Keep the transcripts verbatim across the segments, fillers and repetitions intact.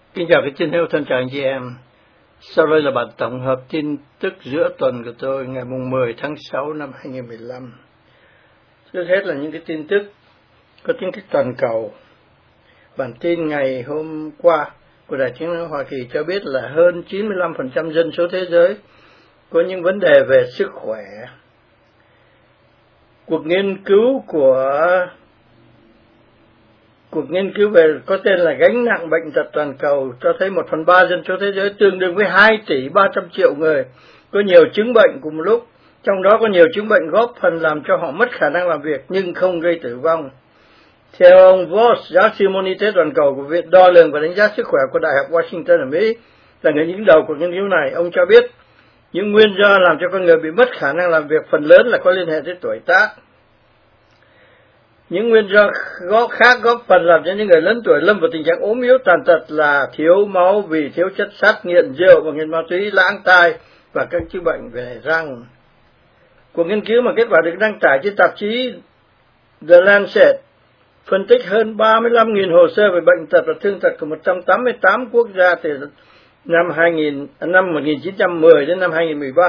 Kính chào các chiến hữu thân trọng anh chị em. Sau đây là bản tổng hợp tin tức giữa tuần của tôi ngày mười tháng sáu năm hai nghìn mười lăm. Trước hết là những cái tin tức có tính cách toàn cầu. Bản tin ngày hôm qua của Đài Tiếng nói Hoa Kỳ cho biết là hơn chín mươi lăm phần trăm dân số thế giới có những vấn đề về sức khỏe. Cuộc nghiên cứu của Cuộc nghiên cứu về có tên là gánh nặng bệnh tật toàn cầu cho thấy một phần ba dân số thế giới tương đương với hai tỷ ba trăm triệu người có nhiều chứng bệnh cùng một lúc. Trong đó có nhiều chứng bệnh góp phần làm cho họ mất khả năng làm việc nhưng không gây tử vong. Theo ông Voss, giáo sư môn y tế toàn cầu của Viện Đo lường và Đánh giá Sức khỏe của Đại học Washington ở Mỹ, là người đứng đầu của nghiên cứu này, ông cho biết những nguyên do làm cho con người bị mất khả năng làm việc phần lớn là có liên hệ tới tuổi tác. Những nguyên do khác góp phần làm cho những người lớn tuổi lâm vào tình trạng ốm yếu tàn tật là thiếu máu vì thiếu chất sắt, nghiện rượu và nghiện ma túy, lãng tai và các chứng bệnh về răng. Cuộc nghiên cứu mà kết quả được đăng tải trên tạp chí The Lancet phân tích hơn ba mươi lăm nghìn hồ sơ về bệnh tật và thương tật của một trăm tám mươi tám quốc gia từ năm hai nghìn, năm một nghìn chín trăm mười đến năm hai nghìn mười ba.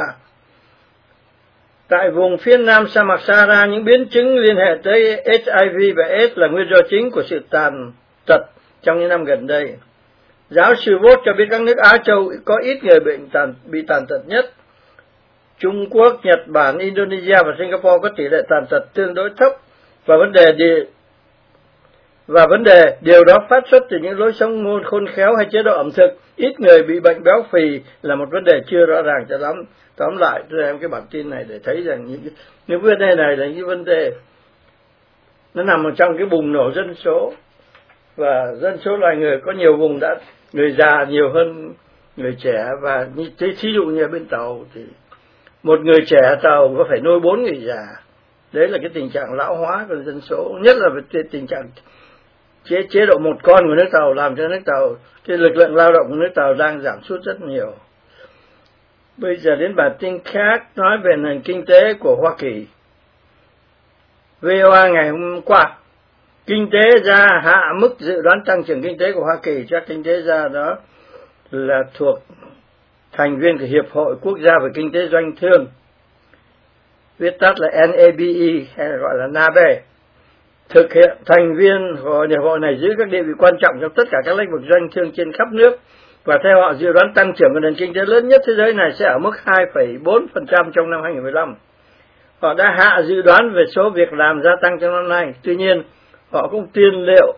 Tại vùng phía nam sa mạc Sahara, những biến chứng liên hệ tới H I V và AIDS là nguyên do chính của sự tàn tật trong những năm gần đây. Giáo sư Voss cho biết các nước Á Châu có ít người bệnh tàn, bị tàn tật nhất. Trung Quốc, Nhật Bản, Indonesia và Singapore có tỷ lệ tàn tật tương đối thấp, và vấn đề địa, và vấn đề điều đó phát xuất từ những lối sống ngôn khôn khéo hay chế độ ẩm thực. Ít người bị bệnh béo phì là một vấn đề chưa rõ ràng cho lắm. Tóm lại, tôi em cái bản tin này để thấy rằng những, những vấn đề này là những vấn đề nó nằm ở trong cái bùng nổ dân số, và dân số loài người có nhiều vùng đã người già nhiều hơn người trẻ, và như thí dụ như ở bên Tàu thì một người trẻ Tàu có phải nuôi bốn người già. Đấy là cái tình trạng lão hóa của dân số, nhất là về tình trạng chế chế độ một con của nước Tàu làm cho nước Tàu, cái lực lượng lao động của nước Tàu đang giảm sút rất nhiều. Bây giờ đến bản tin khác nói về nền kinh tế của Hoa Kỳ. vê o a ngày hôm qua, kinh tế gia hạ mức dự đoán tăng trưởng kinh tế của Hoa Kỳ. Các kinh tế gia đó là thuộc thành viên của Hiệp hội Quốc gia về Kinh tế Doanh thương, viết tắt là N A B E hay gọi là N A B E. Thực hiện thành viên của hiệp hội này giữ các địa vị quan trọng trong tất cả các lĩnh vực doanh thương trên khắp nước, và theo họ dự đoán tăng trưởng của nền kinh tế lớn nhất thế giới này sẽ ở mức hai phẩy bốn phần trăm trong năm hai nghìn mười lăm. Họ đã hạ dự đoán về số việc làm gia tăng trong năm nay. Tuy nhiên, họ cũng tiên liệu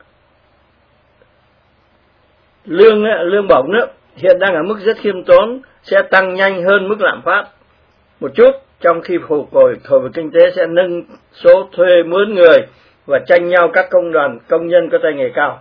lương lương bổng nữa hiện đang ở mức rất khiêm tốn, sẽ tăng nhanh hơn mức lạm phát một chút, trong khi phục hồi hồi về kinh tế sẽ nâng số thuê mướn người và tranh nhau các công đoàn công nhân có tay nghề cao.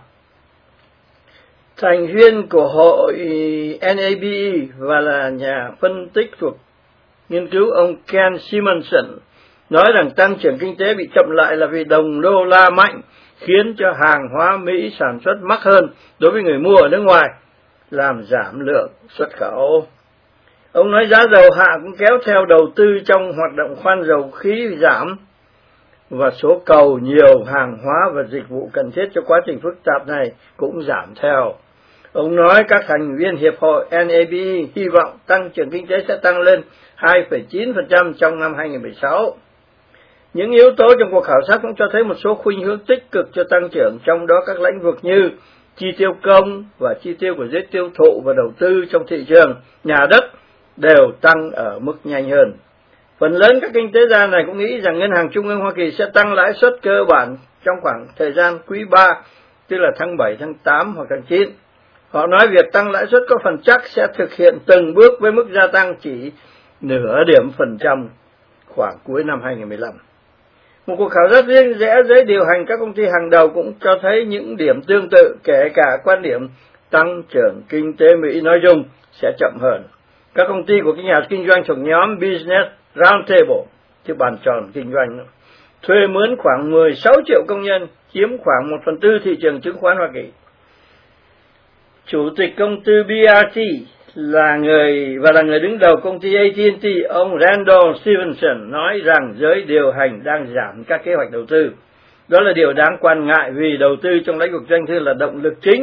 Thành viên của hội N A B E và là nhà phân tích thuộc nghiên cứu ông Ken Simonson nói rằng tăng trưởng kinh tế bị chậm lại là vì đồng đô la mạnh khiến cho hàng hóa Mỹ sản xuất mắc hơn đối với người mua ở nước ngoài, làm giảm lượng xuất khẩu. Ông nói giá dầu hạ cũng kéo theo đầu tư trong hoạt động khoan dầu khí giảm, và số cầu nhiều hàng hóa và dịch vụ cần thiết cho quá trình phức tạp này cũng giảm theo. Ông nói các thành viên Hiệp hội N A B E hy vọng tăng trưởng kinh tế sẽ tăng lên hai phẩy chín phần trăm trong năm hai nghìn mười sáu. Những yếu tố trong cuộc khảo sát cũng cho thấy một số khuynh hướng tích cực cho tăng trưởng, trong đó các lĩnh vực như chi tiêu công và chi tiêu của giới tiêu thụ và đầu tư trong thị trường nhà đất đều tăng ở mức nhanh hơn. Phần lớn các kinh tế gia này cũng nghĩ rằng Ngân hàng Trung ương Hoa Kỳ sẽ tăng lãi suất cơ bản trong khoảng thời gian quý ba, tức là tháng bảy, tháng tám hoặc tháng chín. Họ nói việc tăng lãi suất có phần chắc sẽ thực hiện từng bước với mức gia tăng chỉ nửa điểm phần trăm khoảng cuối năm hai nghìn mười lăm. Một cuộc khảo sát riêng rẽ giới điều hành các công ty hàng đầu cũng cho thấy những điểm tương tự, kể cả quan điểm tăng trưởng kinh tế Mỹ nói chung sẽ chậm hơn. Các công ty của các nhà kinh doanh thuộc nhóm Business Roundtable, chứ bàn tròn kinh doanh, thuê mướn khoảng mười sáu triệu công nhân, chiếm khoảng một phần tư thị trường chứng khoán Hoa Kỳ. Chủ tịch công ty B R T là người và là người đứng đầu công ty A T and T, ông Randall Stevenson nói rằng giới điều hành đang giảm các kế hoạch đầu tư. Đó là điều đáng quan ngại vì đầu tư trong lĩnh vực doanh thương là động lực chính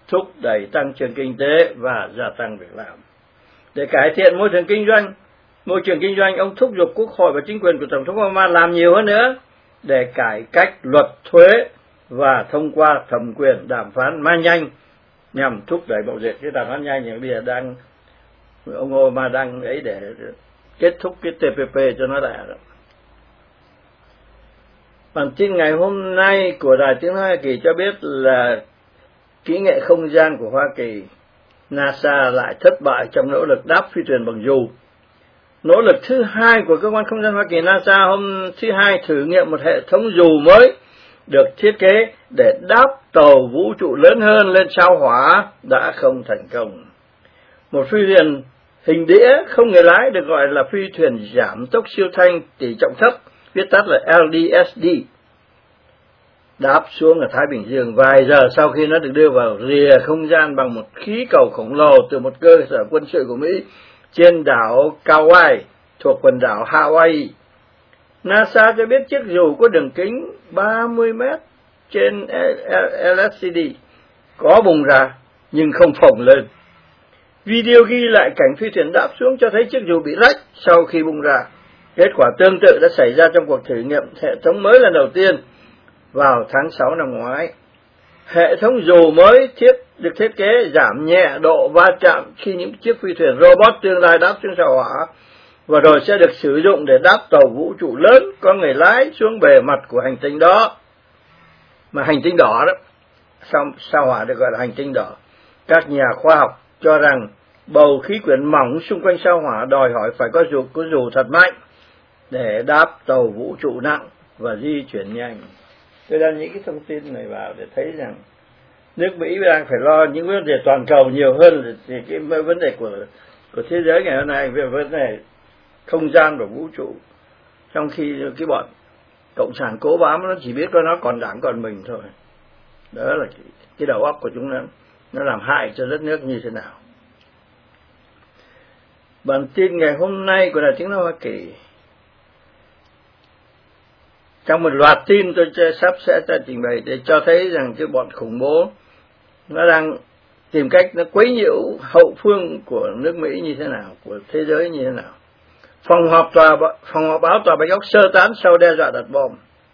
thúc đẩy tăng trưởng kinh tế và gia tăng việc làm. Để cải thiện môi trường kinh doanh, môi trường kinh doanh, ông thúc giục Quốc hội và chính quyền của Tổng thống Obama làm nhiều hơn nữa để cải cách luật thuế và thông qua thẩm quyền đàm phán man nhanh nhằm thúc đẩy mậu dịch. Cái đàm phán nhanh thì bây giờ đang ông Obama đang ấy để kết thúc cái T P P cho nó đã. Bản tin ngày hôm nay của Đài Tiếng nói Hoa Kỳ cho biết là kỹ nghệ không gian của Hoa Kỳ NASA lại thất bại trong nỗ lực đáp phi thuyền bằng dù. Nỗ lực thứ hai của cơ quan không gian Hoa Kỳ NASA hôm thứ hai thử nghiệm một hệ thống dù mới được thiết kế để đáp tàu vũ trụ lớn hơn lên sao Hỏa đã không thành công. Một phi thuyền hình đĩa không người lái được gọi là phi thuyền giảm tốc siêu thanh tỷ trọng thấp, viết tắt là L D S D, đáp xuống ở Thái Bình Dương vài giờ sau khi nó được đưa vào rìa không gian bằng một khí cầu khổng lồ từ một cơ sở quân sự của Mỹ trên đảo Kauai thuộc quần đảo Hawaii. NASA cho biết chiếc dù có đường kính ba mươi mét trên L S D có bung ra nhưng không phồng lên. Video ghi lại cảnh phi thuyền đáp xuống cho thấy chiếc dù bị rách sau khi bung ra. Kết quả tương tự đã xảy ra trong cuộc thử nghiệm hệ thống mới lần đầu tiên vào tháng sáu năm ngoái. Hệ thống dù mới thiết được thiết kế giảm nhẹ độ va chạm khi những chiếc phi thuyền robot tương lai đáp xuống sao Hỏa, và rồi sẽ được sử dụng để đáp tàu vũ trụ lớn có người lái xuống bề mặt của hành tinh đó. Mà hành tinh đỏ đó, sao, sao Hỏa được gọi là hành tinh đỏ. Các nhà khoa học cho rằng bầu khí quyển mỏng xung quanh sao Hỏa đòi hỏi phải có dù, có dù thật mạnh để đáp tàu vũ trụ nặng và di chuyển nhanh. Tôi đang những cái thông tin này vào để thấy rằng nước Mỹ đang phải lo những vấn đề toàn cầu nhiều hơn thì cái vấn đề của của thế giới ngày hôm nay về vấn đề không gian và vũ trụ, trong khi cái bọn cộng sản cố bám nó chỉ biết có nó còn đảng còn mình thôi. Đó là cái, cái đầu óc của chúng nó nó làm hại cho đất nước như thế nào. Bản tin ngày hôm nay của Đài Tiếng nói Hoa Kỳ, trong một loạt tin tôi sắp sẽ trình bày để cho thấy rằng cái bọn khủng bố nó đang tìm cách nó quấy nhiễu hậu phương của nước Mỹ như thế nào, của thế giới như thế nào. Phòng họp tòa phòng họp báo tòa Bạch Ốc sơ tán sau đe dọa đặt bom.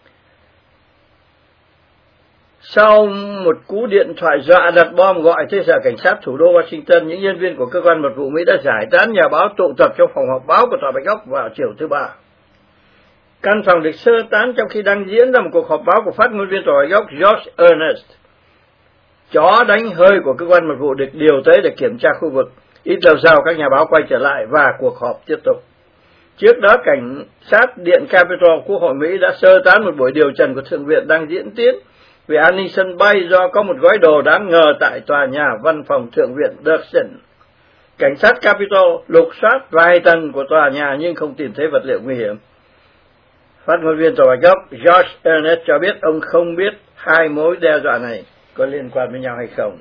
Sau một cú điện thoại dọa đặt bom gọi tới sở cảnh sát thủ đô Washington, những nhân viên của cơ quan mật vụ Mỹ đã giải tán nhà báo tụ tập trong phòng họp báo của tòa Bạch Ốc vào chiều thứ ba. Căn phòng được sơ tán trong khi đang diễn ra một cuộc họp báo của phát ngôn viên tòa Bạch Ốc Josh Earnest. Chó đánh hơi của cơ quan mật vụ được điều tới để kiểm tra khu vực. Ít lâu sau các nhà báo quay trở lại và cuộc họp tiếp tục. Trước đó, cảnh sát điện Capitol Quốc hội Mỹ đã sơ tán một buổi điều trần của Thượng viện đang diễn tiến về an ninh sân bay do có một gói đồ đáng ngờ tại tòa nhà văn phòng Thượng viện Dixon. Cảnh sát Capitol lục soát vài tầng của tòa nhà nhưng không tìm thấy vật liệu nguy hiểm. Phát ngôn viên tòa Bạch Ốc Josh Earnest cho biết ông không biết hai mối đe dọa này có liên quan với nhau hay không.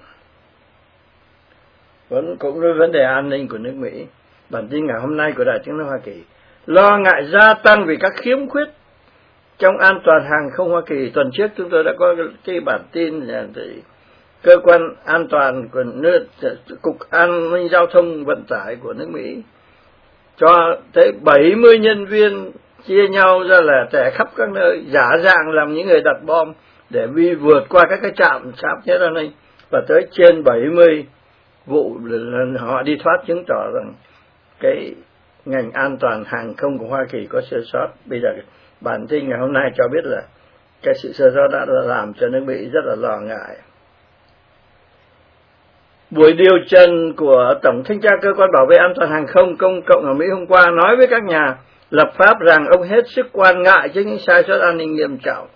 Vẫn cũng đối với vấn đề an ninh của nước Mỹ. Bản tin ngày hôm nay của Đài Tiếng nói Hoa Kỳ, lo ngại gia tăng vì các khiếm khuyết trong an toàn hàng không Hoa Kỳ. Tuần trước chúng tôi đã có cái bản tin là cơ quan an toàn của nước, cục an ninh giao thông vận tải của nước Mỹ cho tới bảy mươi nhân viên chia nhau ra là trẻ khắp các nơi, giả dạng làm những người đặt bom để vi vượt qua các cái trạm sáp nhất ở đây, và tới trên bảy mươi vụ họ đi thoát, chứng tỏ rằng cái ngành an toàn hàng không của Hoa Kỳ có sơ sót. Bây giờ bản tin ngày hôm nay cho biết là cái sự sơ sót đã làm cho nước Mỹ rất là lo ngại. Buổi điều trần của Tổng Thanh tra Cơ quan Bảo vệ An toàn Hàng không Công cộng ở Mỹ hôm qua nói với các nhà lập pháp rằng ông hết sức quan ngại trước những sai sót an ninh nghiêm trọng.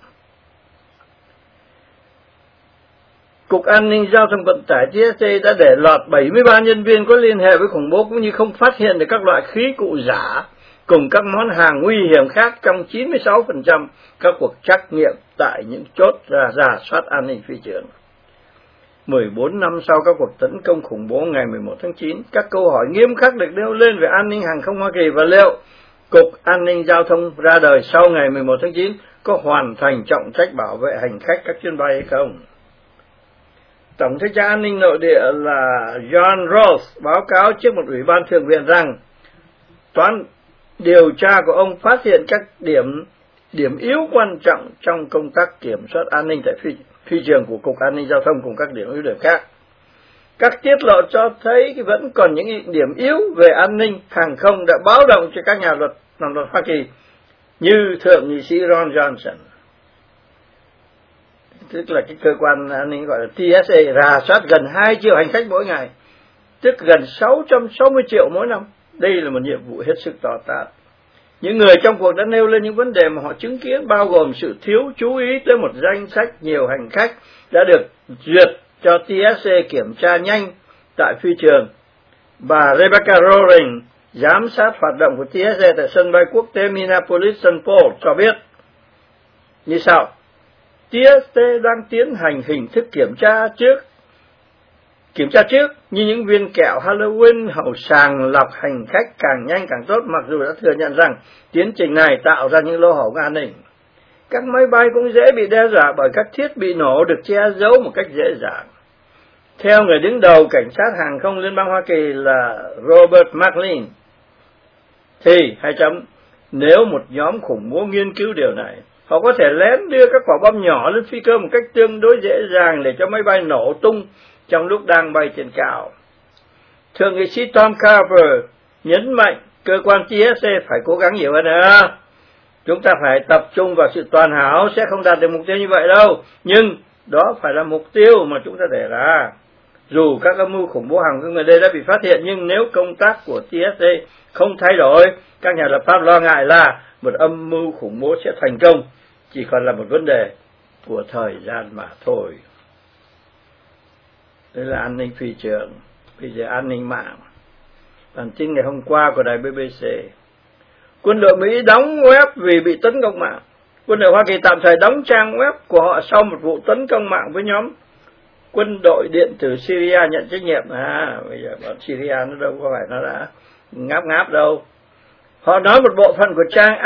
Cục An ninh Giao thông Vận tải T S A đã để lọt bảy mươi ba nhân viên có liên hệ với khủng bố, cũng như không phát hiện được các loại khí cụ giả cùng các món hàng nguy hiểm khác trong chín mươi sáu phần trăm các cuộc trắc nghiệm tại những chốt ra rà soát an ninh phi trường. mười bốn năm sau các cuộc tấn công khủng bố ngày mười một tháng chín, các câu hỏi nghiêm khắc được nêu lên về an ninh hàng không Hoa Kỳ và liệu Cục An ninh Giao thông ra đời sau ngày mười một tháng chín có hoàn thành trọng trách bảo vệ hành khách các chuyến bay hay không. Tổng thanh tra an ninh nội địa là John Ross báo cáo trước một ủy ban thượng viện rằng toán điều tra của ông phát hiện các điểm điểm yếu quan trọng trong công tác kiểm soát an ninh tại phi, phi trường của Cục An ninh Giao thông cùng các điểm yếu điểm khác. Các tiết lộ cho thấy vẫn còn những điểm yếu về an ninh hàng không đã báo động cho các nhà luật làm luật Hoa Kỳ như Thượng nghị sĩ Ron Johnson, tức là cái cơ quan an ninh gọi là T S A, rà soát gần hai triệu hành khách mỗi ngày, tức gần sáu trăm sáu mươi triệu mỗi năm. Đây là một nhiệm vụ hết sức to tát. Những người trong cuộc đã nêu lên những vấn đề mà họ chứng kiến, bao gồm sự thiếu chú ý tới một danh sách nhiều hành khách đã được duyệt cho T S A kiểm tra nhanh tại phi trường. Bà Rebecca Roring, giám sát hoạt động của T S A tại sân bay quốc tế Minneapolis-Saint Paul cho biết như sau: T S A đang tiến hành hình thức kiểm tra trước kiểm tra trước như những viên kẹo Halloween hậu sàng lọc hành khách càng nhanh càng tốt, mặc dù đã thừa nhận rằng tiến trình này tạo ra những lỗ hổng an ninh. Các máy bay cũng dễ bị đe dọa bởi các thiết bị nổ được che giấu một cách dễ dàng. Theo người đứng đầu cảnh sát hàng không Liên bang Hoa Kỳ là Robert McLean, thì hai chấm nếu một nhóm khủng bố nghiên cứu điều này, họ có thể lén đưa các quả bom nhỏ lên phi cơ một cách tương đối dễ dàng để cho máy bay nổ tung trong lúc đang bay trên cao. Thượng nghị sĩ Tom Carver nhấn mạnh cơ quan T S A phải cố gắng nhiều hơn nữa. Chúng ta phải tập trung vào sự toàn hảo, sẽ không đạt được mục tiêu như vậy đâu, nhưng đó phải là mục tiêu mà chúng ta đề ra. Dù các âm mưu khủng bố hàng không ở đây đã bị phát hiện, nhưng nếu công tác của T S A không thay đổi, các nhà lập pháp lo ngại là một âm mưu khủng bố sẽ thành công, chỉ còn là một vấn đề của thời gian mà thôi. Đây là an ninh phi trường. Bây giờ an ninh mạng. Bản tin ngày hôm qua của đài B B C. Quân đội Mỹ đóng web vì bị tấn công mạng. Quân đội Hoa Kỳ tạm thời đóng trang web của họ sau một vụ tấn công mạng với nhóm quân đội điện tử Syria nhận trách nhiệm. À, bây giờ bọn Syria nó đâu có phải nó đã ngáp ngáp đâu. Họ nói một bộ phận của trang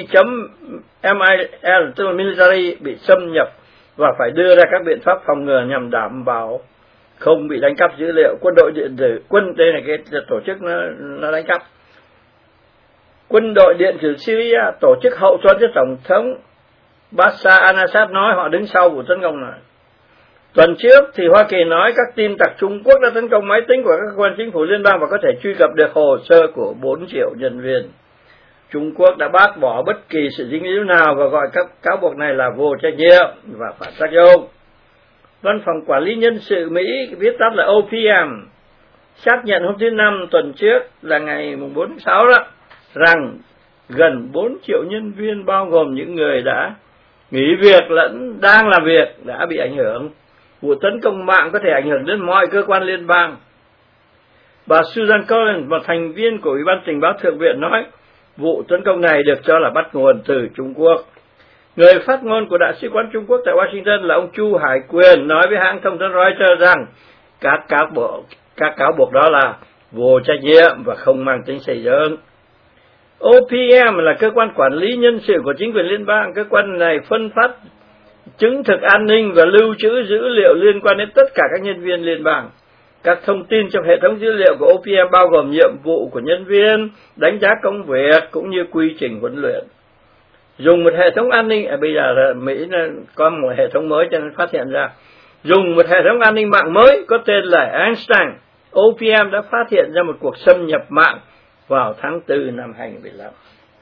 army.mil, tức là military, bị xâm nhập và phải đưa ra các biện pháp phòng ngừa nhằm đảm bảo không bị đánh cắp dữ liệu. Quân đội điện tử, quân đây là cái tổ chức nó, nó đánh cắp. Quân đội điện tử Syria tổ chức hậu thuẫn cho Tổng thống Bashar al-Assad nói họ đứng sau vụ tấn công này. Tuần trước thì Hoa Kỳ nói các tin tặc Trung Quốc đã tấn công máy tính của các cơ quan chính phủ liên bang và có thể truy cập được hồ sơ của bốn triệu nhân viên. Trung Quốc đã bác bỏ bất kỳ sự dính líu nào và gọi các cáo buộc này là vô trách nhiệm và phản tác dụng. Văn phòng Quản lý Nhân sự Mỹ, viết tắt là O P M, xác nhận hôm thứ Năm tuần trước là ngày bốn tháng sáu đó, rằng gần bốn triệu nhân viên bao gồm những người đã nghỉ việc lẫn đang làm việc đã bị ảnh hưởng. Vụ tấn công mạng có thể ảnh hưởng đến mọi cơ quan liên bang. Bà Susan Collins, một thành viên của Ủy ban Tình báo Thượng viện, nói vụ tấn công này được cho là bắt nguồn từ Trung Quốc. Người phát ngôn của Đại sứ quán Trung Quốc tại Washington là ông Chu Hải Quyền nói với hãng thông tấn Reuters rằng các cáo buộc, các cáo buộc đó là vô trách nhiệm và không mang tính xây dựng. O P M là cơ quan quản lý nhân sự của chính quyền liên bang. Cơ quan này phân phát chứng thực an ninh và lưu trữ dữ liệu liên quan đến tất cả các nhân viên liên bang. Các thông tin trong hệ thống dữ liệu của O P M bao gồm nhiệm vụ của nhân viên, đánh giá công việc cũng như quy trình huấn luyện. Dùng một hệ thống an ninh, à, bây giờ là Mỹ có một hệ thống mới cho nên phát hiện ra, dùng một hệ thống an ninh mạng mới có tên là Einstein, O P M đã phát hiện ra một cuộc xâm nhập mạng vào tháng tư năm hai nghìn không trăm mười lăm.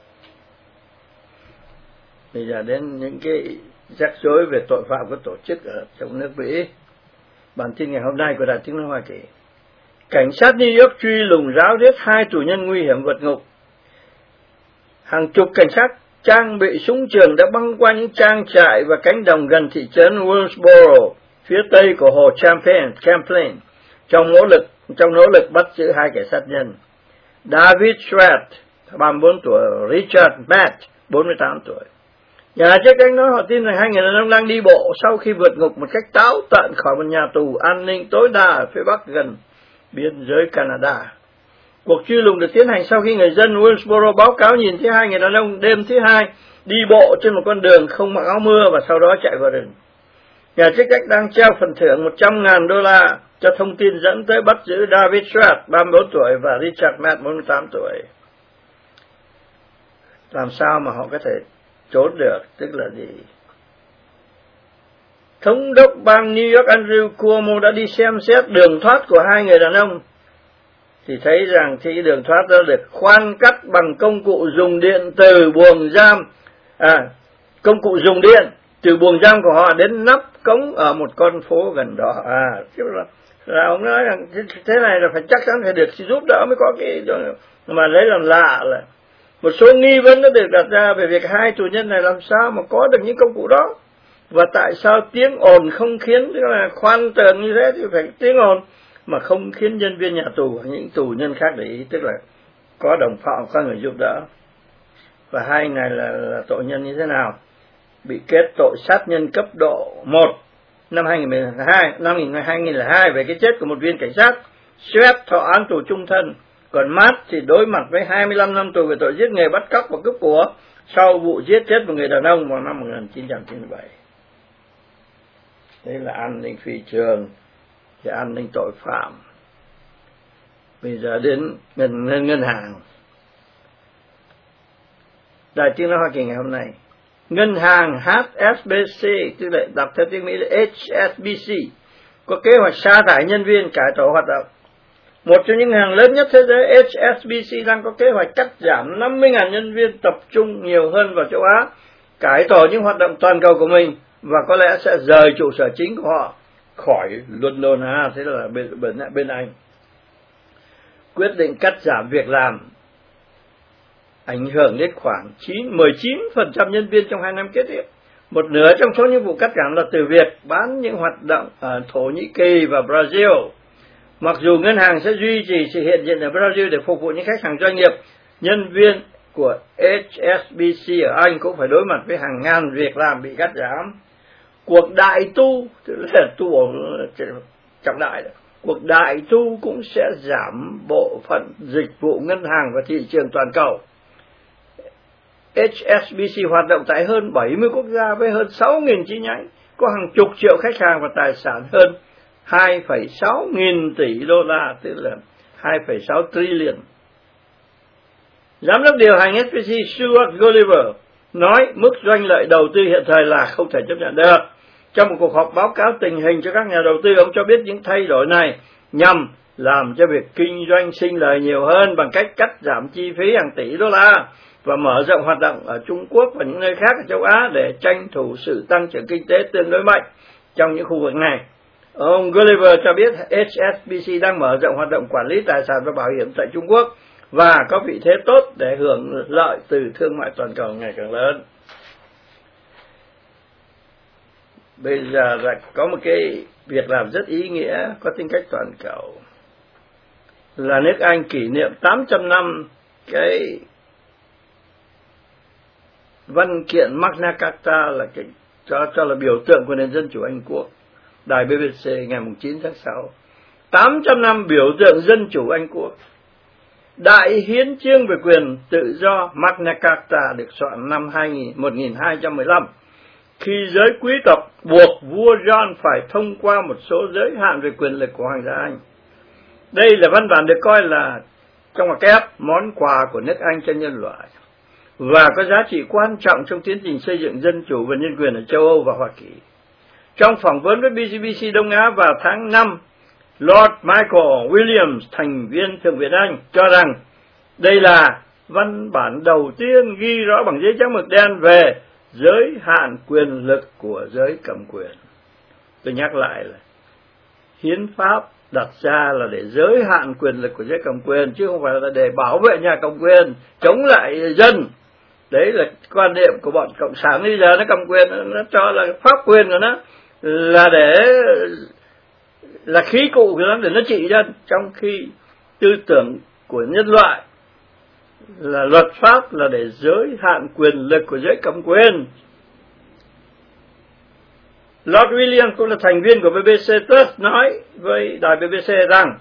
Bây giờ đến những cái rắc rối về tội phạm của tổ chức ở trong nước Mỹ. Bản tin ngày hôm nay của Đài Tiếng nói Hoa Kỳ. Cảnh sát New York truy lùng ráo riết hai tù nhân nguy hiểm vượt ngục. Hàng chục cảnh sát trang bị súng trường đã băng qua những trang trại và cánh đồng gần thị trấn Wilkesboro, phía tây của hồ Champlain, Champlain trong nỗ lực trong nỗ lực bắt giữ hai kẻ sát nhân. David Schratt, ba mươi bốn tuổi, Richard Matt, bốn mươi tám tuổi. Nhà chức trách nói họ tin rằng hai người đàn ông đang đi bộ sau khi vượt ngục một cách táo tợn khỏi một nhà tù an ninh tối đa ở phía bắc gần biên giới Canada. Cuộc truy lùng được tiến hành sau khi người dân Wilkesboro báo cáo nhìn thấy hai người đàn ông đêm thứ hai đi bộ trên một con đường không mặc áo mưa và sau đó chạy vào rừng. Nhà chức trách đang treo phần thưởng một trăm ngàn đô la cho thông tin dẫn tới bắt giữ David Stratt, ba mươi bốn tuổi, và Richard Matt, bốn mươi tám tuổi. Làm sao mà họ có thể trốn được, tức là gì? Thống đốc bang New York Andrew Cuomo đã đi xem xét đường thoát của hai người đàn ông, thì thấy rằng thì đường thoát đã được khoan cắt bằng công cụ dùng điện từ buồng giam, à, công cụ dùng điện từ buồng giam của họ đến nắp cống ở một con phố gần đó. À, chứ là, là ông nói rằng thế này là phải chắc chắn phải được giúp đỡ mới có cái, mà lấy làm lạ là một số nghi vấn đã được đặt ra về việc hai tù nhân này làm sao mà có được những công cụ đó, và tại sao tiếng ồn không khiến, tức là khoan tường như thế thì phải tiếng ồn mà không khiến nhân viên nhà tù và những tù nhân khác để ý, tức là có đồng phạm, có người giúp đỡ. Và hai này là, là tội nhân như thế nào? Bị kết tội sát nhân cấp độ một năm hai nghìn không trăm mười hai, năm hai nghìn không trăm lẻ hai về cái chết của một viên cảnh sát. Sweat thọ án tù chung thân, còn Matt thì đối mặt với hai mươi lăm năm tù về tội giết người, bắt cóc và cướp của sau vụ giết chết một người đàn ông vào năm một nghìn chín trăm chín mươi bảy. Đây là an ninh phi trường và an ninh tội phạm. Bây giờ đến ngân, ngân, ngân hàng. Đài Tiếng nói Hoa Kỳ ngày hôm nay, ngân hàng hát ét bê xê, tức là đọc theo tiếng Mỹ là hát ét bê xê, có kế hoạch sa thải nhân viên, cải tổ hoạt động. Một trong những ngân hàng lớn nhất thế giới, hát ét bê xê đang có kế hoạch cắt giảm năm mươi nghìn nhân viên, tập trung nhiều hơn vào châu Á, cải tổ những hoạt động toàn cầu của mình, và có lẽ sẽ rời trụ sở chính của họ khỏi London, ha, thế là bên, bên, bên Anh. Quyết định cắt giảm việc làm ảnh hưởng đến khoảng mười chín phần trăm nhân viên trong hai năm kế tiếp. Một nửa trong số những vụ cắt giảm là từ việc bán những hoạt động ở Thổ Nhĩ Kỳ và Brazil. Mặc dù ngân hàng sẽ duy trì sự hiện diện ở Brazil để phục vụ những khách hàng doanh nghiệp, nhân viên của hát ét bê xê ở Anh cũng phải đối mặt với hàng ngàn việc làm bị cắt giảm. Cuộc đại tu, tức là tu trọng đại, cuộc đại tu cũng sẽ giảm bộ phận dịch vụ ngân hàng và thị trường toàn cầu. hát ét bê xê hoạt động tại hơn bảy mươi quốc gia với hơn sáu nghìn chi nhánh, có hàng chục triệu khách hàng và tài sản hơn hai phẩy sáu nghìn tỷ đô la, tức là hai phẩy sáu trillion. Giám đốc điều hành hát ét bê xê Stuart Gulliver nói mức doanh lợi đầu tư hiện thời là không thể chấp nhận được. Trong một cuộc họp báo cáo tình hình cho các nhà đầu tư, ông cho biết những thay đổi này nhằm làm cho việc kinh doanh sinh lời nhiều hơn bằng cách cắt giảm chi phí hàng tỷ đô la và mở rộng hoạt động ở Trung Quốc và những nơi khác ở châu Á để tranh thủ sự tăng trưởng kinh tế tương đối mạnh trong những khu vực này. Ông Gulliver cho biết hát ét bê xê đang mở rộng hoạt động quản lý tài sản và bảo hiểm tại Trung Quốc và có vị thế tốt để hưởng lợi từ thương mại toàn cầu ngày càng lớn. Bây giờ là có một cái việc làm rất ý nghĩa, có tính cách toàn cầu, là nước Anh kỷ niệm tám trăm năm cái văn kiện Magna Carta, là cái cho cho là biểu tượng của nền dân chủ Anh quốc. Đài bê bê xê ngày chín tháng sáu, tám trăm năm biểu tượng dân chủ Anh quốc. Đại hiến chương về quyền tự do Magna Carta được soạn năm một nghìn hai trăm mười lăm, khi giới quý tộc buộc vua John phải thông qua một số giới hạn về quyền lực của Hoàng gia Anh. Đây là văn bản được coi là, trong ngoặc kép, món quà của nước Anh cho nhân loại, và có giá trị quan trọng trong tiến trình xây dựng dân chủ và nhân quyền ở châu Âu và Hoa Kỳ. Trong phỏng vấn với bê bê xê Đông Á vào tháng năm, Lord Michael Williams, thành viên Thượng viện Anh, cho rằng đây là văn bản đầu tiên ghi rõ bằng giấy trắng mực đen về giới hạn quyền lực của giới cầm quyền. Tôi nhắc lại là hiến pháp đặt ra là để giới hạn quyền lực của giới cầm quyền, chứ không phải là để bảo vệ nhà cầm quyền, chống lại dân. Đấy là quan niệm của bọn cộng sản bây giờ, nó cầm quyền, nó cho là pháp quyền của nó là để là khí cụ của nó để nó trị dân, trong khi tư tưởng của nhân loại là luật pháp là để giới hạn quyền lực của giới cầm quyền. Lord Williams cũng là thành viên của bê bê xê Plus nói với đài bê bê xê rằng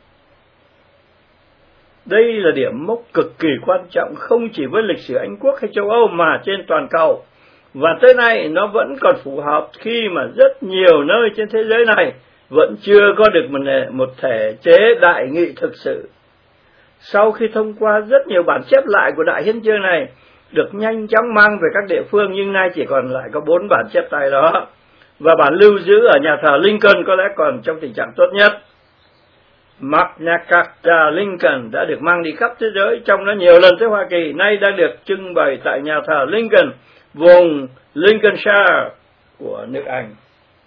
đây là điểm mốc cực kỳ quan trọng không chỉ với lịch sử Anh quốc hay châu Âu mà trên toàn cầu, Và tới nay nó vẫn còn phù hợp khi mà rất nhiều nơi trên thế giới này vẫn chưa có được một, một thể chế đại nghị thực sự. Sau khi thông qua rất nhiều bản chép lại của Đại Hiến chương này, được nhanh chóng mang về các địa phương, nhưng nay chỉ còn lại có bốn bản chép tay đó. Và bản lưu giữ ở nhà thờ Lincoln có lẽ còn trong tình trạng tốt nhất. Magna Carta Lincoln đã được mang đi khắp thế giới, trong đó nhiều lần tới Hoa Kỳ, nay đang được trưng bày tại nhà thờ Lincoln, vùng Lincolnshire của nước Anh.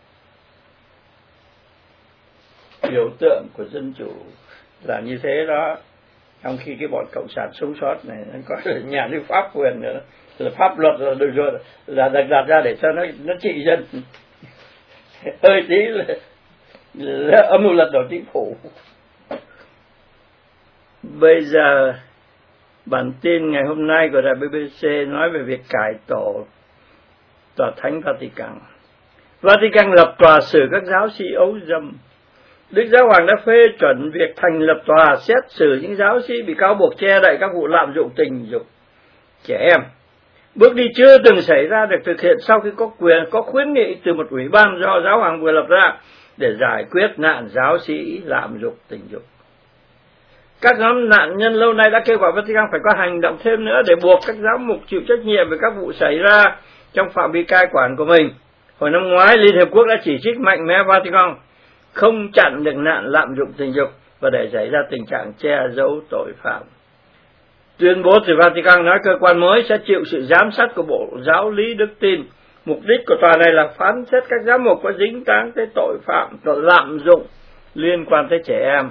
Biểu tượng của dân chủ là như thế đó. Trong khi cái bọn cộng sản sống sót này nó có nhà nước pháp quyền nữa, là pháp luật là được rồi, là đặt đặt ra để cho nó nó trị dân. Hơi tí là, là âm mưu lật đổ chính phủ. Bây giờ bản tin ngày hôm nay của đài bê bê xê nói về việc cải tổ tòa thánh Vatican. Vatican lập tòa xử các giáo sĩ ấu dâm. Đức Giáo Hoàng đã phê chuẩn việc thành lập tòa xét xử những giáo sĩ bị cáo buộc che đậy các vụ lạm dụng tình dục trẻ em. Bước đi chưa từng xảy ra được thực hiện sau khi có quyền có khuyến nghị từ một ủy ban do Giáo Hoàng vừa lập ra để giải quyết nạn giáo sĩ lạm dụng tình dục. Các nhóm nạn nhân lâu nay đã kêu gọi Vatican phải có hành động thêm nữa để buộc các giám mục chịu trách nhiệm về các vụ xảy ra trong phạm vi cai quản của mình. Hồi năm ngoái, Liên Hiệp Quốc đã chỉ trích mạnh mẽ Vatican không chặn được nạn lạm dụng tình dục và để xảy ra tình trạng che giấu tội phạm. Tuyên bố từ Vatican nói cơ quan mới sẽ chịu sự giám sát của Bộ Giáo lý Đức tin. Mục đích của tòa này là phán xét các giám mục có dính dáng tới tội phạm, tội lạm dụng liên quan tới trẻ em.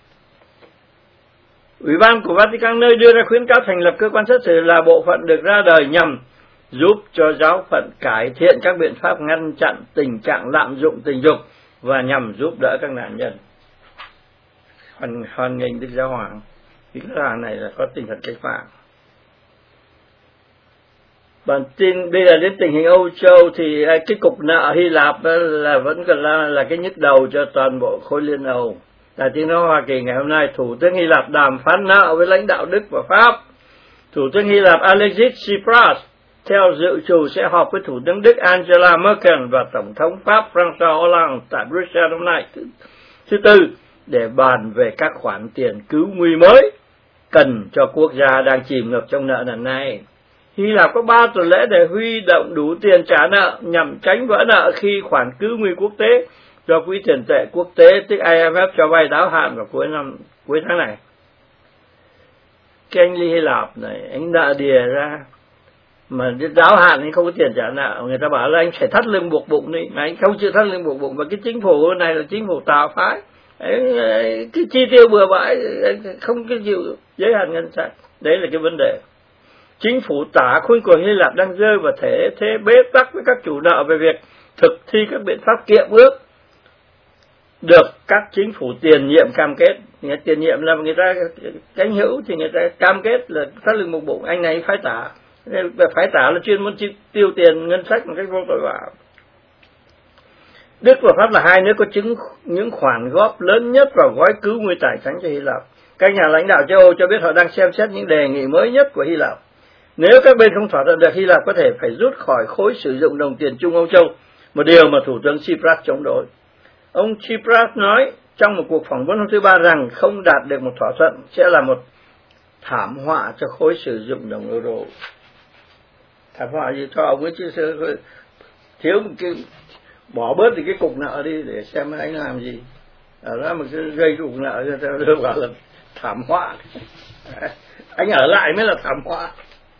Ủy ban của Vatican nơi đưa ra khuyến cáo thành lập cơ quan xét xử là bộ phận được ra đời nhằm giúp cho giáo phận cải thiện các biện pháp ngăn chặn tình trạng lạm dụng tình dục và nhằm giúp đỡ các nạn nhân. Hoan, hoan nghênh Đức Giáo Hoàng. Vì cái Giáo Hoàng này là có tinh thần cách mạng. Bản tin bây giờ đến tình hình Âu Châu thì cái cục nợ Hy Lạp là vẫn còn là, là cái nhức đầu cho toàn bộ khối Liên Âu. Đài Tiếng nói Hoa Kỳ ngày hôm nay, Thủ tướng Hy Lạp đàm phán nợ với lãnh đạo Đức và Pháp. Thủ tướng Hy Lạp Alexis Tsipras theo dự trù sẽ họp với Thủ tướng Đức Angela Merkel và Tổng thống Pháp François Hollande tại Bruxelles hôm nay thứ, thứ tư để bàn về các khoản tiền cứu nguy mới cần cho quốc gia đang chìm ngập trong nợ nần này. Hy Lạp có ba tuần lễ để huy động đủ tiền trả nợ nhằm tránh vỡ nợ khi khoản cứu nguy quốc tế do Quỹ tiền tệ quốc tế tức I M F cho vay đáo hạn vào cuối năm cuối tháng này. Cái anh Hy Lạp này, anh nợ đìa ra mà đáo hạn anh không có tiền trả nợ, người ta bảo là anh phải thắt lưng buộc bụng đi, mà anh không chịu thắt lưng buộc bụng. Và cái chính phủ này là chính phủ tà phái, cái chi tiêu bừa bãi, không cái chịu giới hạn ngân sách. Đấy là cái vấn đề. Chính phủ tả khối của Hy Lạp đang rơi vào thế thế bế tắc với các chủ nợ về việc thực thi các biện pháp kiệm ước được các chính phủ tiền nhiệm cam kết. Người tiền nhiệm là người ta cánh hữu thì người ta cam kết là thắt lưng buộc bụng. Anh này phái tả, phái tả là chuyên muốn tiêu tiền ngân sách một cách vô tội vạ. Đức và Pháp là hai nước có chứng những khoản góp lớn nhất vào gói cứu nguy tài chính cho Hy Lạp. Các nhà lãnh đạo châu Âu cho biết họ đang xem xét những đề nghị mới nhất của Hy Lạp. Nếu các bên không thỏa thuận được, Hy Lạp có thể phải rút khỏi khối sử dụng đồng tiền chung Âu Châu, một điều mà Thủ tướng Tsipras chống đối. Ông Tsipras nói trong một cuộc phỏng vấn hôm thứ Ba rằng không đạt được một thỏa thuận sẽ là một thảm họa cho khối sử dụng đồng euro. Thảm họa gì cho ông ấy chứ, thiếu một cái, bỏ bớt thì cái cục nợ đi để xem anh làm gì. Ở đó mà cứ gây cục nợ cho tôi đưa vào là thảm họa. Anh ở lại mới là thảm họa.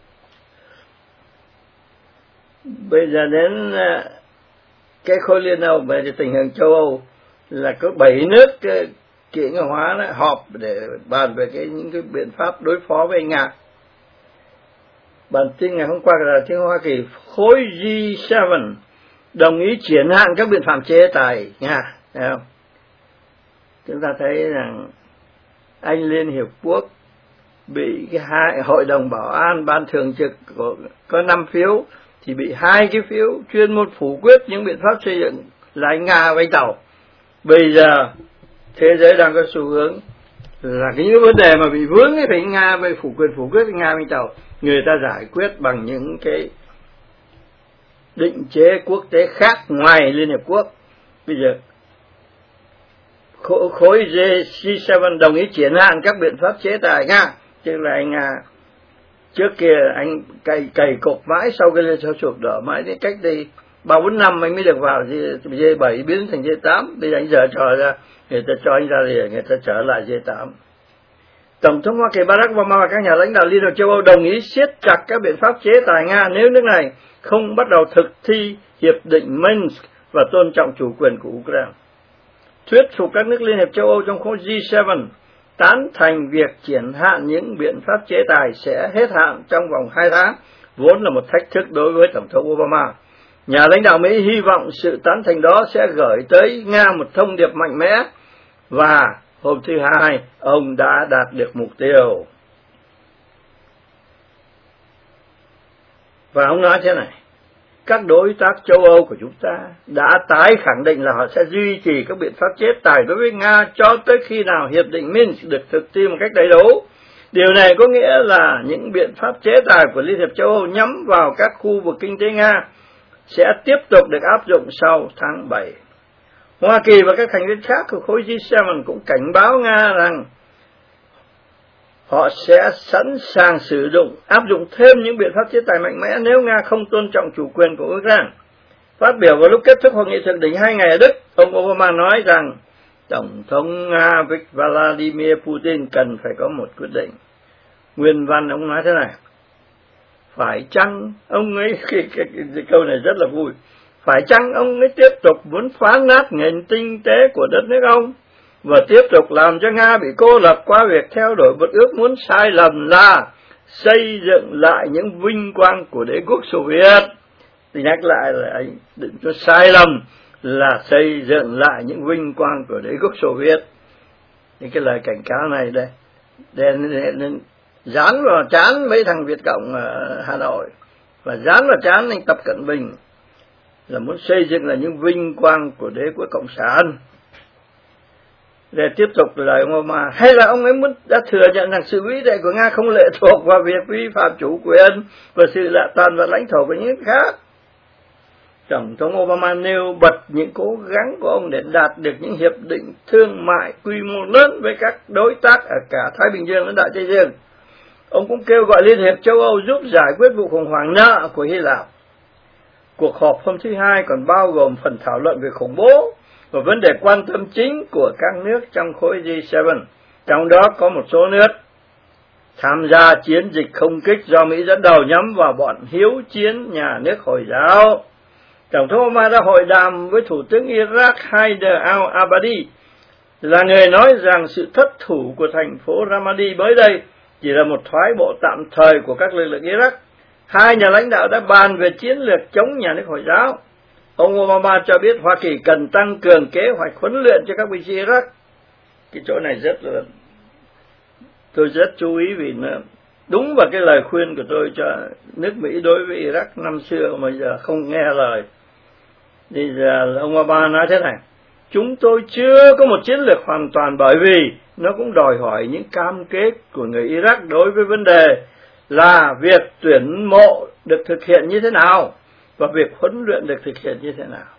Bây giờ đến cái khối Liên Âu về tình hình châu Âu là có bảy nước kiện hóa đó, họp để bàn về cái những cái biện pháp đối phó với Nga. Bản tin ngày hôm qua là tiếng Hoa Kỳ, khối G bảy đồng ý triển hạn các biện pháp chế tài Nga, thấy không? Chúng ta thấy rằng Anh Liên Hiệp Quốc bị cái hai hội đồng bảo an ban thường trực của, có năm phiếu thì bị hai cái phiếu chuyên môn phủ quyết những biện pháp xây dựng là anh Nga và anh Tàu. Bây giờ thế giới đang có xu hướng là cái những vấn đề mà bị vướng ấy phải Nga, về phủ quyền phủ quyết Nga và anh Tàu, người ta giải quyết bằng những cái định chế quốc tế khác ngoài Liên Hiệp Quốc. Bây giờ khối G bảy đồng ý triển hạn các biện pháp chế tài Nga, chứ là anh Nga trước kia anh cày cày cục mãi, sau cái lên sụp đổ mãi đến cách đây ba bốn năm anh mới được vào G bảy biến thành G tám. Bây giờ anh giờ trò ra, người ta cho anh ra thì người ta trở lại G tám. Tổng thống Hoa Kỳ Barack Obama và các nhà lãnh đạo Liên hợp châu Âu đồng ý siết chặt các biện pháp chế tài Nga nếu nước này không bắt đầu thực thi hiệp định Minsk và tôn trọng chủ quyền của Ukraine. Thuyết phục các nước Liên hiệp châu Âu trong khối G bảy tán thành việc triển hạn những biện pháp chế tài sẽ hết hạn trong vòng hai tháng, vốn là một thách thức đối với Tổng thống Obama. Nhà lãnh đạo Mỹ hy vọng sự tán thành đó sẽ gửi tới Nga một thông điệp mạnh mẽ, và hôm thứ Hai, ông đã đạt được mục tiêu. Và ông nói thế này, các đối tác châu Âu của chúng ta đã tái khẳng định là họ sẽ duy trì các biện pháp chế tài đối với Nga cho tới khi nào Hiệp định Minsk được thực thi một cách đầy đủ. Điều này có nghĩa là những biện pháp chế tài của Liên hiệp châu Âu nhắm vào các khu vực kinh tế Nga sẽ tiếp tục được áp dụng sau tháng bảy. Hoa Kỳ và các thành viên khác của khối G bảy cũng cảnh báo Nga rằng họ sẽ sẵn sàng sử dụng, áp dụng thêm những biện pháp chế tài mạnh mẽ nếu Nga không tôn trọng chủ quyền của Ukraine. Phát biểu vào lúc kết thúc hội nghị thượng đỉnh hai ngày ở Đức, ông Obama nói rằng Tổng thống Nga Vladimir Putin cần phải có một quyết định. Nguyên văn ông nói thế này, phải chăng ông ấy, cái, cái, cái, cái câu này rất là vui, phải chăng ông ấy tiếp tục muốn phá nát nền kinh tế của đất nước ông và tiếp tục làm cho Nga bị cô lập qua việc theo đuổi một ước muốn sai lầm là xây dựng lại những vinh quang của đế quốc Xô Viết. Thì nhắc lại là anh định cho sai lầm là xây dựng lại những vinh quang của đế quốc Xô Viết. Những cái lời cảnh cáo này đây, để nên dán vào trán mấy thằng Việt Cộng ở Hà Nội và dán vào trán anh Tập Cận Bình là muốn xây dựng lại những vinh quang của đế quốc Cộng sản. Để tiếp tục lời ông Obama, hay là ông ấy muốn đã thừa nhận rằng sự vĩ đại của Nga không lệ thuộc vào việc vi phạm chủ quyền và sự lạ toàn và lãnh thổ của những nước khác. Tổng thống Obama nêu bật những cố gắng của ông để đạt được những hiệp định thương mại quy mô lớn với các đối tác ở cả Thái Bình Dương và Đại Tây Dương. Ông cũng kêu gọi Liên hiệp châu Âu giúp giải quyết vụ khủng hoảng nợ của Hy Lạp. Cuộc họp hôm thứ Hai còn bao gồm phần thảo luận về khủng bố và vấn đề quan tâm chính của các nước trong khối G bảy, trong đó có một số nước tham gia chiến dịch không kích do Mỹ dẫn đầu nhắm vào bọn hiếu chiến nhà nước Hồi giáo. Tổng thống Obama đã hội đàm với Thủ tướng Iraq Haider al-Abadi, là người nói rằng sự thất thủ của thành phố Ramadi mới đây chỉ là một thoái bộ tạm thời của các lực lượng Iraq. Hai nhà lãnh đạo đã bàn về chiến lược chống nhà nước Hồi giáo. Ông Obama cho biết Hoa Kỳ cần tăng cường kế hoạch huấn luyện cho các binh sĩ Iraq. Cái chỗ này rất là, tôi rất chú ý vì nó đúng vào cái lời khuyên của tôi cho nước Mỹ đối với Iraq năm xưa mà giờ không nghe lời. Thì giờ ông Obama nói thế này, chúng tôi chưa có một chiến lược hoàn toàn bởi vì nó cũng đòi hỏi những cam kết của người Iraq đối với vấn đề là việc tuyển mộ được thực hiện như thế nào và việc huấn luyện được thực hiện như thế nào.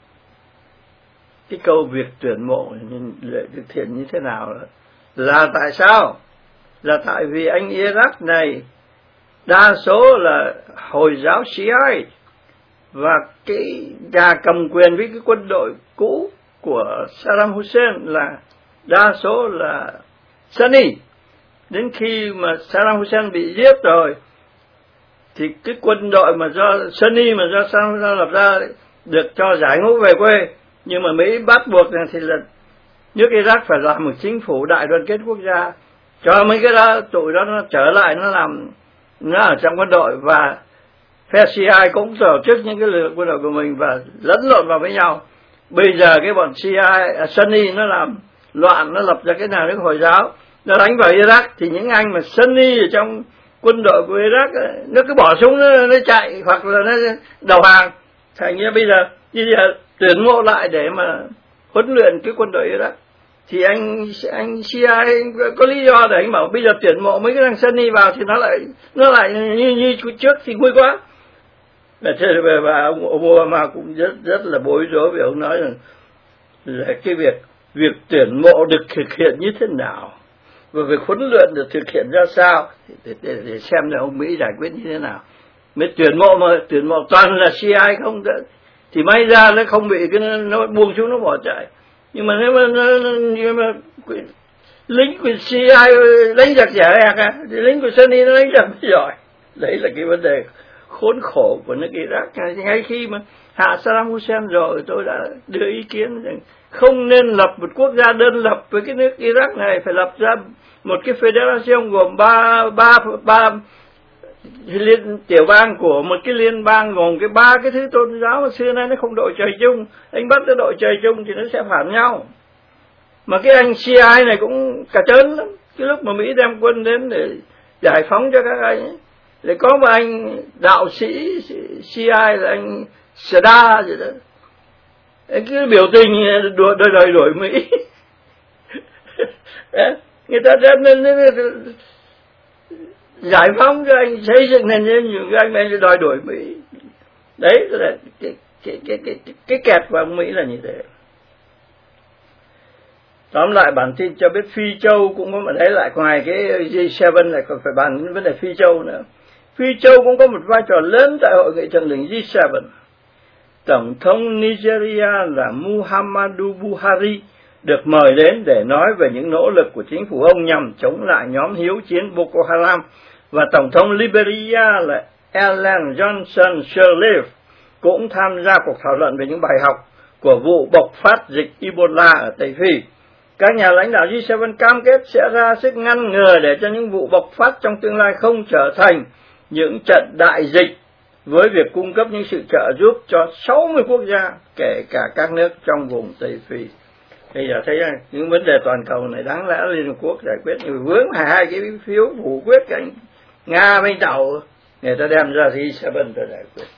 Cái câu việc tuyển mộ được thực hiện như thế nào là tại sao? Là tại vì anh Iraq này đa số là Hồi giáo Shiite và cái nhà cầm quyền với cái quân đội cũ của Saddam Hussein là đa số là Sunni. Đến khi mà Saddam Hussein bị giết rồi thì cái quân đội mà do Sunni mà do Saddam Hussein lập ra được cho giải ngũ về quê, nhưng mà Mỹ bắt buộc rằng thì là nước Iraq phải làm một chính phủ đại đoàn kết quốc gia cho mấy cái đó tụi đó nó trở lại, nó làm nó ở trong quân đội, và phe Shia cũng tổ chức những cái lực lượng quân đội của mình và lẫn lộn vào với nhau. Bây giờ cái bọn Shia uh, Sunni nó làm loạn, nó lập ra cái nhà nước Hồi giáo, nó đánh vào Iraq, thì những anh mà Sunni ở trong quân đội của Iraq nó cứ bỏ súng nó, nó chạy hoặc là nó đầu hàng. Thành như bây giờ bây giờ tuyển mộ lại để mà huấn luyện cái quân đội Iraq thì anh anh Shia anh có lý do để anh bảo bây giờ tuyển mộ mấy cái thằng Sunni vào thì nó lại nó lại như như trước thì vui quá. Và, và ông Obama cũng rất rất là bối rối vì ông nói rằng là cái việc việc tuyển mộ được thực hiện như thế nào và việc huấn luyện được thực hiện ra sao để, để, để xem là ông Mỹ giải quyết như thế nào. Mới tuyển mộ mà tuyển mộ toàn là xê i a không thì may ra nó không bị cái nó buông xuống nó bỏ chạy. Nhưng mà nếu mà, nếu mà lính của xê i a đánh giặc giả hạc à, thì lính của Sunni nó đánh giặc giỏi. Đấy là cái vấn đề khốn khổ của nước Iraq. Ngay khi mà hạ Saddam Hussein rồi, tôi đã đưa ý kiến rằng không nên lập một quốc gia đơn lập với cái nước Iraq này, phải lập ra một cái federation gồm ba ba ba liên tiểu bang của một cái liên bang gồm cái ba cái thứ tôn giáo mà xưa nay nó không đội trời chung. Anh bắt nó đội trời chung thì nó sẽ phản nhau. Mà cái anh xê i a này cũng cả trớn lắm. Cái lúc mà Mỹ đem quân đến để giải phóng cho các anh ấy, để có một anh đạo sĩ xê i a là anh Sada gì đó, anh cứ biểu tình đòi đòi đổi Mỹ. Người ta đem lên giải phóng cho anh, xây dựng nền nhân những anh này đòi đổi Mỹ. Đấy là cái cái cái cái cái kẹt của ông Mỹ là như thế. Tóm lại bản tin cho biết Phi Châu cũng có, mà đấy lại ngoài cái G bảy lại còn phải bàn đến vấn đề Phi Châu nữa. Phi Châu cũng có một vai trò lớn tại hội nghị thượng đỉnh G bảy. Tổng thống Nigeria là Muhammadu Buhari được mời đến để nói về những nỗ lực của chính phủ ông nhằm chống lại nhóm hiếu chiến Boko Haram, và Tổng thống Liberia là Ellen Johnson Sirleaf cũng tham gia cuộc thảo luận về những bài học của vụ bộc phát dịch Ebola ở Tây Phi. Các nhà lãnh đạo G bảy cam kết sẽ ra sức ngăn ngừa để cho những vụ bộc phát trong tương lai không trở thành những trận đại dịch, với việc cung cấp những sự trợ giúp cho sáu mươi quốc gia, kể cả các nước trong vùng Tây Phi. Bây giờ thấy những vấn đề toàn cầu này đáng lẽ Liên Hợp Quốc giải quyết, nhưng vướng hai cái phiếu phủ quyết cái Nga với Tàu, người ta đem ra G bảy để giải quyết.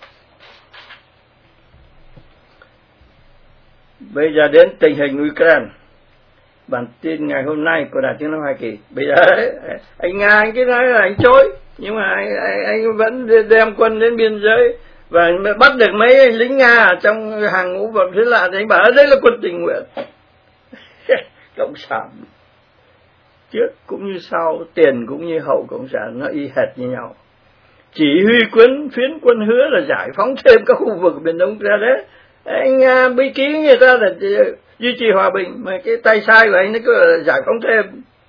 Bây giờ đến tình hình Ukraine. Bản tin ngày hôm nay của Đài Tiếng nói Hoa Kỳ. Bây giờ anh Nga anh cứ nói là anh chối, nhưng mà anh, anh, anh vẫn đem quân đến biên giới và bắt được mấy lính Nga ở trong hàng ngũ vật thế lạ, thì anh bảo đây là quân tình nguyện. Cộng sản trước cũng như sau, tiền cũng như hậu cộng sản, nó y hệt như nhau. Chỉ huy quân phiến quân hứa là giải phóng thêm các khu vực miền Đông ra đấy. Anh Nga bí ký người ta là duy trì hòa bình, mà cái tay sai của anh nó cứ là giải phóng thêm.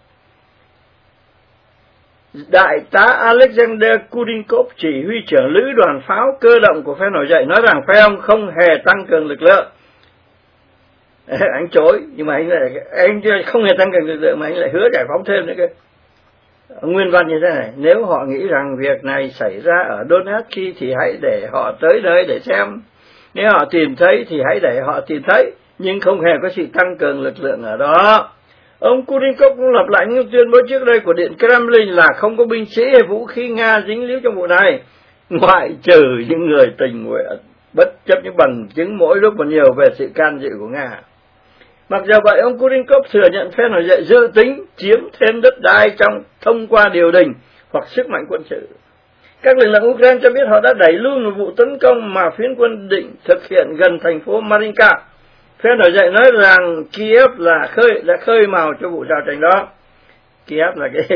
Đại tá Alexander Kudinkov, chỉ huy trưởng lữ đoàn pháo cơ động của phe nổi dậy, nói rằng phe ông không hề tăng cường lực lượng. Anh chối, nhưng mà anh lại anh không hề tăng cường lực lượng mà anh lại hứa giải phóng thêm nữa cơ. Nguyên văn như thế này: nếu họ nghĩ rằng việc này xảy ra ở Donetsk thì hãy để họ tới đây để xem. Nếu họ tìm thấy thì hãy để họ tìm thấy, nhưng không hề có sự tăng cường lực lượng ở đó. Ông Kudinkov cũng lặp lại những tuyên bố trước đây của Điện Kremlin là không có binh sĩ hay vũ khí Nga dính líu trong vụ này, ngoại trừ những người tình nguyện, bất chấp những bằng chứng mỗi lúc một nhiều về sự can dự của Nga. Mặc dù vậy, ông Kudinkov thừa nhận phe nổi dậy dự tính chiếm thêm đất đai trong thông qua điều đình hoặc sức mạnh quân sự. Các lực lượng Ukraine cho biết họ đã đẩy lui một vụ tấn công mà phiến quân định thực hiện gần thành phố Marinka. Phe nổi dậy nói rằng Kiev là khơi đã khơi mào cho vụ giao tranh đó. Kiev là cái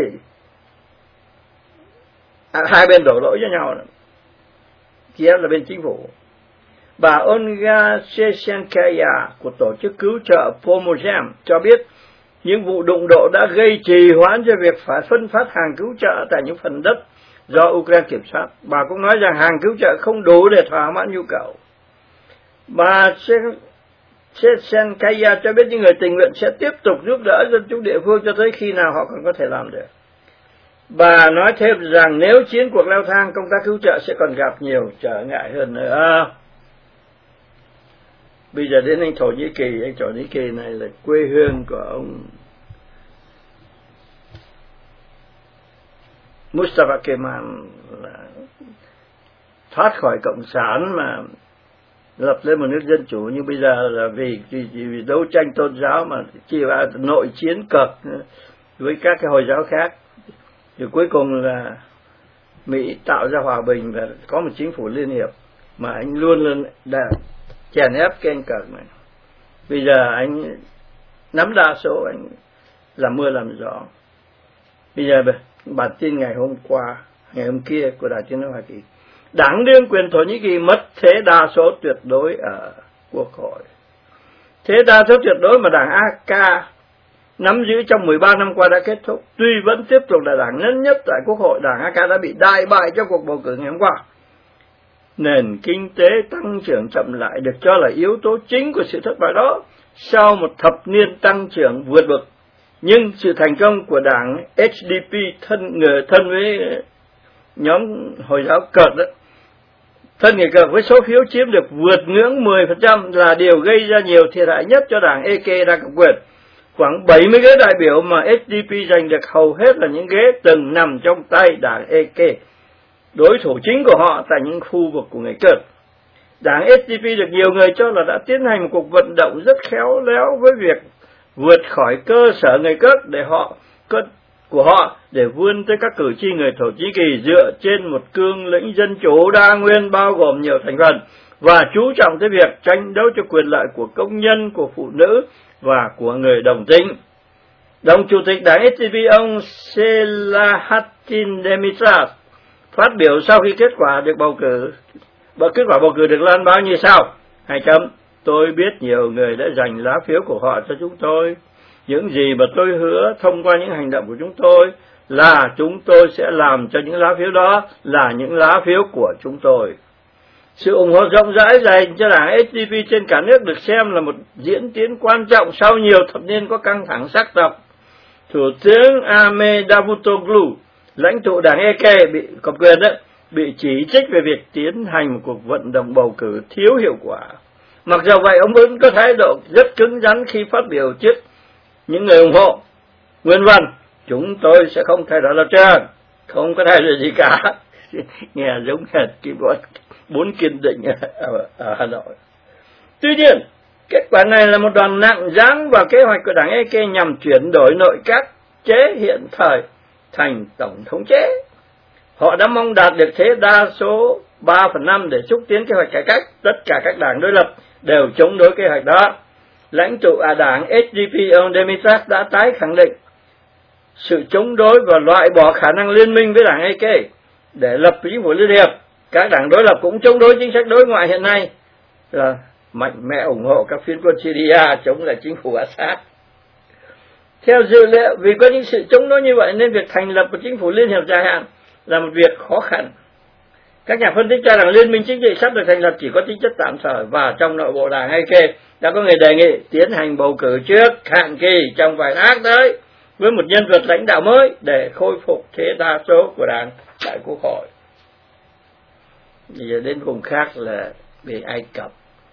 à, hai bên đổ lỗi cho nhau đó. Kiev là bên chính phủ. Bà Olga Shechenkaya của tổ chức cứu trợ Pomozhem cho biết những vụ đụng độ đã gây trì hoãn cho việc phải phân phát hàng cứu trợ tại những phần đất do Ukraine kiểm soát. Bà cũng nói rằng hàng cứu trợ không đủ để thỏa mãn nhu cầu. Bà Shechenkaya cho biết những người tình nguyện sẽ tiếp tục giúp đỡ dân chúng địa phương cho tới khi nào họ còn có thể làm được. Bà nói thêm rằng nếu chiến cuộc leo thang, công tác cứu trợ sẽ còn gặp nhiều trở ngại hơn nữa. Bây giờ đến anh Thổ Nhĩ Kỳ. Anh Thổ Nhĩ Kỳ này là quê hương của ông Mustafa Kemal, là thoát khỏi cộng sản mà lập lên một nước dân chủ, nhưng bây giờ là vì, vì, vì đấu tranh tôn giáo mà chỉ là nội chiến cực với các cái hồi giáo khác, rồi cuối cùng là Mỹ tạo ra hòa bình và có một chính phủ liên hiệp, mà anh luôn luôn đã chèn ép cái anh Kirk này. Bây giờ anh nắm đa số, anh làm mưa làm gió. Bây giờ bản tin ngày hôm qua, ngày hôm kia của Đài Tiếng nói Hoa Kỳ, đảng đương quyền Thổ Nhĩ Kỳ mất thế đa số tuyệt đối ở Quốc hội. Thế đa số tuyệt đối mà đảng a ca nắm giữ trong mười ba năm qua đã kết thúc. Tuy vẫn tiếp tục là đảng lớn nhất tại Quốc hội, đảng a ca đã bị đại bại trong cuộc bầu cử ngày hôm qua. Nền kinh tế tăng trưởng chậm lại được cho là yếu tố chính của sự thất bại đó. Sau một thập niên tăng trưởng vượt bậc, nhưng sự thành công của đảng hát đê pê thân người thân với nhóm Hồi giáo Cực đó, thân người Cực với số phiếu chiếm được vượt ngưỡng mười phần trăm là điều gây ra nhiều thiệt hại nhất cho đảng e ca đa cầm quyền. Khoảng bảy mươi ghế đại biểu mà hát đê pê giành được hầu hết là những ghế từng nằm trong tay đảng e ca, đối thủ chính của họ tại những khu vực của người Cực. Đảng hát đê pê được nhiều người cho là đã tiến hành một cuộc vận động rất khéo léo với việc vượt khỏi cơ sở người Cực để họ của họ để vươn tới các cử tri người Thổ Nhĩ Kỳ dựa trên một cương lĩnh dân chủ đa nguyên bao gồm nhiều thành phần và chú trọng tới việc tranh đấu cho quyền lợi của công nhân, của phụ nữ và của người đồng tính. Đồng chủ tịch đảng hát đê pê ông Selahattin Demirtas phát biểu sau khi kết quả được bầu cử, kết quả bầu cử được loan báo như sau: hai chấm tôi biết nhiều người đã dành lá phiếu của họ cho chúng tôi. Những gì mà tôi hứa thông qua những hành động của chúng tôi là chúng tôi sẽ làm cho những lá phiếu đó là những lá phiếu của chúng tôi. Sự ủng hộ rộng rãi dành cho đảng hát đê pê trên cả nước được xem là một diễn tiến quan trọng sau nhiều thập niên có căng thẳng sắc tộc. Thủ tướng Ahmed Davutoglu, lãnh tụ đảng e ca bị cầm quyền đó, bị chỉ trích về việc tiến hành một cuộc vận động bầu cử thiếu hiệu quả. Mặc dù vậy, ông vẫn có thái độ rất cứng rắn khi phát biểu trước những người ủng hộ. Nguyên văn: chúng tôi sẽ không thay đổi lập trường, không có thay đổi gì cả. Nghe giống hệt cái bọn bốn kiên định ở, ở Hà Nội. Tuy nhiên, kết quả này là một đòn nặng giáng vào kế hoạch của đảng e ca nhằm chuyển đổi nội các chế hiện thời thành tổng thống chế. Họ đã mong đạt được thế đa số ba phần năm để xúc tiến kế hoạch cải cách. Tất cả các đảng đối lập đều chống đối kế hoạch đó. Lãnh tụ à đảng hát đê pê ông Demirtas đã tái khẳng định sự chống đối và loại bỏ khả năng liên minh với đảng e ca để lập chính phủ liên hiệp. Các đảng đối lập cũng chống đối chính sách đối ngoại hiện nay là mạnh mẽ ủng hộ các phiến quân Syria chống lại chính phủ Assad. Theo dữ liệu, vì có những sự chống đối như vậy nên việc thành lập một chính phủ liên hiệp dài hạn là một việc khó khăn. Các nhà phân tích cho rằng liên minh chính trị sắp được thành lập chỉ có tính chất tạm thời, và trong nội bộ đảng e ca đã có người đề nghị tiến hành bầu cử trước hạn kỳ trong vài tháng tới với một nhân vật lãnh đạo mới để khôi phục thế đa số của đảng tại Quốc hội. Bây giờ đến vùng khác là về Ai Cập.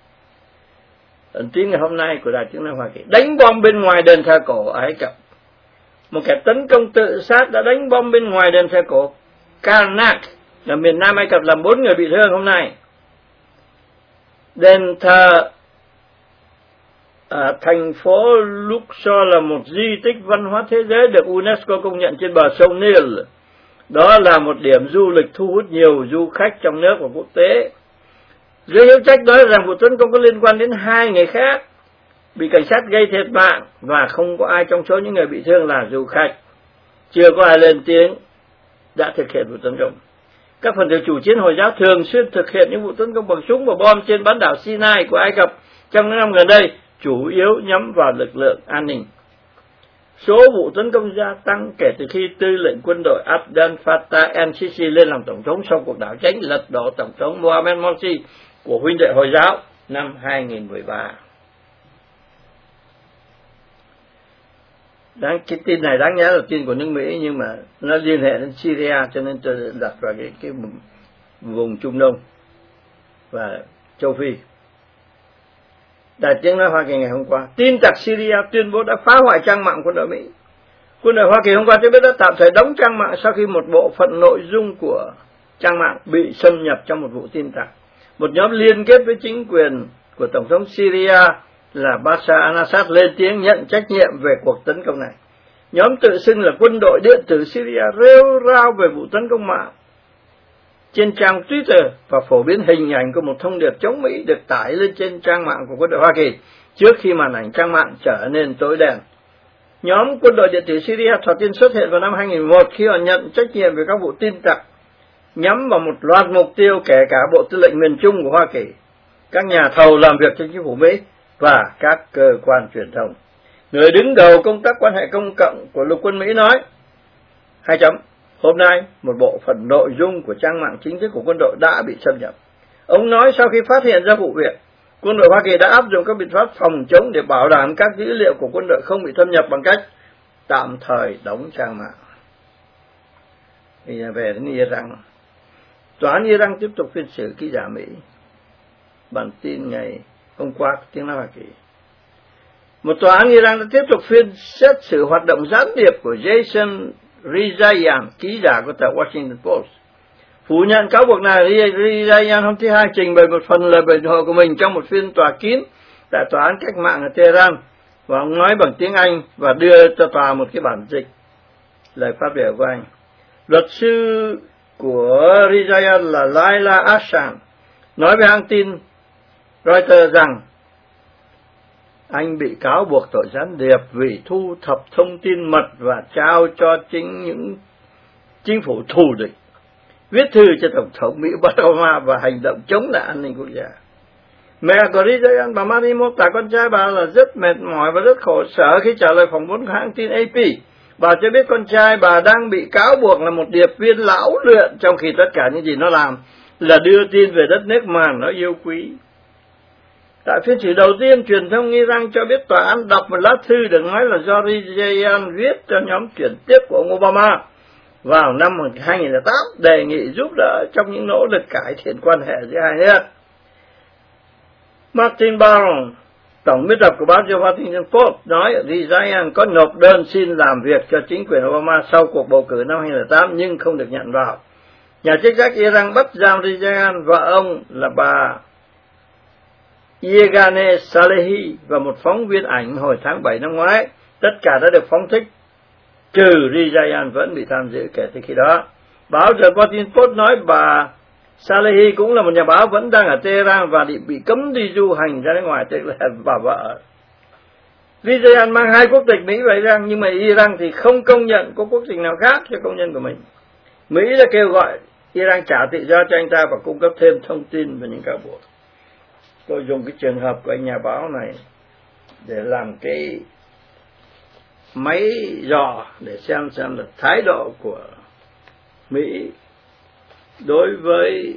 Ấn tín ngày hôm nay của Đài Tiếng nói Hoa Kỳ: đánh bom bên ngoài đền thờ cổ ở Ai Cập. Một kẻ tấn công tự sát đã đánh bom bên ngoài đền thờ cổ Karnak ở miền Nam Ai Cập làm bốn người bị thương hôm nay. Đền thờ ở thành phố Luxor là một di tích văn hóa thế giới được UNESCO công nhận trên bờ sông Nile. Đó là một điểm du lịch thu hút nhiều du khách trong nước và quốc tế. Giới hữu trách nói rằng vụ tấn công có liên quan đến hai người khác bị cảnh sát gây thiệt mạng, và không có ai trong số những người bị thương là du khách. Chưa có ai lên tiếng đã thực hiện vụ tấn công. Các phần tử chủ chiến Hồi giáo thường xuyên thực hiện những vụ tấn công bằng súng và bom trên bán đảo Sinai của Ai Cập trong những năm gần đây, chủ yếu nhắm vào lực lượng an ninh. Số vụ tấn công gia tăng kể từ khi tư lệnh quân đội Abdel Fattah el-Sisi lên làm tổng thống sau cuộc đảo chính lật đổ tổng thống Mohamed Morsi của huynh đệ Hồi giáo năm hai nghìn mười ba. Đáng, cái tin này đáng nhớ là tin của nước Mỹ, nhưng mà nó liên hệ đến Syria cho nên tôi đặt vào cái, cái vùng Trung Đông và châu Phi. Đài Tiếng nói Hoa Kỳ ngày hôm qua: tin tặc Syria tuyên bố đã phá hoại trang mạng quân đội Mỹ. Quân đội Hoa Kỳ hôm qua cho biết đã tạm thời đóng trang mạng sau khi một bộ phận nội dung của trang mạng bị xâm nhập trong một vụ tin tặc. Một nhóm liên kết với chính quyền của Tổng thống Syria là Bashar al-Assad lên tiếng nhận trách nhiệm về cuộc tấn công này. Nhóm tự xưng là quân đội điện tử Syria rêu rao về vụ tấn công mạng trên trang Twitter và phổ biến hình ảnh của một thông điệp chống Mỹ được tải lên trên trang mạng của quân đội Hoa Kỳ trước khi màn ảnh trang mạng trở nên tối đen. Nhóm quân đội điện tử Syria thoạt tiên xuất hiện vào năm hai nghìn mười một khi họ nhận trách nhiệm về các vụ tin tặc nhắm vào một loạt mục tiêu, kể cả Bộ Tư lệnh miền Trung của Hoa Kỳ, các nhà thầu làm việc cho chính phủ Mỹ và các cơ quan truyền thông. Người đứng đầu công tác quan hệ công cộng của lục quân Mỹ nói, hai chấm, hôm nay một bộ phận nội dung của trang mạng chính thức của quân đội đã bị xâm nhập. Ông nói sau khi phát hiện ra vụ việc, quân đội Hoa Kỳ đã áp dụng các biện pháp phòng chống để bảo đảm các dữ liệu của quân đội không bị thâm nhập bằng cách tạm thời đóng trang mạng. Bây giờ về đến Iran. Tòa án Iran tiếp tục phiên xử ký giả Mỹ. Bản tin ngày hôm qua tiếng nói Hoa Kỳ. Một tòa án Iran đã tiếp tục phiên xét xử hoạt động gián điệp của Jason Rezaian, ký giả của tờ Washington Post. Phủ nhận cáo buộc này, Rezaian hôm thứ Hai trình bày một phần lời biện hộ của mình trong một phiên tòa kín tại tòa án cách mạng ở Tehran, và ông nói bằng tiếng Anh và đưa cho tòa một cái bản dịch lời phát biểu của anh. Luật sư của Rezaian là Laila Ashan nói với hãng tin Reuters rằng anh bị cáo buộc tội gián điệp vì thu thập thông tin mật và trao cho chính những chính phủ thù địch, viết thư cho Tổng thống Mỹ Barack Obama và hành động chống lại an ninh quốc gia. Mẹ của Rezaian, bà Mary, mô tả con trai bà là rất mệt mỏi và rất khổ sở khi trả lời phỏng vấn của hãng tin A P. Bà cho biết con trai bà đang bị cáo buộc là một điệp viên lão luyện, trong khi tất cả những gì nó làm là đưa tin về đất nước mà nó yêu quý. Tại phiên xử đầu tiên, truyền thông Iran cho biết tòa án đọc một lá thư được nói là do Rezaian viết cho nhóm chuyển tiếp của ông Obama vào năm hai nghìn lẻ tám, đề nghị giúp đỡ trong những nỗ lực cải thiện quan hệ giữa hai nước. Martin Baron, tổng biên tập của báo The Washington Post, nói Rezaian có nộp đơn xin làm việc cho chính quyền Obama sau cuộc bầu cử năm hai nghìn lẻ tám nhưng không được nhận vào. Nhà chức trách Iran bắt giam Rezaian và ông là bà Yeganeh Salehi và một phóng viên ảnh hồi tháng bảy năm ngoái. Tất cả đã được phóng thích, trừ Rezaian vẫn bị tạm giữ kể từ khi đó. Báo The Washington Post nói bà Salehi cũng là một nhà báo vẫn đang ở Tehran và bị cấm đi du hành ra nước ngoài, tức là bà vợ. Rezaian mang hai quốc tịch Mỹ và Iran, nhưng mà Iran thì không công nhận có quốc tịch nào khác cho công nhân của mình. Mỹ đã kêu gọi Iran trả tự do cho anh ta và cung cấp thêm thông tin về những cáo buộc. Tôi dùng cái trường hợp của anh nhà báo này để làm cái máy dò để xem xem là thái độ của Mỹ đối với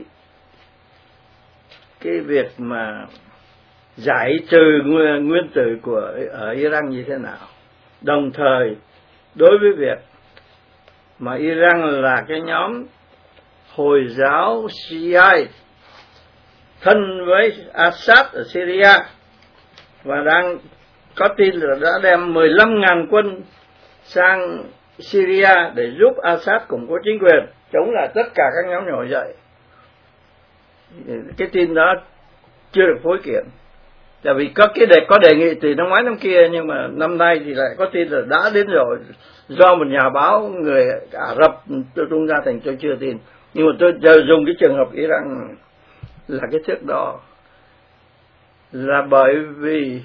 cái việc mà giải trừ nguyên tử của ở Iran như thế nào. Đồng thời đối với việc mà Iran là cái nhóm Hồi giáo Shiite thân với Assad ở Syria và đang có tin là đã đem mười lăm nghìn quân sang Syria để giúp Assad củng cố chính quyền, chống lại tất cả các nhóm nổi dậy. Cái tin đó chưa được phối kiện, tại vì có cái đề có đề nghị từ năm ngoái năm kia, nhưng mà năm nay thì lại có tin là đã đến rồi, do một nhà báo người Ả Rập tôi tung ra thành tôi chưa tin. Nhưng mà tôi dùng cái trường hợp Iran là cái thước đo, là bởi vì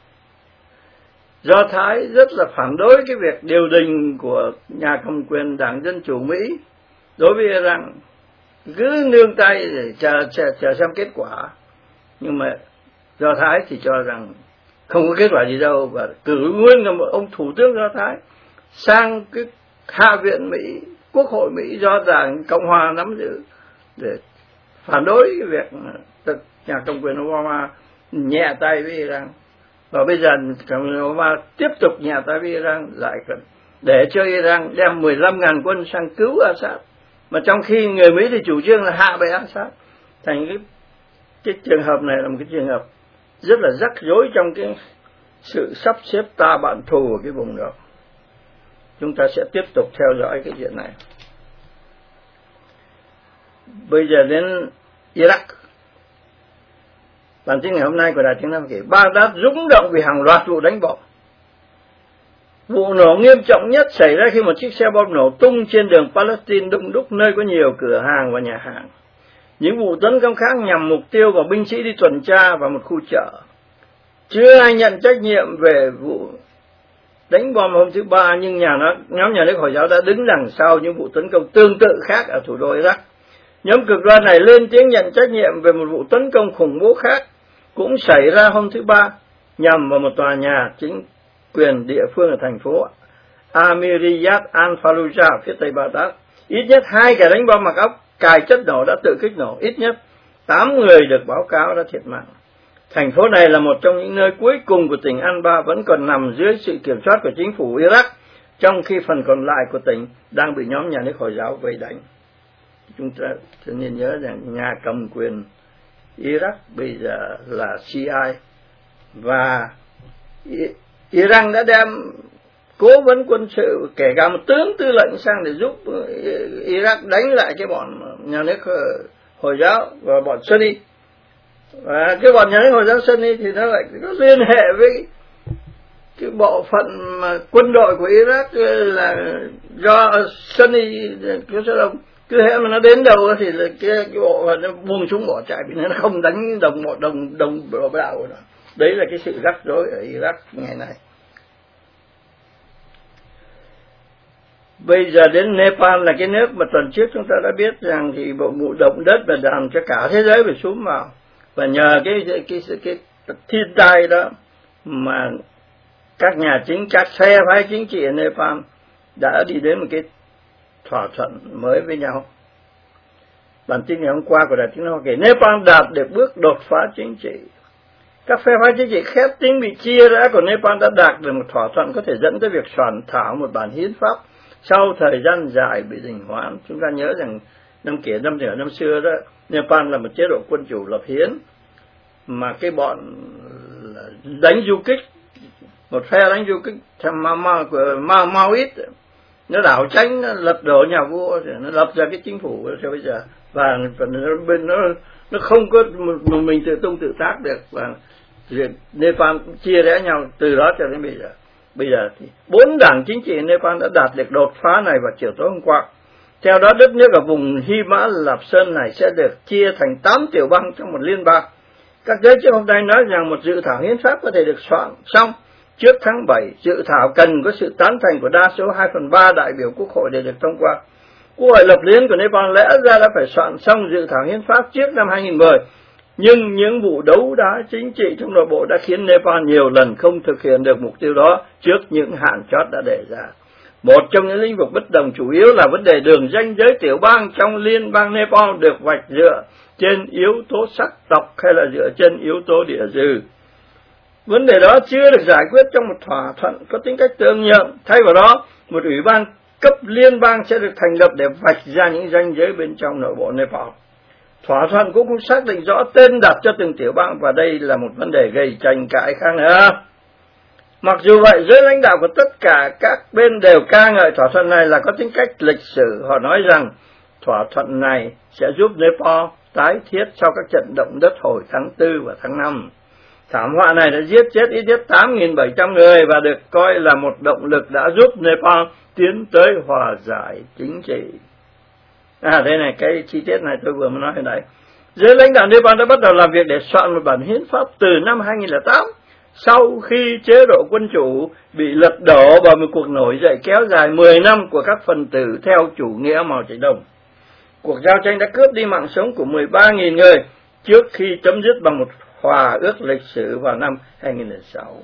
Do Thái rất là phản đối cái việc điều đình của nhà cầm quyền Đảng Dân Chủ Mỹ đối với Iran, cứ nương tay để chờ, chờ, chờ xem kết quả. Nhưng mà Do Thái thì cho rằng không có kết quả gì đâu, và cử nguyên là một ông thủ tướng Do Thái sang cái Hạ viện Mỹ, Quốc hội Mỹ do Đảng Cộng hòa nắm giữ để phản đối cái việc nhà cầm quyền Obama nhẹ tay với Iran. Và bây giờ cầm quyền Obama tiếp tục nhẹ tay với Iran, lại để cho Iran đem mười lăm nghìn quân sang cứu Assad, mà trong khi người Mỹ thì chủ trương là hạ bệ Assad. Thành cái, cái trường hợp này là một cái trường hợp rất là rắc rối trong cái sự sắp xếp ta bạn thù ở cái vùng đó. Chúng ta sẽ tiếp tục theo dõi cái chuyện này. Bây giờ đến Iraq. Bản tin ngày hôm nay của Đài Tiếng nói Hoa Kỳ: Baghdad rúng động vì hàng loạt vụ đánh bom. Vụ nổ nghiêm trọng nhất xảy ra khi một chiếc xe bom nổ tung trên đường Palestine đông đúc, nơi có nhiều cửa hàng và nhà hàng. Những vụ tấn công khác nhằm mục tiêu vào binh sĩ đi tuần tra vào một khu chợ. Chưa ai nhận trách nhiệm về vụ đánh bom hôm thứ Ba, nhưng nhà nó, nhóm nhà nước Hồi giáo đã đứng đằng sau những vụ tấn công tương tự khác ở thủ đô Iraq. Nhóm cực đoan này lên tiếng nhận trách nhiệm về một vụ tấn công khủng bố khác cũng xảy ra hôm thứ Ba nhằm vào một tòa nhà chính quyền địa phương ở thành phố Amiriyat al-Fallujah phía tây Baghdad. Ít nhất hai kẻ đánh bom mặc áo cài chất nổ đã tự kích nổ, ít nhất tám người được báo cáo đã thiệt mạng. Thành phố này là một trong những nơi cuối cùng của tỉnh Anbar, vẫn còn nằm dưới sự kiểm soát của chính phủ Iraq, trong khi phần còn lại của tỉnh đang bị nhóm nhà nước Hồi giáo vây đánh. Chúng ta nên nhớ rằng nhà cầm quyền Iraq bây giờ là xê i a, và Iran đã đem cố vấn quân sự, kể cả một tướng tư lệnh sang để giúp Iraq đánh lại cái bọn nhà nước Hồi giáo và bọn Sunni. Và cái bọn nhà nước Hồi giáo Sunni thì nó lại có liên hệ với cái bộ phận mà quân đội của Iraq là do Sunni cứ đông, cứ hễ mà nó đến đâu thì là cái, cái bộ phận nó buông súng bỏ chạy, vì nó không đánh đồng một đồng đồng bộ đạo của nó. Đấy là cái sự rắc rối ở Iraq ngày nay. Bây giờ đến Nepal là cái nước mà tuần trước chúng ta đã biết rằng thì bộ vụ động đất và làm cho cả thế giới phải xuống vào, và nhờ cái cái cái, cái, cái thiên tai đó mà các nhà chính, các phe phái chính trị ở Nepal đã đi đến một cái thỏa thuận mới với nhau. Bản tin ngày hôm qua của Đài Tiếng Nói Hoa Kỳ, Nepal đạt được bước đột phá chính trị. Các phe phái chính trị khét tiếng bị chia rẽ của Nepal đã đạt được một thỏa thuận có thể dẫn tới việc soạn thảo một bản hiến pháp sau thời gian dài bị đình hoãn. Chúng ta nhớ rằng năm kỷ năm nửa năm xưa đó, Nepal là một chế độ quân chủ lập hiến, mà cái bọn đánh du kích, một phe đánh du kích ma ma của ma Maoist, nó đảo tranh, nó lật đổ nhà vua, nó lập ra cái chính phủ cho bây giờ, và nó bên nó nó không có một mình tự tung tự tác được, và Nepal chia rẽ nhau từ đó cho đến bây giờ. Bây giờ thì bốn đảng chính trị Nepal đã đạt được đột phá này vào chiều tối hôm qua. Theo đó, đất nước ở vùng Hy Mã Lạp Sơn này sẽ được chia thành tám tiểu bang trong một liên bang. Các giới chức hôm nay nói rằng một dự thảo hiến pháp có thể được soạn xong trước tháng bảy. Dự thảo cần có sự tán thành của đa số hai phần ba đại biểu quốc hội để được thông qua. Quốc hội lập hiến của Nepal lẽ ra đã phải soạn xong dự thảo hiến pháp trước năm hai nghìn mười, nhưng những vụ đấu đá chính trị trong nội bộ đã khiến Nepal nhiều lần không thực hiện được mục tiêu đó trước những hạn chót đã đề ra. Một trong những lĩnh vực bất đồng chủ yếu là vấn đề đường ranh giới tiểu bang trong liên bang Nepal được vạch dựa trên yếu tố sắc tộc hay là dựa trên yếu tố địa dư. Vấn đề đó chưa được giải quyết trong một thỏa thuận có tính cách tương nhượng. Thay vào đó, một ủy ban cấp liên bang sẽ được thành lập để vạch ra những ranh giới bên trong nội bộ Nepal. Thỏa thuận cũng không xác định rõ tên đặt cho từng tiểu bang, và đây là một vấn đề gây tranh cãi khác nữa. Mặc dù vậy, giới lãnh đạo của tất cả các bên đều ca ngợi thỏa thuận này là có tính cách lịch sử. Họ nói rằng thỏa thuận này sẽ giúp Nepal tái thiết sau các trận động đất hồi tháng tư và tháng năm. Thảm họa này đã giết chết ít nhất tám nghìn bảy trăm người và được coi là một động lực đã giúp Nepal tiến tới hòa giải chính trị. À, đây này, cái chi tiết này tôi vừa mới nói hồi nãy. Giới lãnh đạo Nepal đã bắt đầu làm việc để soạn một bản hiến pháp từ năm hai nghìn lẻ tám, sau khi chế độ quân chủ bị lật đổ vào một cuộc nổi dậy kéo dài mười năm của các phần tử theo chủ nghĩa Mao Trạch Đông. Cuộc giao tranh đã cướp đi mạng sống của mười ba nghìn người trước khi chấm dứt bằng một hòa ước lịch sử vào năm hai nghìn lẻ sáu.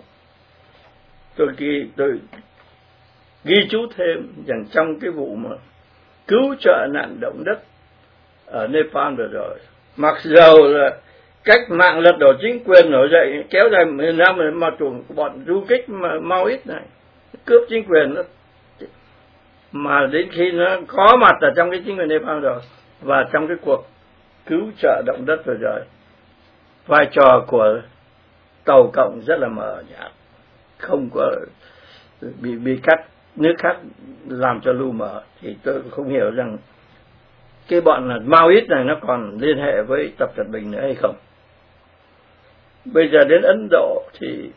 Tôi ghi, tôi ghi chú thêm rằng trong cái vụ mà cứu trợ nạn động đất ở Nepal vừa rồi, mặc dầu là cách mạng lật đổ chính quyền nổi dậy kéo dài mười năm mà chủ bọn du kích mà Maoist này cướp chính quyền đó, mà đến khi nó có mặt ở trong cái chính quyền Nepal rồi, và trong cái cuộc cứu trợ động đất vừa rồi, vai trò của Tàu Cộng rất là mờ nhạt, không có bị bị các nước khác làm cho lu mờ, thì tôi không hiểu rằng cái bọn là Maoist này nó còn liên hệ với Tập Cận Bình nữa hay không. Bây giờ đến Ấn Độ thì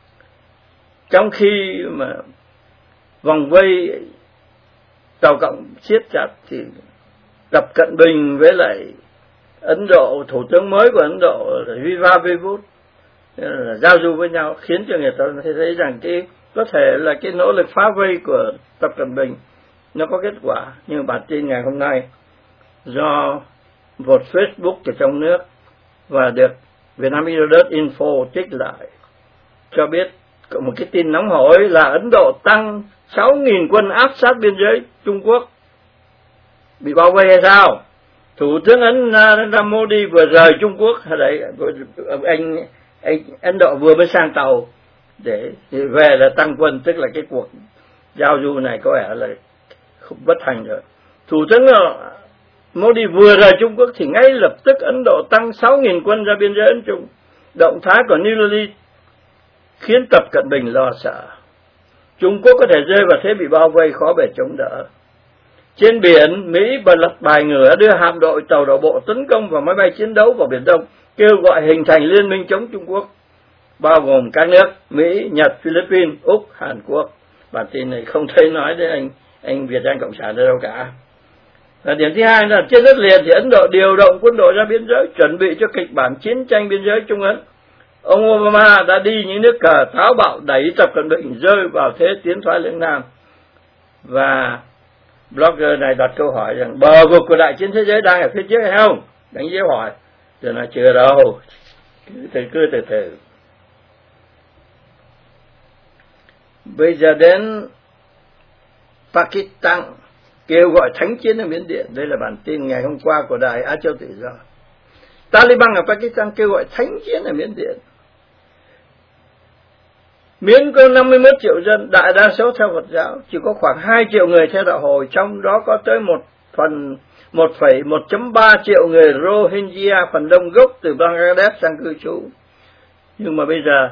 trong khi mà vòng vây Tàu Cộng siết chặt thì Tập Cận Bình với lại Ấn Độ, thủ tướng mới của Ấn Độ Viva Vivut giao du với nhau, khiến cho người ta thấy rằng cái có thể là cái nỗ lực phá vây của Tập Cận Bình nó có kết quả. Nhưng bản tin ngày hôm nay do một Facebook ở trong nước và được Vietnam Info trích lại cho biết có một cái tin nóng hổi là Ấn Độ tăng sáu nghìn quân áp sát biên giới Trung Quốc, bị bao vây hay sao? Thủ tướng Ấn Narendra Modi vừa rời Trung Quốc, đấy, anh, anh Ấn Độ vừa mới sang tàu để về là tăng quân, tức là cái cuộc giao du này có vẻ là không bất thành rồi. Thủ tướng Modi vừa rời Trung Quốc thì ngay lập tức Ấn Độ tăng sáu nghìn quân ra biên giới Ấn Trung. Động thái của New Delhi khiến Tập Cận Bình lo sợ Trung Quốc có thể rơi vào thế bị bao vây khó bề chống đỡ. Trên biển, Mỹ bật lật bài ngửa đưa hạm đội, tàu đổ bộ tấn công vào máy bay chiến đấu vào Biển Đông, kêu gọi hình thành liên minh chống Trung Quốc, bao gồm các nước Mỹ, Nhật, Philippines, Úc, Hàn Quốc. Bản tin này không thấy nói đến anh anh Việt Nam Cộng sản đâu cả. Và điểm thứ hai là trên đất liền thì Ấn Độ điều động quân đội ra biên giới, chuẩn bị cho kịch bản chiến tranh biên giới Trung Ấn. Ông Obama đã đi những nước cờ táo bạo đẩy Tập Cận Bình rơi vào thế tiến thoái lưỡng nan. Và blogger này đặt câu hỏi rằng bờ vực của đại chiến thế giới đang ở phía trước hay không? Đánh dấu hỏi. Rồi nói chưa đâu, cứ từ cứ từ từ. Bây giờ đến Pakistan kêu gọi thánh chiến ở Miến Điện. Đây là bản tin ngày hôm qua của đài Á Châu Tự Do. Taliban ở Pakistan kêu gọi thánh chiến ở Miến Điện. Miến có năm mươi mốt triệu dân, đại đa số theo Phật giáo, chỉ có khoảng hai triệu người theo đạo Hồi, trong đó có tới một phần một phẩy một chấm ba triệu người Rohingya, phần đông gốc từ Bangladesh sang cư trú. Nhưng mà bây giờ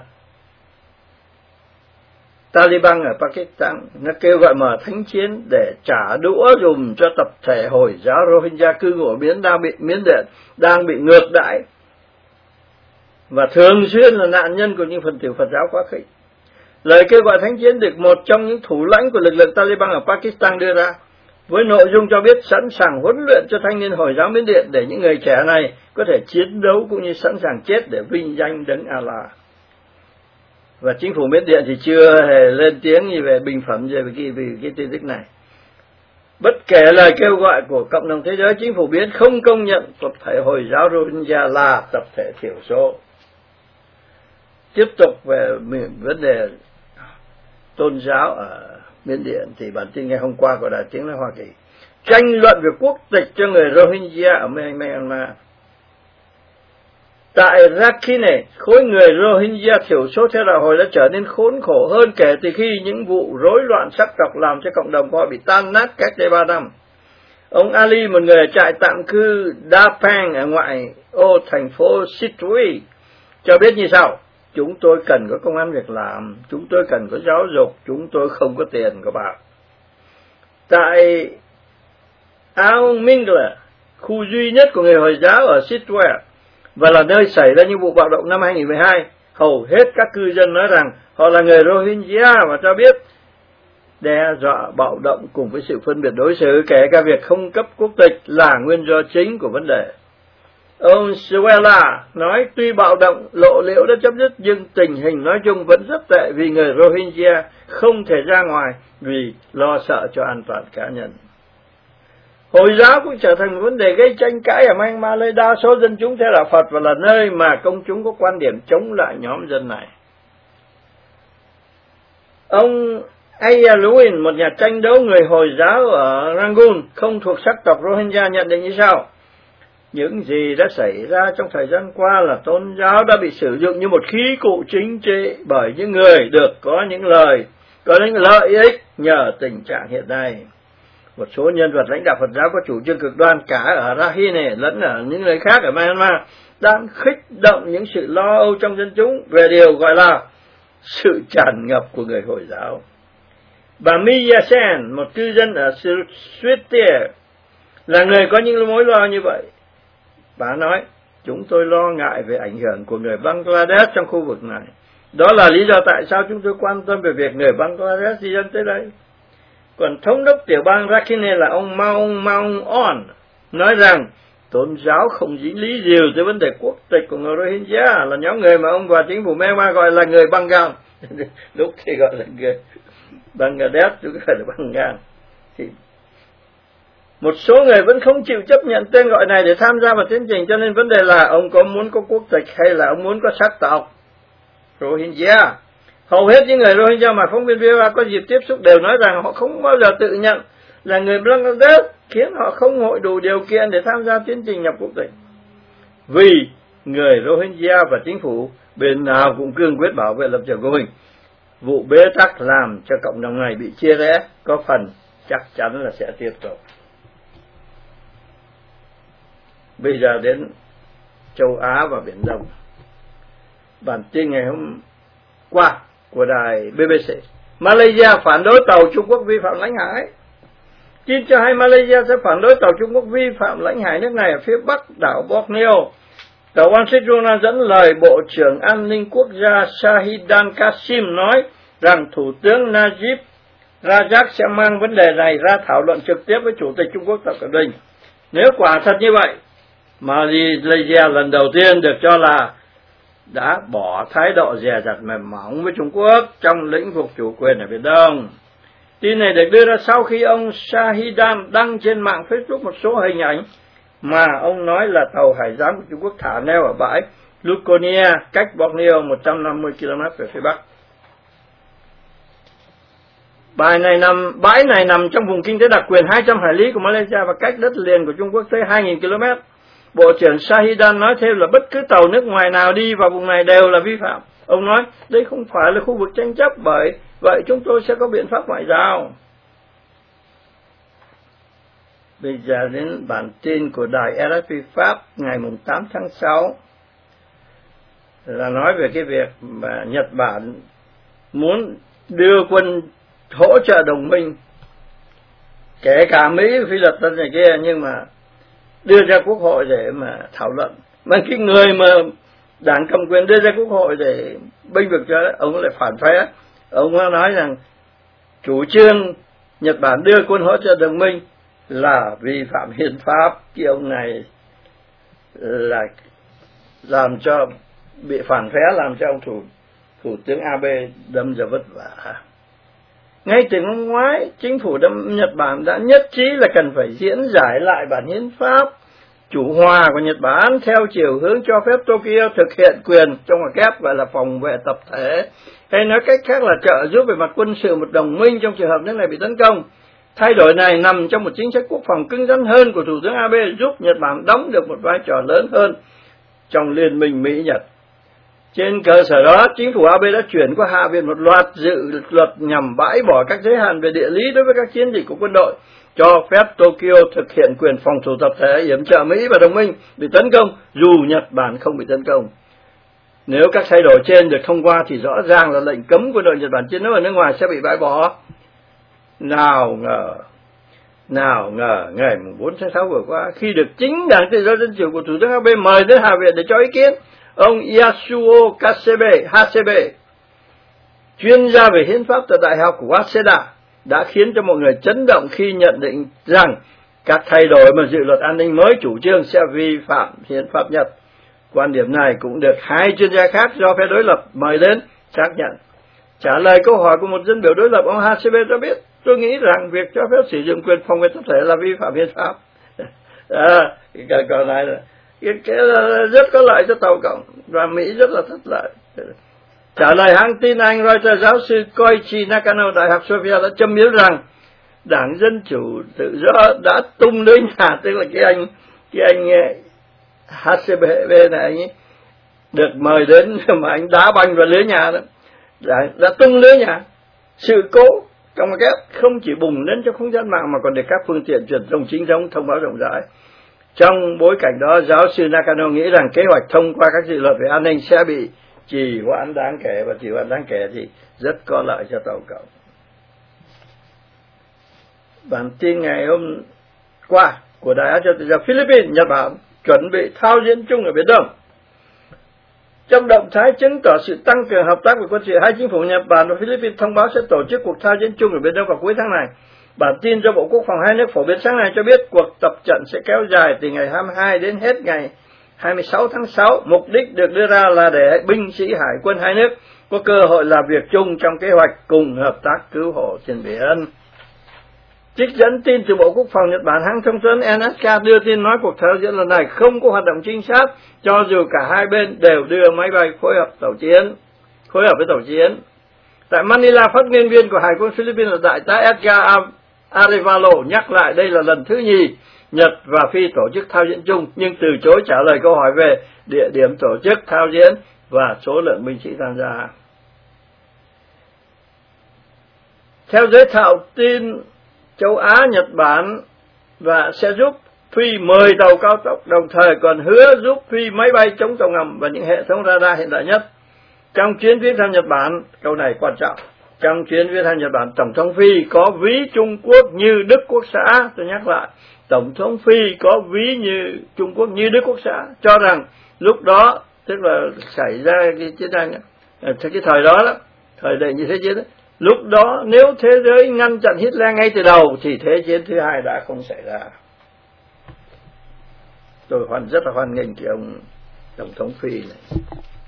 Taliban ở Pakistan nó kêu gọi mở thánh chiến để trả đũa dùm cho tập thể Hồi giáo Rohingya cư ngụ Miến đang bị Miến Điện đang bị ngược đãi và thường xuyên là nạn nhân của những phần tử Phật giáo quá khích. Lời kêu gọi thánh chiến được một trong những thủ lãnh của lực lượng Taliban ở Pakistan đưa ra, với nội dung cho biết sẵn sàng huấn luyện cho thanh niên Hồi giáo Miến Điện để những người trẻ này có thể chiến đấu cũng như sẵn sàng chết để vinh danh đấng Allah. Và chính phủ Miến Điện thì chưa hề lên tiếng gì về bình phẩm về cái, về cái tin tức này. Bất kể lời kêu gọi của cộng đồng thế giới, chính phủ Miến không công nhận tập thể Hồi giáo Rohingya là tập thể thiểu số. Tiếp tục về vấn đề tôn giáo ở Miến Điện thì bản tin ngày hôm qua của Đài Tiếng nói Hoa Kỳ tranh luận về quốc tịch cho người Rohingya ở Myanmar. Tại Rakhine, khối người Rohingya thiểu số theo đạo Hồi đã trở nên khốn khổ hơn kể từ khi những vụ rối loạn sắc tộc làm cho cộng đồng họ bị tan nát cách đây ba năm. Ông Ali, một người ở trại tạm cư Dapang ở ngoại ô thành phố Sitwe, cho biết như sau: chúng tôi cần có công ăn việc làm, chúng tôi cần có giáo dục, chúng tôi không có tiền của bạn. Tại Ao Mingla, khu duy nhất của người Hồi giáo ở Sitwe và là nơi xảy ra những vụ bạo động năm hai nghìn mười hai, hầu hết các cư dân nói rằng họ là người Rohingya và cho biết đe dọa bạo động cùng với sự phân biệt đối xử, kể cả việc không cấp quốc tịch là nguyên do chính của vấn đề. Ông Suela nói tuy bạo động lộ liễu đã chấm dứt nhưng tình hình nói chung vẫn rất tệ vì người Rohingya không thể ra ngoài vì lo sợ cho an toàn cá nhân. Hồi giáo cũng trở thành một vấn đề gây tranh cãi ở Myanmar, nơi đa số dân chúng theo đạo Phật và là nơi mà công chúng có quan điểm chống lại nhóm dân này. Ông Ayaluin, một nhà tranh đấu người Hồi giáo ở Rangoon, không thuộc sắc tộc Rohingya, nhận định như sau: những gì đã xảy ra trong thời gian qua là tôn giáo đã bị sử dụng như một khí cụ chính trị bởi những người được có những lời, có những lợi ích nhờ tình trạng hiện nay. Một số nhân vật lãnh đạo Phật giáo có chủ trương cực đoan cả ở Rakhine lẫn ở những nơi khác ở Myanmar đang khích động những sự lo âu trong dân chúng về điều gọi là sự tràn ngập của người Hồi giáo. Bà Mia Sen, một cư dân ở Switier, là người có những mối lo như vậy. Bà nói, chúng tôi lo ngại về ảnh hưởng của người Bangladesh trong khu vực này. Đó là lý do tại sao chúng tôi quan tâm về việc người Bangladesh di dân tới đây. Còn thống đốc tiểu bang Rakhine là ông Maung Maung On nói rằng tôn giáo không dính lý điều tới vấn đề quốc tịch của người Rohingya, là nhóm người mà ông và chính phủ Myanmar gọi là người Bengal. Lúc thì gọi là người Bangladesh, lúc gọi là Bengal. Thì một số người vẫn không chịu chấp nhận tên gọi này để tham gia vào tiến trình, cho nên vấn đề là ông có muốn có quốc tịch hay là ông muốn có sắc tộc Rohingya. Hầu hết những người Rohingya mà phóng viên vê o a có dịp tiếp xúc đều nói rằng họ không bao giờ tự nhận là người Bangladesh, khiến họ không hội đủ điều kiện để tham gia tiến trình nhập quốc tịch. Vì người Rohingya và chính phủ bên nào cũng cương quyết bảo vệ lập trường của mình. Vụ bế tắc làm cho cộng đồng này bị chia rẽ có phần chắc chắn là sẽ tiếp tục. Bây giờ đến châu Á và Biển Đông. Bản tin ngày hôm qua của đài bê bê xê: Malaysia phản đối tàu Trung Quốc vi phạm lãnh hải. Tin cho hay Malaysia sẽ phản đối tàu Trung Quốc vi phạm lãnh hải nước này ở phía bắc đảo Borneo. Tờ Wall Street Journal dẫn lời Bộ trưởng An ninh Quốc gia Shahidan Qasim nói rằng Thủ tướng Najib Razak sẽ mang vấn đề này ra thảo luận trực tiếp với Chủ tịch Trung Quốc Tập Cận Bình. Nếu quả thật như vậy, Malaysia lần đầu tiên được cho là đã bỏ thái độ dè dặt mềm mỏng với Trung Quốc trong lĩnh vực chủ quyền ở Biển Đông. Tin này được đưa ra sau khi ông Shahidan đăng trên mạng Facebook một số hình ảnh mà ông nói là tàu hải giám của Trung Quốc thả neo ở bãi Luconia, cách Borneo một trăm năm mươi ki lô mét về phía bắc. Bãi này nằm, bãi này nằm trong vùng kinh tế đặc quyền hai trăm hải lý của Malaysia và cách đất liền của Trung Quốc tới hai nghìn ki lô mét. Bộ trưởng Shahidan nói thêm là bất cứ tàu nước ngoài nào đi vào vùng này đều là vi phạm. Ông nói, đây không phải là khu vực tranh chấp, bởi vậy chúng tôi sẽ có biện pháp ngoại giao. Bây giờ đến bản tin của đài rờ ép pê Pháp ngày tám tháng sáu, là nói về cái việc mà Nhật Bản muốn đưa quân hỗ trợ đồng minh, kể cả Mỹ, Phi Luật Tân này kia, nhưng mà đưa ra quốc hội để mà thảo luận. Mà cái người mà đảng cầm quyền đưa ra quốc hội để bênh vực cho ông lại phản phé. Ông nói rằng chủ trương Nhật Bản đưa quân hỗ trợ đồng minh là vi phạm hiến pháp. Cái ông này là làm cho bị phản phé, làm cho ông thủ thủ tướng Abe đâm ra vất vả. Ngay từ năm ngoái, chính phủ Nhật Bản đã nhất trí là cần phải diễn giải lại bản hiến pháp chủ hòa của Nhật Bản theo chiều hướng cho phép Tokyo thực hiện quyền trong ngoặc kép gọi là phòng vệ tập thể, hay nói cách khác là trợ giúp về mặt quân sự một đồng minh trong trường hợp nước này bị tấn công. Thay đổi này nằm trong một chính sách quốc phòng cứng rắn hơn của Thủ tướng Abe, giúp Nhật Bản đóng được một vai trò lớn hơn trong liên minh Mỹ-Nhật. Trên cơ sở đó, chính phủ Abe đã chuyển qua Hạ viện một loạt dự luật nhằm bãi bỏ các giới hạn về địa lý đối với các chiến dịch của quân đội, cho phép Tokyo thực hiện quyền phòng thủ tập thể yểm trợ Mỹ và đồng minh bị tấn công dù Nhật Bản không bị tấn công. Nếu các thay đổi trên được thông qua thì rõ ràng là lệnh cấm quân đội Nhật Bản chiến đấu ở nước ngoài sẽ bị bãi bỏ. Nào ngờ, nào ngờ ngày bốn tháng sáu vừa qua, khi được chính Đảng Tự do Dân chủ của Thủ tướng Abe mời đến Hạ viện để cho ý kiến, ông Yasuo Hasebe, Hasebe, chuyên gia về hiến pháp tại Đại học của Waseda, đã khiến cho mọi người chấn động khi nhận định rằng các thay đổi mà dự luật an ninh mới chủ trương sẽ vi phạm hiến pháp Nhật. Quan điểm này cũng được hai chuyên gia khác do phe đối lập mời đến xác nhận. Trả lời câu hỏi của một dân biểu đối lập, ông Hasebe cho biết, tôi nghĩ rằng việc cho phép sử dụng quyền phòng vệ tập thể là vi phạm hiến pháp. À, cái còn lại là cái, cái rất có lợi cho Tàu Cộng và Mỹ rất là thất lợi. Trả lời hãng tin Anh Reuters, giáo sư Koichi Nakano, Đại học Sofia đã châm biếm rằng Đảng Dân Chủ Tự Do đã tung lưới nhà, tức là cái anh cái anh Hasebe này, anh ấy được mời đến mà anh đá banh vào lưới nhà đó, đã, đã tung lưới nhà. Sự cố trong cái không chỉ bùng lên trong không gian mạng mà còn được các phương tiện truyền thông chính thống thông báo rộng rãi. Trong bối cảnh đó, giáo sư Nakano nghĩ rằng kế hoạch thông qua các dự luật về an ninh sẽ bị trì hoãn đáng kể, và trì hoãn đáng kể thì rất có lợi cho Tàu Cộng. Bản tin ngày hôm qua của Đài Á Châu Tự Do: Philippines, Nhật Bản chuẩn bị thao diễn chung ở Biển Đông. Trong động thái chứng tỏ sự tăng cường hợp tác về quân sự, hai chính phủ Nhật Bản và Philippines thông báo sẽ tổ chức cuộc thao diễn chung ở Biển Đông vào cuối tháng này. Bản tin do Bộ Quốc phòng hai nước phổ biến sáng nay cho biết cuộc tập trận sẽ kéo dài từ ngày hai mươi hai đến hết ngày hai mươi sáu tháng sáu. Mục đích được đưa ra là để binh sĩ hải quân hai nước có cơ hội làm việc chung trong kế hoạch cùng hợp tác cứu hộ trên biển. Trích dẫn tin từ Bộ Quốc phòng Nhật Bản, hãng thông tấn en ét ca đưa tin nói cuộc thao diễn lần này không có hoạt động trinh sát, cho dù cả hai bên đều đưa máy bay phối hợp tàu chiến, phối hợp với tàu chiến. Tại Manila, phát ngôn viên của Hải quân Philippines là Đại tá Edgar Arevalo nhắc lại đây là lần thứ nhì Nhật và Phi tổ chức thao diễn chung, nhưng từ chối trả lời câu hỏi về địa điểm tổ chức thao diễn và số lượng binh sĩ tham gia. Theo giới thạo tin châu Á, Nhật Bản và sẽ giúp Phi mười tàu cao tốc, đồng thời còn hứa giúp Phi máy bay chống tàu ngầm và những hệ thống radar hiện đại nhất. Trong chuyến viếng thăm Nhật Bản, câu này quan trọng, trong chuyến viếng thăm Nhật Bản, Tổng thống Phi có ví Trung Quốc như Đức Quốc xã. Tôi nhắc lại, Tổng thống Phi có ví như Trung Quốc như Đức Quốc xã, cho rằng lúc đó, tức là xảy ra cái chiến tranh, cái thời đó đó, thời đại như thế chiến đó, lúc đó nếu thế giới ngăn chặn Hitler ngay từ đầu thì thế chiến thứ hai đã không xảy ra. Tôi hoàn rất là hoan nghênh cái ông Tổng thống Phi này.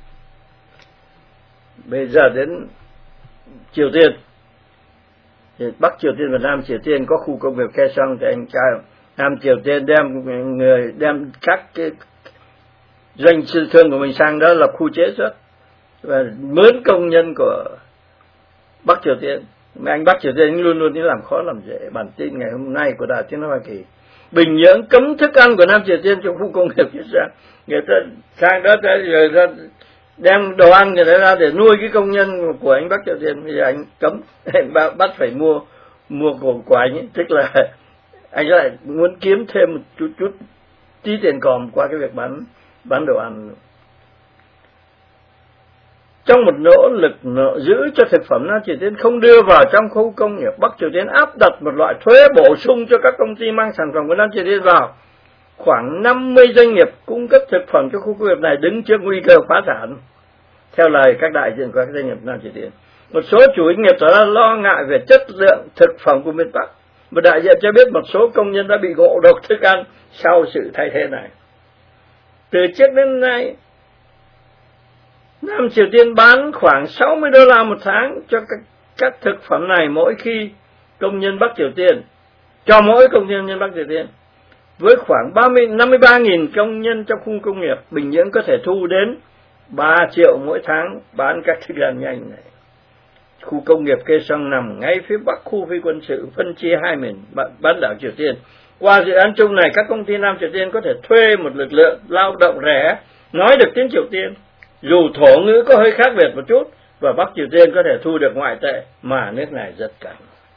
Bây giờ đến Triều Tiên, thì Bắc Triều Tiên và Nam Triều Tiên có khu công nghiệp Kaesong, thì anh trai Nam Triều Tiên đem người đem các cái doanh sư thương của mình sang đó lập khu chế xuất và mướn công nhân của Bắc Triều Tiên. Mà anh Bắc Triều Tiên luôn luôn đi làm khó làm dễ. Bản tin ngày hôm nay của Đài Tiếng nói Hoa Kỳ: Bình Nhưỡng cấm thức ăn của Nam Triều Tiên trong khu công nghiệp Kaesong. Người ta sang đó rồi ra đem đồ ăn người ta ra để nuôi cái công nhân của anh Bắc Triều Tiên. Bây giờ anh cấm, anh bắt phải mua mua của, của anh ấy. Tức là anh lại muốn kiếm thêm một chút chút tí tiền còm qua cái việc bán bán đồ ăn. Trong một nỗ lực nỗ giữ cho thực phẩm Nam Triều Tiên không đưa vào trong khu công nghiệp, Bắc Triều Tiên áp đặt một loại thuế bổ sung cho các công ty mang sản phẩm của Nam Triều Tiên vào. Khoảng năm mươi doanh nghiệp cung cấp thực phẩm cho khu công nghiệp này đứng trước nguy cơ phá sản, theo lời các đại diện của các doanh nghiệp Nam Triều Tiên. Một số chủ doanh nghiệp tỏ ra lo ngại về chất lượng thực phẩm của miền Bắc. Một đại diện cho biết một số công nhân đã bị ngộ độc thức ăn sau sự thay thế này. Từ trước đến nay, Nam Triều Tiên bán khoảng sáu mươi đô la một tháng cho các, các thực phẩm này mỗi khi công nhân Bắc Triều Tiên, cho mỗi công nhân Bắc Triều Tiên. Với khoảng năm mươi ba nghìn công nhân trong khu công nghiệp, Bình Nhưỡng có thể thu đến ba triệu mỗi tháng bán các thức ăn nhanh này. Khu công nghiệp Kaesong nằm ngay phía bắc khu phi quân sự phân chia hai miền bán đảo Triều Tiên. Qua dự án chung này, các công ty Nam Triều Tiên có thể thuê một lực lượng lao động rẻ, nói được tiếng Triều Tiên, dù thổ ngữ có hơi khác biệt một chút, và Bắc Triều Tiên có thể thu được ngoại tệ mà nước này rất cần.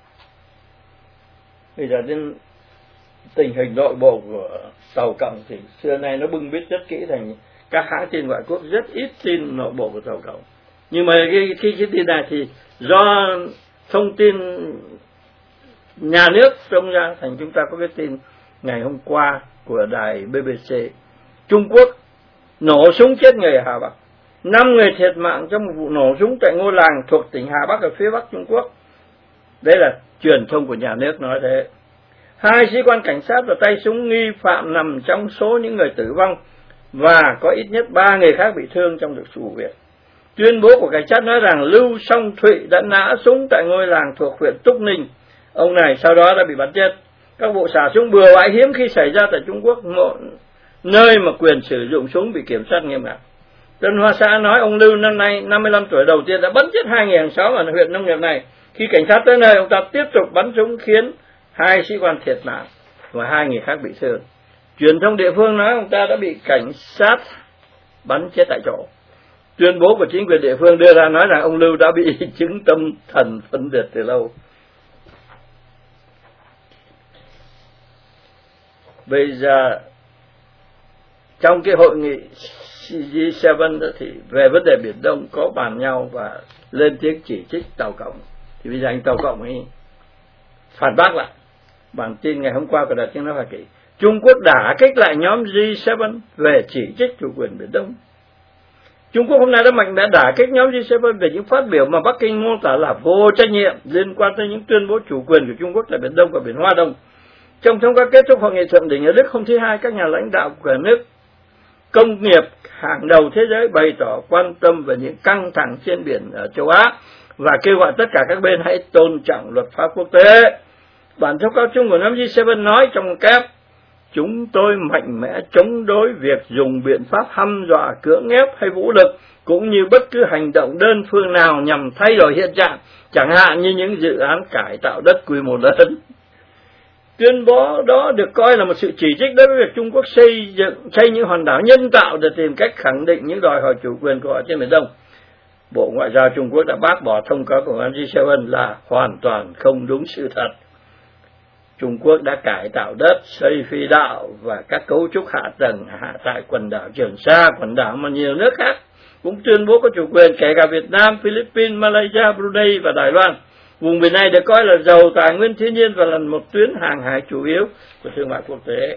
Bây giờ đến tình hình nội bộ của Tàu Cộng thì xưa nay nó bưng bít rất kỹ, thành các hãng tin ngoại quốc rất ít tin nội bộ của Tàu Cộng. Nhưng mà khi cái, cái tin này thì do thông tin nhà nước tung ra, thành chúng ta có cái tin ngày hôm qua của đài bê bê xê: Trung Quốc nổ súng chết người ở Hà Bắc, năm người thiệt mạng trong một vụ nổ súng tại ngôi làng thuộc tỉnh Hà Bắc ở phía bắc Trung Quốc. Đấy là truyền thông của nhà nước nói thế. Hai sĩ quan cảnh sát và tay súng nghi phạm nằm trong số những người tử vong, và có ít nhất ba người khác bị thương trong vụ việc. Tuyên bố của cảnh sát nói rằng Lưu Song Thụy đã nã súng tại ngôi làng thuộc huyện Túc Ninh. Ông này sau đó đã bị bắn chết. Các vụ xả súng bừa bãi hiếm khi xảy ra tại Trung Quốc, một nơi mà quyền sử dụng súng bị kiểm soát nghiêm ngặt. Tân Hoa Xã nói ông Lưu năm nay năm mươi lăm tuổi đầu tiên đã bắn chết hai người hàng xóm ở huyện nông nghiệp này. Khi cảnh sát tới nơi, ông ta tiếp tục bắn súng khiến hai sĩ quan thiệt mạng và hai người khác bị thương. Truyền thông địa phương nói ông ta đã bị cảnh sát bắn chết tại chỗ. Tuyên bố của chính quyền địa phương đưa ra nói rằng ông Lưu đã bị chứng tâm thần phân liệt từ lâu. Bây giờ trong cái hội nghị G bảy đó thì về vấn đề Biển Đông có bàn nhau và lên tiếng chỉ trích Tàu Cộng. Thì bây giờ anh Tàu Cộng ấy phản bác lại. Bản tin ngày hôm qua của Đài Tiếng nói Hoa Kỳ: Trung Quốc đả kích lại nhóm G bảy về chỉ trích chủ quyền Biển Đông. Trung Quốc hôm nay đã mạnh mẽ đả kích nhóm G bảy về những phát biểu mà Bắc Kinh mô tả là vô trách nhiệm liên quan tới những tuyên bố chủ quyền của Trung Quốc tại Biển Đông và Biển Hoa Đông. Trong thông cáo kết thúc hội nghị thượng đỉnh ở Đức hôm thứ Hai, các nhà lãnh đạo của nước công nghiệp hàng đầu thế giới bày tỏ quan tâm về những căng thẳng trên biển ở châu Á và kêu gọi tất cả các bên hãy tôn trọng luật pháp quốc tế. Bản thông cáo chung của nhóm G bảy nói trong kép: chúng tôi mạnh mẽ chống đối việc dùng biện pháp hăm dọa, cưỡng ép hay vũ lực, cũng như bất cứ hành động đơn phương nào nhằm thay đổi hiện trạng, chẳng hạn như những dự án cải tạo đất quy mô lớn. Tuyên bố đó được coi là một sự chỉ trích đối với việc Trung Quốc xây dựng xây những hòn đảo nhân tạo để tìm cách khẳng định những đòi hỏi chủ quyền của họ trên Biển Đông. Bộ Ngoại giao Trung Quốc đã bác bỏ thông cáo của nhóm G bảy là hoàn toàn không đúng sự thật. Trung Quốc đã cải tạo đất, xây phi đạo và các cấu trúc hạ tầng hạ tại quần đảo Trường Sa, quần đảo mà nhiều nước khác cũng tuyên bố có chủ quyền, kể cả Việt Nam, Philippines, Malaysia, Brunei và Đài Loan. Vùng biển này được coi là giàu tài nguyên thiên nhiên và là một tuyến hàng hải chủ yếu của thương mại quốc tế.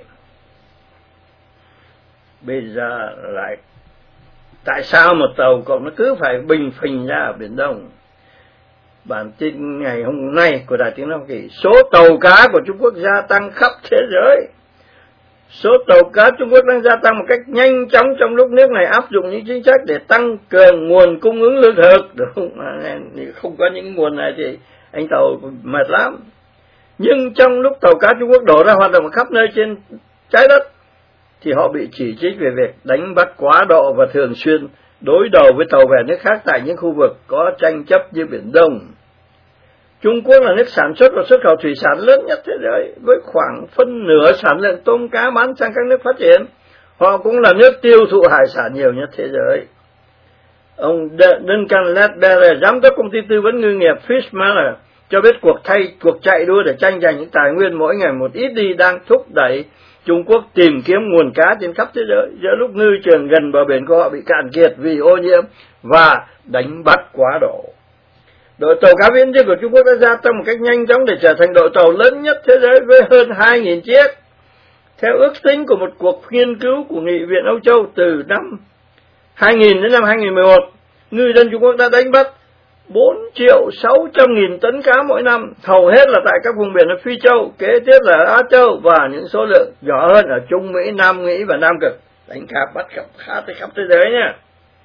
Bây giờ lại tại sao một tàu cộng nó cứ phải bình phình ra ở Biển Đông? Bản tin ngày hôm nay của Đài Tiếng nói Hoa Kỳ: số tàu cá của Trung Quốc gia tăng khắp thế giới. Số tàu cá Trung Quốc đang gia tăng một cách nhanh chóng trong lúc nước này áp dụng những chính sách để tăng cường nguồn cung ứng lương thực. Đúng không? Không có những nguồn này thì anh tàu mệt lắm. Nhưng trong lúc tàu cá Trung Quốc đổ ra hoạt động khắp nơi trên trái đất thì họ bị chỉ trích về việc đánh bắt quá độ và thường xuyên đối đầu với tàu bè nước khác tại những khu vực có tranh chấp như Biển Đông. Trung Quốc là nước sản xuất và xuất khẩu thủy sản lớn nhất thế giới, với khoảng phân nửa sản lượng tôm cá bán sang các nước phát triển. Họ cũng là nước tiêu thụ hải sản nhiều nhất thế giới. Ông Duncan Ledbetter, giám đốc công ty tư vấn ngư nghiệp Fishmanner, cho biết cuộc thay cuộc chạy đua để tranh giành những tài nguyên mỗi ngày một ít đi đang thúc đẩy Trung Quốc tìm kiếm nguồn cá trên khắp thế giới, giữa lúc ngư trường gần bờ biển của họ bị cạn kiệt vì ô nhiễm và đánh bắt quá độ. Đội tàu cá viễn dương của Trung Quốc đã gia tăng một cách nhanh chóng để trở thành đội tàu lớn nhất thế giới với hơn hai nghìn chiếc. Theo ước tính của một cuộc nghiên cứu của Nghị viện Âu Châu, từ năm hai nghìn đến năm hai nghìn mười một, ngư dân Trung Quốc đã đánh bắt bốn triệu sáu trăm nghìn tấn cá mỗi năm, hầu hết là tại các vùng biển ở Phi Châu, kế tiếp là ở Á Châu và những số lượng nhỏ hơn ở Trung Mỹ, Nam Mỹ và Nam Cực. Đánh cá bắt khắp khá tới khắp thế giới nha.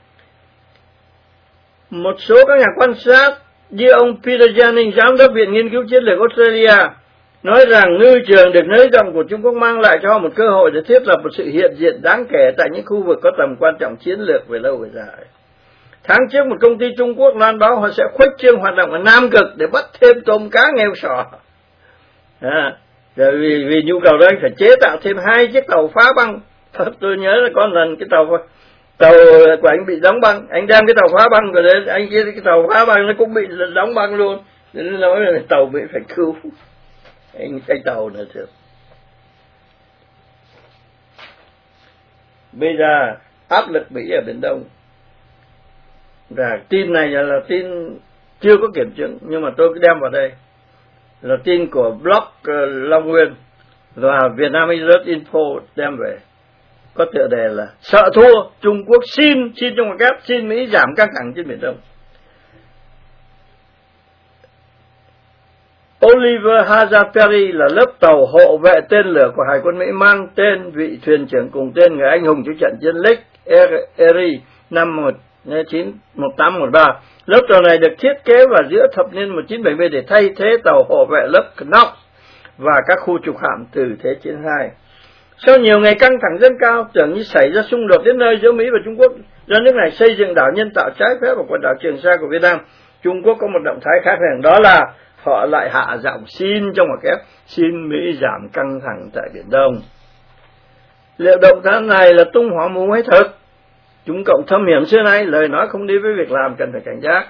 Một số các nhà quan sát như ông Peter Jennings, giám đốc Viện Nghiên cứu Chiến lược Australia, nói rằng ngư trường được nới rộng của Trung Quốc mang lại cho họ một cơ hội để thiết lập một sự hiện diện đáng kể tại những khu vực có tầm quan trọng chiến lược về lâu về dài. Tháng trước, một công ty Trung Quốc loan báo họ sẽ khuếch trương hoạt động ở Nam Cực để bắt thêm tôm cá nghêu sò. À, rồi vì, vì nhu cầu đó anh phải chế tạo thêm hai chiếc tàu phá băng. Tôi nhớ là có lần cái tàu tàu của anh bị đóng băng, anh đem cái tàu phá băng rồi đến anh kia cái tàu phá băng nó cũng bị đóng băng luôn. Nên nói là tàu bị phải cứu. Anh cái tàu nữa chứ. Bây giờ áp lực Mỹ ở Biển Đông. Và tin này là tin chưa có kiểm chứng, nhưng mà tôi cứ đem vào đây là tin của blog uh, Long Nguyên và Vietnam Express Info đem về, có tựa đề là sợ thua, Trung Quốc xin xin trong một kép xin Mỹ giảm căng thẳng trên Biển Đông. Oliver Hazard Perry là lớp tàu hộ vệ tên lửa của Hải quân Mỹ mang tên vị thuyền trưởng cùng tên người anh hùng trong trận chiến Lake Erie năm một nghìn tám trăm mười ba. Lớp tàu này được thiết kế vào giữa thập niên một nghìn chín trăm bảy mươi để thay thế tàu hộ vệ lớp Knox và các khu trục hạm từ Thế chiến hai. Sau nhiều ngày căng thẳng dâng cao, tưởng như xảy ra xung đột đến nơi giữa Mỹ và Trung Quốc do nước này xây dựng đảo nhân tạo trái phép ở quần đảo Trường Sa của Việt Nam, Trung Quốc có một động thái khác thường, đó là họ lại hạ giọng xin trong một kép xin Mỹ giảm căng thẳng tại Biển Đông. Liệu động thái này là tung hỏa mù hay thật? Trung Cộng thâm hiểm xưa nay, lời nói không đi với việc làm, cần phải cảnh giác.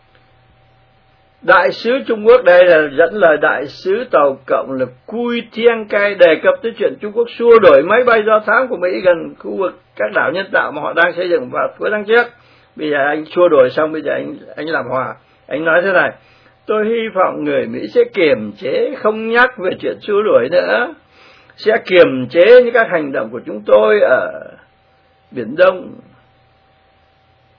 Đại sứ Trung Quốc, đây là dẫn lời đại sứ Tàu Cộng là Cui Thieng Cai đề cập tới chuyện Trung Quốc xua đuổi máy bay do thám của Mỹ gần khu vực các đảo nhân tạo mà họ đang xây dựng vào cuối tháng trước. Bây giờ anh xua đuổi xong, bây giờ anh anh làm hòa. Anh nói thế này: tôi hy vọng người Mỹ sẽ kiềm chế, không nhắc về chuyện xua đuổi nữa, sẽ kiềm chế những các hành động của chúng tôi ở Biển Đông.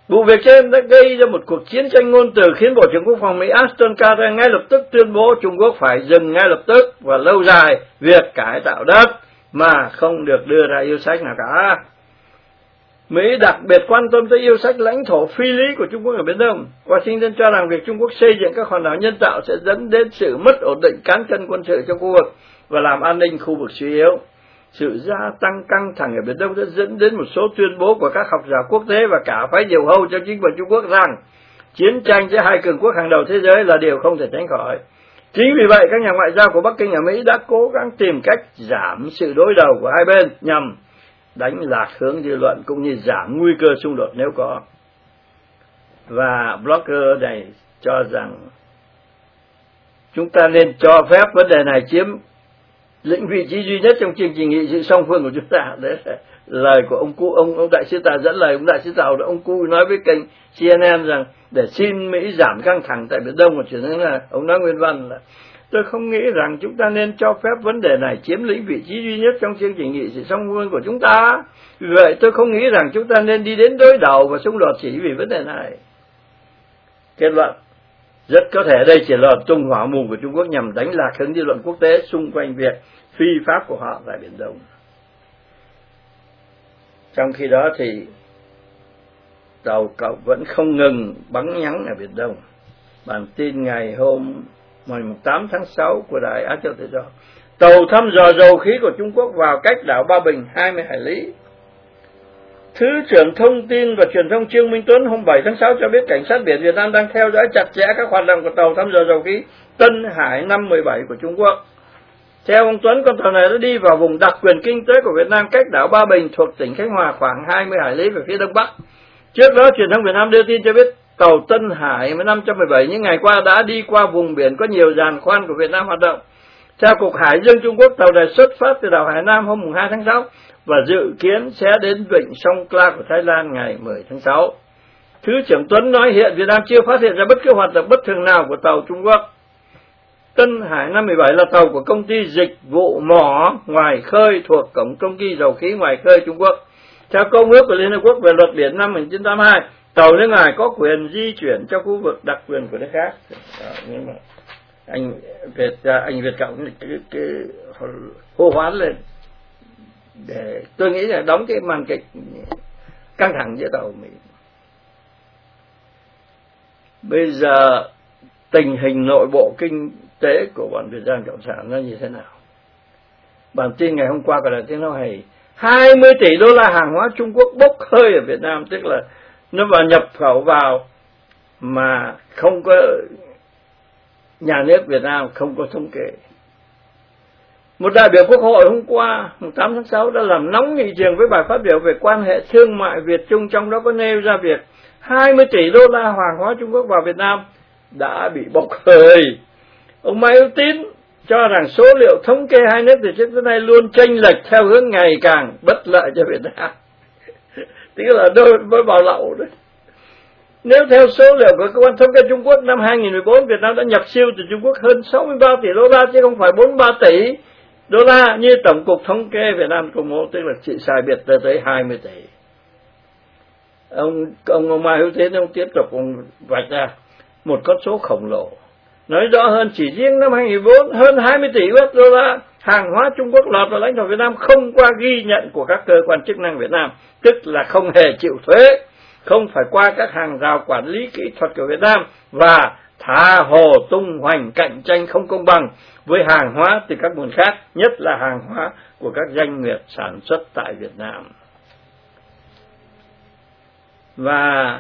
Vụ việc trên đã gây ra một cuộc chiến tranh ngôn từ khiến Bộ trưởng Quốc phòng Mỹ Ashton Carter ngay lập tức tuyên bố Trung Quốc phải dừng ngay lập tức và lâu dài việc cải tạo đất mà không được đưa ra yêu sách nào cả. Mỹ đặc biệt quan tâm tới yêu sách lãnh thổ phi lý của Trung Quốc ở Biển Đông. Washington cho rằng việc Trung Quốc xây dựng các hòn đảo nhân tạo sẽ dẫn đến sự mất ổn định cán cân quân sự trong khu vực và làm an ninh khu vực suy yếu. Sự gia tăng căng thẳng ở Biển Đông đã dẫn đến một số tuyên bố của các học giả quốc tế và cả phái diều hâu trong chính quyền Trung Quốc rằng chiến tranh giữa hai cường quốc hàng đầu thế giới là điều không thể tránh khỏi. Chính vì vậy, các nhà ngoại giao của Bắc Kinh ở Mỹ đã cố gắng tìm cách giảm sự đối đầu của hai bên nhằm đánh lạc hướng dư luận cũng như giảm nguy cơ xung đột nếu có. Và blogger này cho rằng chúng ta nên cho phép vấn đề này chiếm lĩnh vị trí duy nhất trong chương trình nghị sự song phương của chúng ta. Đấy là lời của ông Cu, ông ông đại sứ Tào dẫn lời ông đại sứ Tào, ông Cu nói với kênh C N N rằng để xin Mỹ giảm căng thẳng tại Biển Đông, một chuyện nữa là ông nói nguyên văn là tôi không nghĩ rằng chúng ta nên cho phép vấn đề này chiếm lĩnh vị trí duy nhất trong chương trình nghị sự song phương của chúng ta. Vì vậy tôi không nghĩ rằng chúng ta nên đi đến đối đầu và xung đột chỉ vì vấn đề này. Kết luận, rất có thể đây chỉ là tung hỏa mù của Trung Quốc nhằm đánh lạc hướng dư luận quốc tế xung quanh việc phi pháp của họ tại Biển Đông. Trong khi đó thì tàu cộng vẫn không ngừng bắn nhắn ở Biển Đông. Bản tin ngày hôm ngày tám tháng sáu của đài Á Châu Tự Do: tàu thăm dò dầu khí của Trung Quốc vào cách đảo Ba Bình hai mươi hải lý. Thứ trưởng Thông tin và Truyền thông Trương Minh Tuấn hôm bảy tháng sáu cho biết cảnh sát biển Việt Nam đang theo dõi chặt chẽ các hoạt động của tàu thăm dò dầu khí Tân Hải năm một bảy của Trung Quốc. Theo ông Tuấn, con tàu này đã đi vào vùng đặc quyền kinh tế của Việt Nam cách đảo Ba Bình thuộc tỉnh Khánh Hòa khoảng hai mươi hải lý về phía đông bắc. Trước đó, truyền thông Việt Nam đưa tin cho biết tàu Tân Hải năm một bảy những ngày qua đã đi qua vùng biển có nhiều giàn khoan của Việt Nam hoạt động. Theo Cục Hải dương Trung Quốc, tàu này xuất phát từ đảo Hải Nam hôm hai tháng sáu và dự kiến sẽ đến vịnh Songkhla của Thái Lan ngày mười tháng sáu. Thứ trưởng Tuấn nói hiện Việt Nam chưa phát hiện ra bất cứ hoạt động bất thường nào của tàu Trung Quốc. Tân Hải năm một bảy là tàu của công ty dịch vụ mỏ ngoài khơi thuộc Tổng công ty dầu khí ngoài khơi Trung Quốc. Theo Công ước của Liên Hợp Quốc về luật biển năm một nghìn chín trăm tám mươi hai, tàu nước ngoài có quyền di chuyển trong khu vực đặc quyền của nước khác. Đó, nhưng mà anh Việt anh Việt Cộng cái, cái hô hoán lên để tôi nghĩ là đóng cái màn kịch căng thẳng giữa tàu Mỹ. Bây giờ tình hình nội bộ kinh tế của bọn Việt Nam Cộng sản nó như thế nào? Bản tin ngày hôm qua của Đài Tiếng Nói Hay, hai mươi tỷ đô la hàng hóa Trung Quốc bốc hơi ở Việt Nam, tức là nó vào nhập khẩu vào mà không có, nhà nước Việt Nam không có thống kê. Một đại biểu Quốc hội hôm qua tám tháng sáu đã làm nóng nghị trường với bài phát biểu về quan hệ thương mại Việt Trung, trong đó có nêu ra việc hai mươi tỷ đô la hàng hóa Trung Quốc vào Việt Nam đã bị bốc hơi. Ông Mai Hữu Tín cho rằng số liệu thống kê hai nước từ trước tới nay luôn chênh lệch theo hướng ngày càng bất lợi cho Việt Nam. Tức là đôi với vào lậu đấy. Nếu theo số liệu của cơ quan thống kê Trung Quốc, năm hai nghìn mười bốn Việt Nam đã nhập siêu từ Trung Quốc hơn sáu mươi ba tỷ đô la chứ không phải bốn mươi ba tỷ đô la như Tổng cục Thống kê Việt Nam công bố, tức là sự sai biệt tới tới hai mươi tỷ. Ông ông, ông Mai Hữu Tín ông tiếp tục ông vạch ra một con số khổng lồ. Nói rõ hơn, chỉ riêng năm hai nghìn mười bốn, hơn hai mươi tỷ đô la hàng hóa Trung Quốc lọt vào lãnh thổ Việt Nam không qua ghi nhận của các cơ quan chức năng Việt Nam, tức là không hề chịu thuế, không phải qua các hàng rào quản lý kỹ thuật của Việt Nam và tha hồ tung hoành cạnh tranh không công bằng với hàng hóa từ các nguồn khác, nhất là hàng hóa của các doanh nghiệp sản xuất tại Việt Nam. Và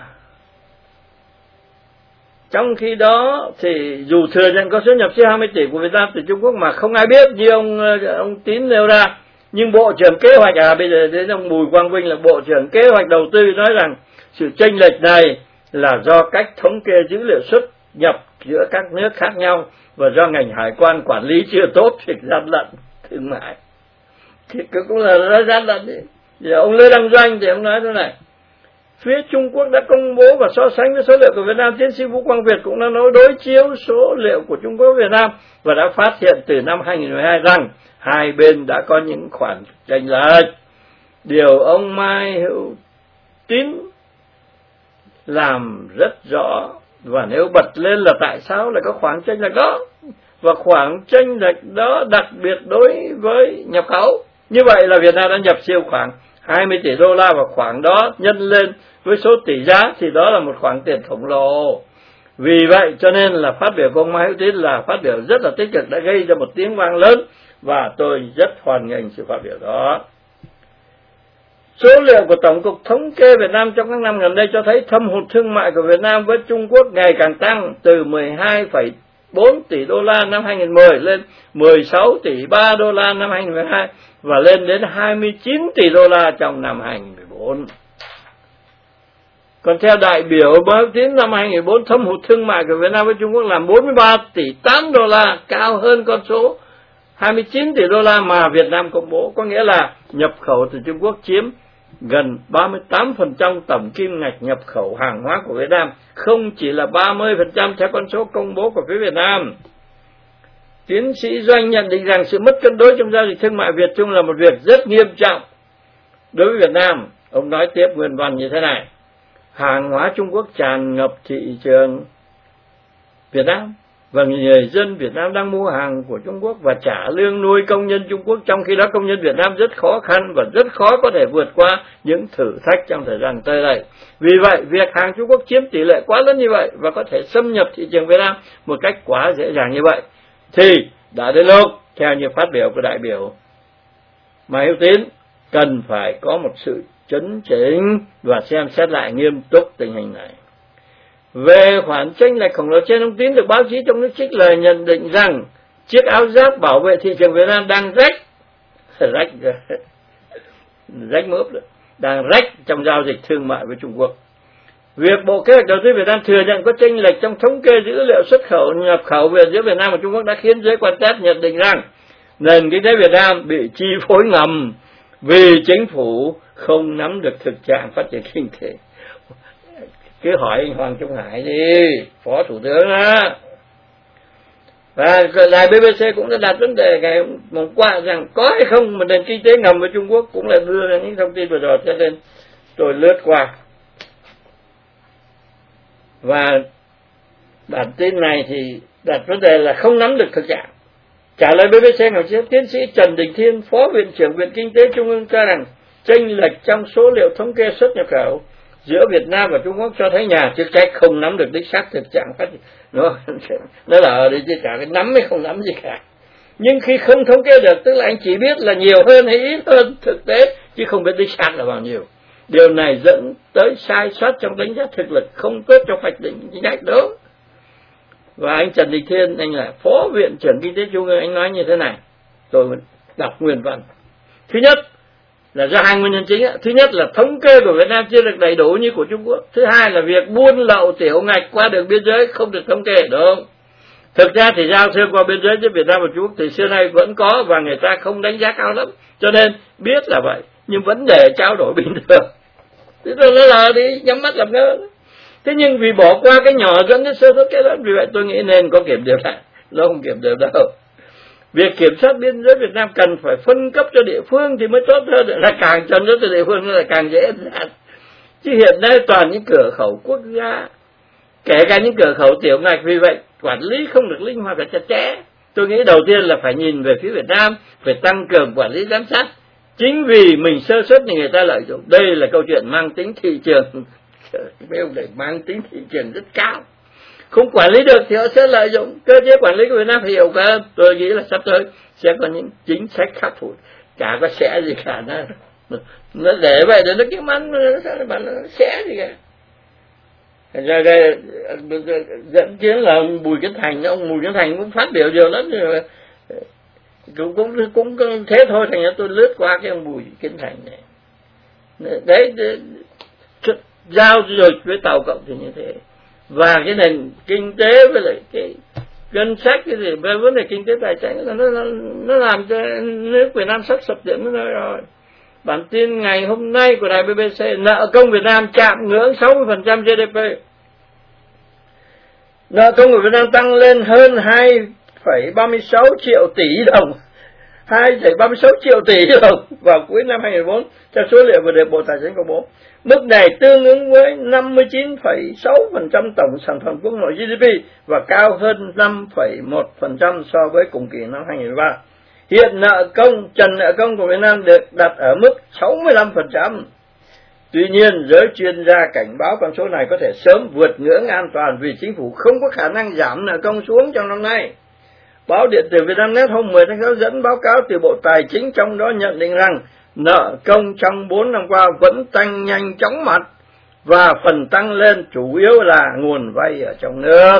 trong khi đó thì dù thừa nhận có số nhập siêu hai mươi tỷ của Việt Nam từ Trung Quốc mà không ai biết như ông ông Tín nêu ra, nhưng Bộ trưởng Kế hoạch à bây giờ đến ông Bùi Quang Vinh là Bộ trưởng Kế hoạch Đầu tư nói rằng sự chênh lệch này là do cách thống kê dữ liệu xuất nhập giữa các nước khác nhau và do ngành hải quan quản lý chưa tốt việc gian lận thương mại. Thì cũng là gian lận đấy. Giờ ông Lê Đăng Doanh thì ông nói thế này: phía Trung Quốc đã công bố và so sánh với số liệu của Việt Nam. Tiến sĩ Vũ Quang Việt cũng đã nói đối chiếu số liệu của Trung Quốc và Việt Nam và đã phát hiện từ năm hai nghìn mười hai rằng hai bên đã có những khoản chênh lệch. Điều ông Mai Hữu Tín làm rất rõ, và nếu bật lên là tại sao lại có khoảng chênh lệch đó, và khoảng chênh lệch đó đặc biệt đối với nhập khẩu. Như vậy là Việt Nam đã nhập siêu khoảng hai mươi tỷ đô la, và khoảng đó nhân lên với số tỷ giá thì đó là một khoản tiền khổng lồ. Vì vậy cho nên là phát biểu của ông Mai Hữu Tín là phát biểu rất là tích cực, đã gây ra một tiếng vang lớn, và tôi rất hoan nghênh sự phát biểu đó. Số liệu của Tổng cục Thống kê Việt Nam trong các năm gần đây cho thấy thâm hụt thương mại của Việt Nam với Trung Quốc ngày càng tăng, từ mười hai phẩy bốn tỷ đô la năm hai nghìn không trăm mười lên mười sáu tỷ ba đô la năm hai nghìn không trăm mười hai, và lên đến hai mươi chín tỷ đô la trong năm hai nghìn không trăm mười bốn. Còn theo đại biểu Mai Hữu Tín, năm hai nghìn không trăm mười bốn thâm hụt thương mại của Việt Nam với Trung Quốc là bốn mươi ba tỷ tám đô la, cao hơn con số hai mươi chín tỷ đô la mà Việt Nam công bố. Có nghĩa là nhập khẩu từ Trung Quốc chiếm gần ba mươi tám phần trăm tổng kim ngạch nhập khẩu hàng hóa của Việt Nam, không chỉ là ba mươi phần trăm theo con số công bố của phía Việt Nam. Tiến sĩ Doanh nhận định rằng sự mất cân đối trong giao dịch thương mại Việt Trung là một việc rất nghiêm trọng đối với Việt Nam. Ông nói tiếp nguyên văn như thế này: hàng hóa Trung Quốc tràn ngập thị trường Việt Nam, và người dân Việt Nam đang mua hàng của Trung Quốc và trả lương nuôi công nhân Trung Quốc, trong khi đó công nhân Việt Nam rất khó khăn và rất khó có thể vượt qua những thử thách trong thời gian tới đây. Vì vậy, việc hàng Trung Quốc chiếm tỷ lệ quá lớn như vậy và có thể xâm nhập thị trường Việt Nam một cách quá dễ dàng như vậy, thì đã đến lúc, theo như phát biểu của đại biểu Mai Hữu Tín, cần phải có một sự chấn chỉnh và xem xét lại nghiêm túc tình hình này. Về khoản chênh lệch khổng lồ trên, ông Tín được báo chí trong nước trích lời nhận định rằng chiếc áo giáp bảo vệ thị trường Việt Nam đang rách rách rách mớp rồi, đang rách trong giao dịch thương mại với Trung Quốc. Việc Bộ Kế hoạch Đầu tư Việt Nam thừa nhận có chênh lệch trong thống kê dữ liệu xuất khẩu nhập khẩu về giữa Việt Nam và Trung Quốc đã khiến giới quan sát nhận định rằng nền kinh tế Việt Nam bị chi phối ngầm vì chính phủ không nắm được thực trạng phát triển kinh tế. Cứ hỏi anh Hoàng Trung Hải đi, Phó Thủ tướng á. Và đài bê bê xê cũng đã đặt vấn đề ngày hôm qua rằng có hay không một nền kinh tế ngầm với Trung Quốc, cũng là đưa ra những thông tin vừa rồi, cho nên tôi lướt qua. Và bản tin này thì đặt vấn đề là không nắm được thực trạng. Trả lời bê bê xê ngày trước, tiến sĩ Trần Đình Thiên, Phó Viện trưởng Viện Kinh tế Trung ương cho rằng chênh lệch trong số liệu thống kê xuất nhập khẩu giữa Việt Nam và Trung Quốc cho thấy nhà chức trách không nắm được đích xác thực trạng phát triển. Nó, nó là ở đây chứ cả cái nắm hay không nắm gì cả. Nhưng khi không thống kê được, tức là anh chỉ biết là nhiều hơn hay ít hơn thực tế, chứ không biết đích xác là bao nhiêu. Điều này dẫn tới sai sót trong đánh giá thực lực, không tốt cho hoạch định chính sách đó. Và anh Trần Đình Thiên, anh là Phó Viện trưởng Kinh tế Trung ương, anh nói như thế này, tôi đọc nguyên văn. Thứ nhất là do hai nguyên nhân chính. Thứ nhất là thống kê của Việt Nam chưa được đầy đủ như của Trung Quốc. Thứ hai là việc buôn lậu tiểu ngạch qua đường biên giới không được thống kê, đúng không? Thực ra thì giao thương qua biên giới giữa Việt Nam và Trung Quốc thì xưa nay vẫn có, và người ta không đánh giá cao lắm, cho nên biết là vậy, nhưng vấn đề trao đổi bình thường. Thế tôi nói là đi nhắm mắt làm ngơ. Thế nhưng vì bỏ qua cái nhỏ dẫn đến sơ suất cái đó, vì vậy tôi nghĩ nên có kiểm điểm lại. Nó không kiểm điểm đâu. Việc kiểm soát biên giới Việt Nam cần phải phân cấp cho địa phương thì mới tốt hơn, là càng chân cho địa phương là càng dễ dàng. Chứ hiện nay toàn những cửa khẩu quốc gia, kể cả những cửa khẩu tiểu ngạch, vì vậy quản lý không được linh hoạt và chặt chẽ. Tôi nghĩ đầu tiên là phải nhìn về phía Việt Nam, phải tăng cường quản lý giám sát. Chính vì mình sơ suất thì người ta lợi dụng. Đây là câu chuyện mang tính thị trường, mấy ông này mang tính thị trường rất cao. Không quản lý được thì họ sẽ lợi dụng. Cơ chế quản lý của Việt Nam phải hiệu quả hơn. Tôi nghĩ là sắp tới sẽ có những chính sách khắc phục. Chả có sẽ gì cả. Nó, nó để vậy để nó kiếm ăn, nó sẽ gì cả. Rồi, rồi, dẫn chiến là ông Bùi Kiến Thành, ông Bùi Kiến Thành cũng phát biểu nhiều lắm, rồi cũng, cũng, cũng thế thôi, thành ra tôi lướt qua cái ông Bùi Kiến Thành này. Đấy, đấy giao rồi với Tàu Cộng thì như thế. Và cái nền kinh tế với lại cái ngân sách cái gì về vấn đề kinh tế tài chính, nó, nó, nó làm cho nước Việt Nam sắp sập điểm nữa rồi. Bản tin ngày hôm nay của đài bê bê xê, nợ công Việt Nam chạm ngưỡng sáu mươi phần trăm giê đê pê. Nợ công của Việt Nam tăng lên hơn hai phẩy ba mươi sáu triệu tỷ đồng. hai phẩy ba mươi sáu triệu tỷ đồng vào cuối năm hai nghìn không trăm lẻ bốn theo số liệu vừa được Bộ Tài chính công bố. Mức này tương ứng với năm mươi chín phẩy sáu phần trăm tổng sản phẩm quốc nội G D P và cao hơn năm phẩy một phần trăm so với cùng kỳ năm hai nghìn không trăm lẻ ba. Hiện nợ công, trần nợ công của Việt Nam được đặt ở mức sáu mươi lăm phần trăm. Tuy nhiên, giới chuyên gia cảnh báo con số này có thể sớm vượt ngưỡng an toàn vì chính phủ không có khả năng giảm nợ công xuống trong năm nay. Báo điện tử Vietnamnet hôm mười tháng sáu dẫn báo cáo từ Bộ Tài chính, trong đó nhận định rằng nợ công trong bốn năm qua vẫn tăng nhanh chóng mặt và phần tăng lên chủ yếu là nguồn vay ở trong nước.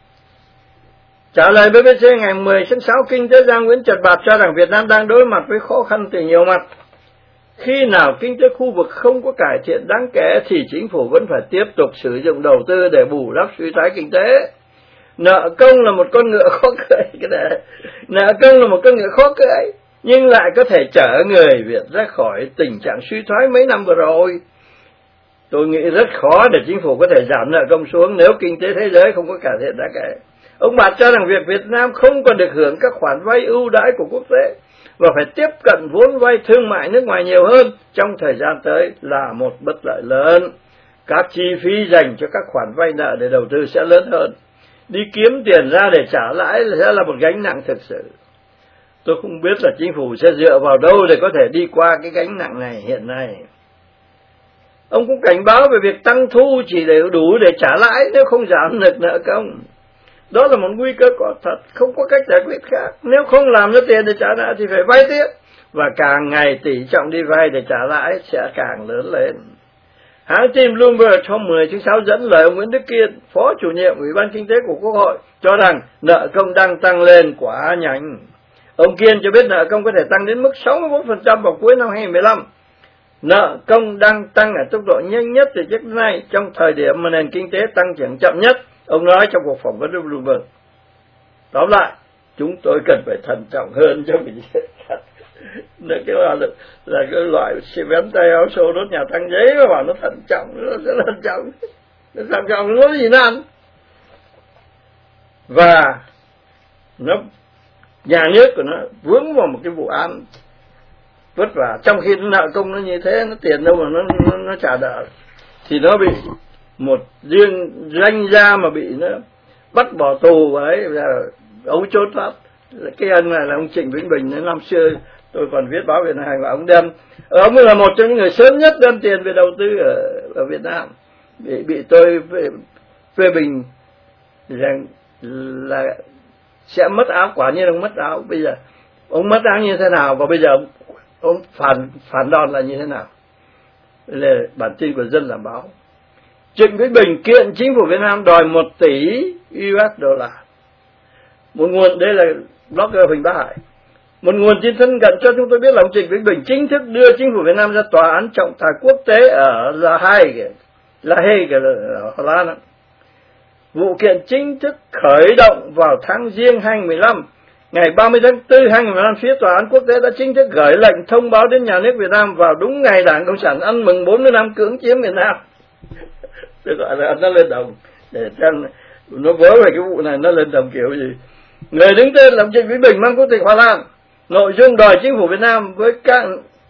Trả lời bê bê xê ngày mười tháng sáu, Kinh tế gia Nguyễn Trật Bạt cho rằng Việt Nam đang đối mặt với khó khăn từ nhiều mặt. Khi nào kinh tế khu vực không có cải thiện đáng kể thì chính phủ vẫn phải tiếp tục sử dụng đầu tư để bù đắp suy thoái kinh tế. Nợ công là một con ngựa khó cưỡi, cái này. Nợ công là một con ngựa khó cưỡi, nhưng lại có thể chở người Việt ra khỏi tình trạng suy thoái mấy năm vừa rồi. Tôi nghĩ rất khó để chính phủ có thể giảm nợ công xuống nếu kinh tế thế giới không có cải thiện đáng kể. Ông Bạt cho rằng việc Việt Nam không còn được hưởng các khoản vay ưu đãi của quốc tế và phải tiếp cận vốn vay thương mại nước ngoài nhiều hơn trong thời gian tới là một bất lợi lớn. Các chi phí dành cho các khoản vay nợ để đầu tư sẽ lớn hơn. Đi kiếm tiền ra để trả lãi sẽ là một gánh nặng thực sự. Tôi không biết là chính phủ sẽ dựa vào đâu để có thể đi qua cái gánh nặng này hiện nay. Ông cũng cảnh báo về việc tăng thu chỉ để đủ để trả lãi nếu không giảm được nợ công. Đó là một nguy cơ có thật, không có cách giải quyết khác. Nếu không làm ra tiền để trả nợ thì phải vay tiếp, và càng ngày tỷ trọng đi vay để trả lãi sẽ càng lớn lên. Hãng tin Bloomberg hôm mười tháng sáu dẫn lời ông Nguyễn Đức Kiên, Phó Chủ nhiệm Ủy ban Kinh tế của Quốc hội, cho rằng nợ công đang tăng lên quá nhanh. Ông Kiên cho biết nợ công có thể tăng đến mức sáu mươi mốt phần trăm vào cuối năm hai nghìn không trăm mười lăm. Nợ công đang tăng ở tốc độ nhanh nhất từ trước đến nay trong thời điểm mà nền kinh tế tăng trưởng chậm nhất, ông nói trong cuộc phỏng vấn với Bloomberg. Tóm lại, chúng tôi cần phải thận trọng hơn cho mình. Nó cái là, là cái loại vén tay áo xô đốt nhà tăng giấy mà bảo nó thận trọng, nó sẽ thận trọng, nó thận trọng nó có gì nó ăn. Và nó nhà nước của nó vướng vào một cái vụ án vất vả, trong khi nó nợ công nó như thế, nó tiền đâu mà nó nó, nó trả nợ, thì nó bị một riêng danh gia mà bị nó bắt bỏ tù ấy, là ông trốn thoát. Cái anh này là ông Trịnh Vĩnh Bình, đến năm xưa tôi còn viết báo Việt Nam, và ông đem, ông là một trong những người sớm nhất đem tiền về đầu tư ở, ở Việt Nam, bị bị tôi phê, phê bình rằng là sẽ mất áo. Quả nhiên ông mất áo. Bây giờ ông mất áo như thế nào, và bây giờ ông, ông phản phản đòn là như thế nào? Là bản tin của Dân Làm Báo. Trịnh Vĩnh Bình kiện chính phủ Việt Nam đòi một tỷ u ét đô la. Một nguồn, đây là blogger Huỳnh Bá Hải. Một nguồn tin thân cận cho chúng tôi biết là ông Trịnh Vĩnh Bình chính thức đưa chính phủ Việt Nam ra tòa án trọng tài quốc tế ở La Hague, La Hague ở Hà Lan. Vụ kiện chính thức khởi động vào tháng Giêng hai nghìn không trăm mười lăm. Ngày ba mươi tháng tư hai nghìn không trăm mười lăm, phía tòa án quốc tế đã chính thức gửi lệnh thông báo đến nhà nước Việt Nam vào đúng ngày Đảng Cộng sản ăn mừng bốn mươi năm cưỡng chiếm Việt Nam. Tôi gọi là nó lên đồng để xem nó vớ về cái vụ này nó lên đồng kiểu gì. Người đứng tên là ông Trịnh Vĩnh Bình, mang quốc tịch Hà Lan. Nội dung đòi chính phủ Việt Nam với các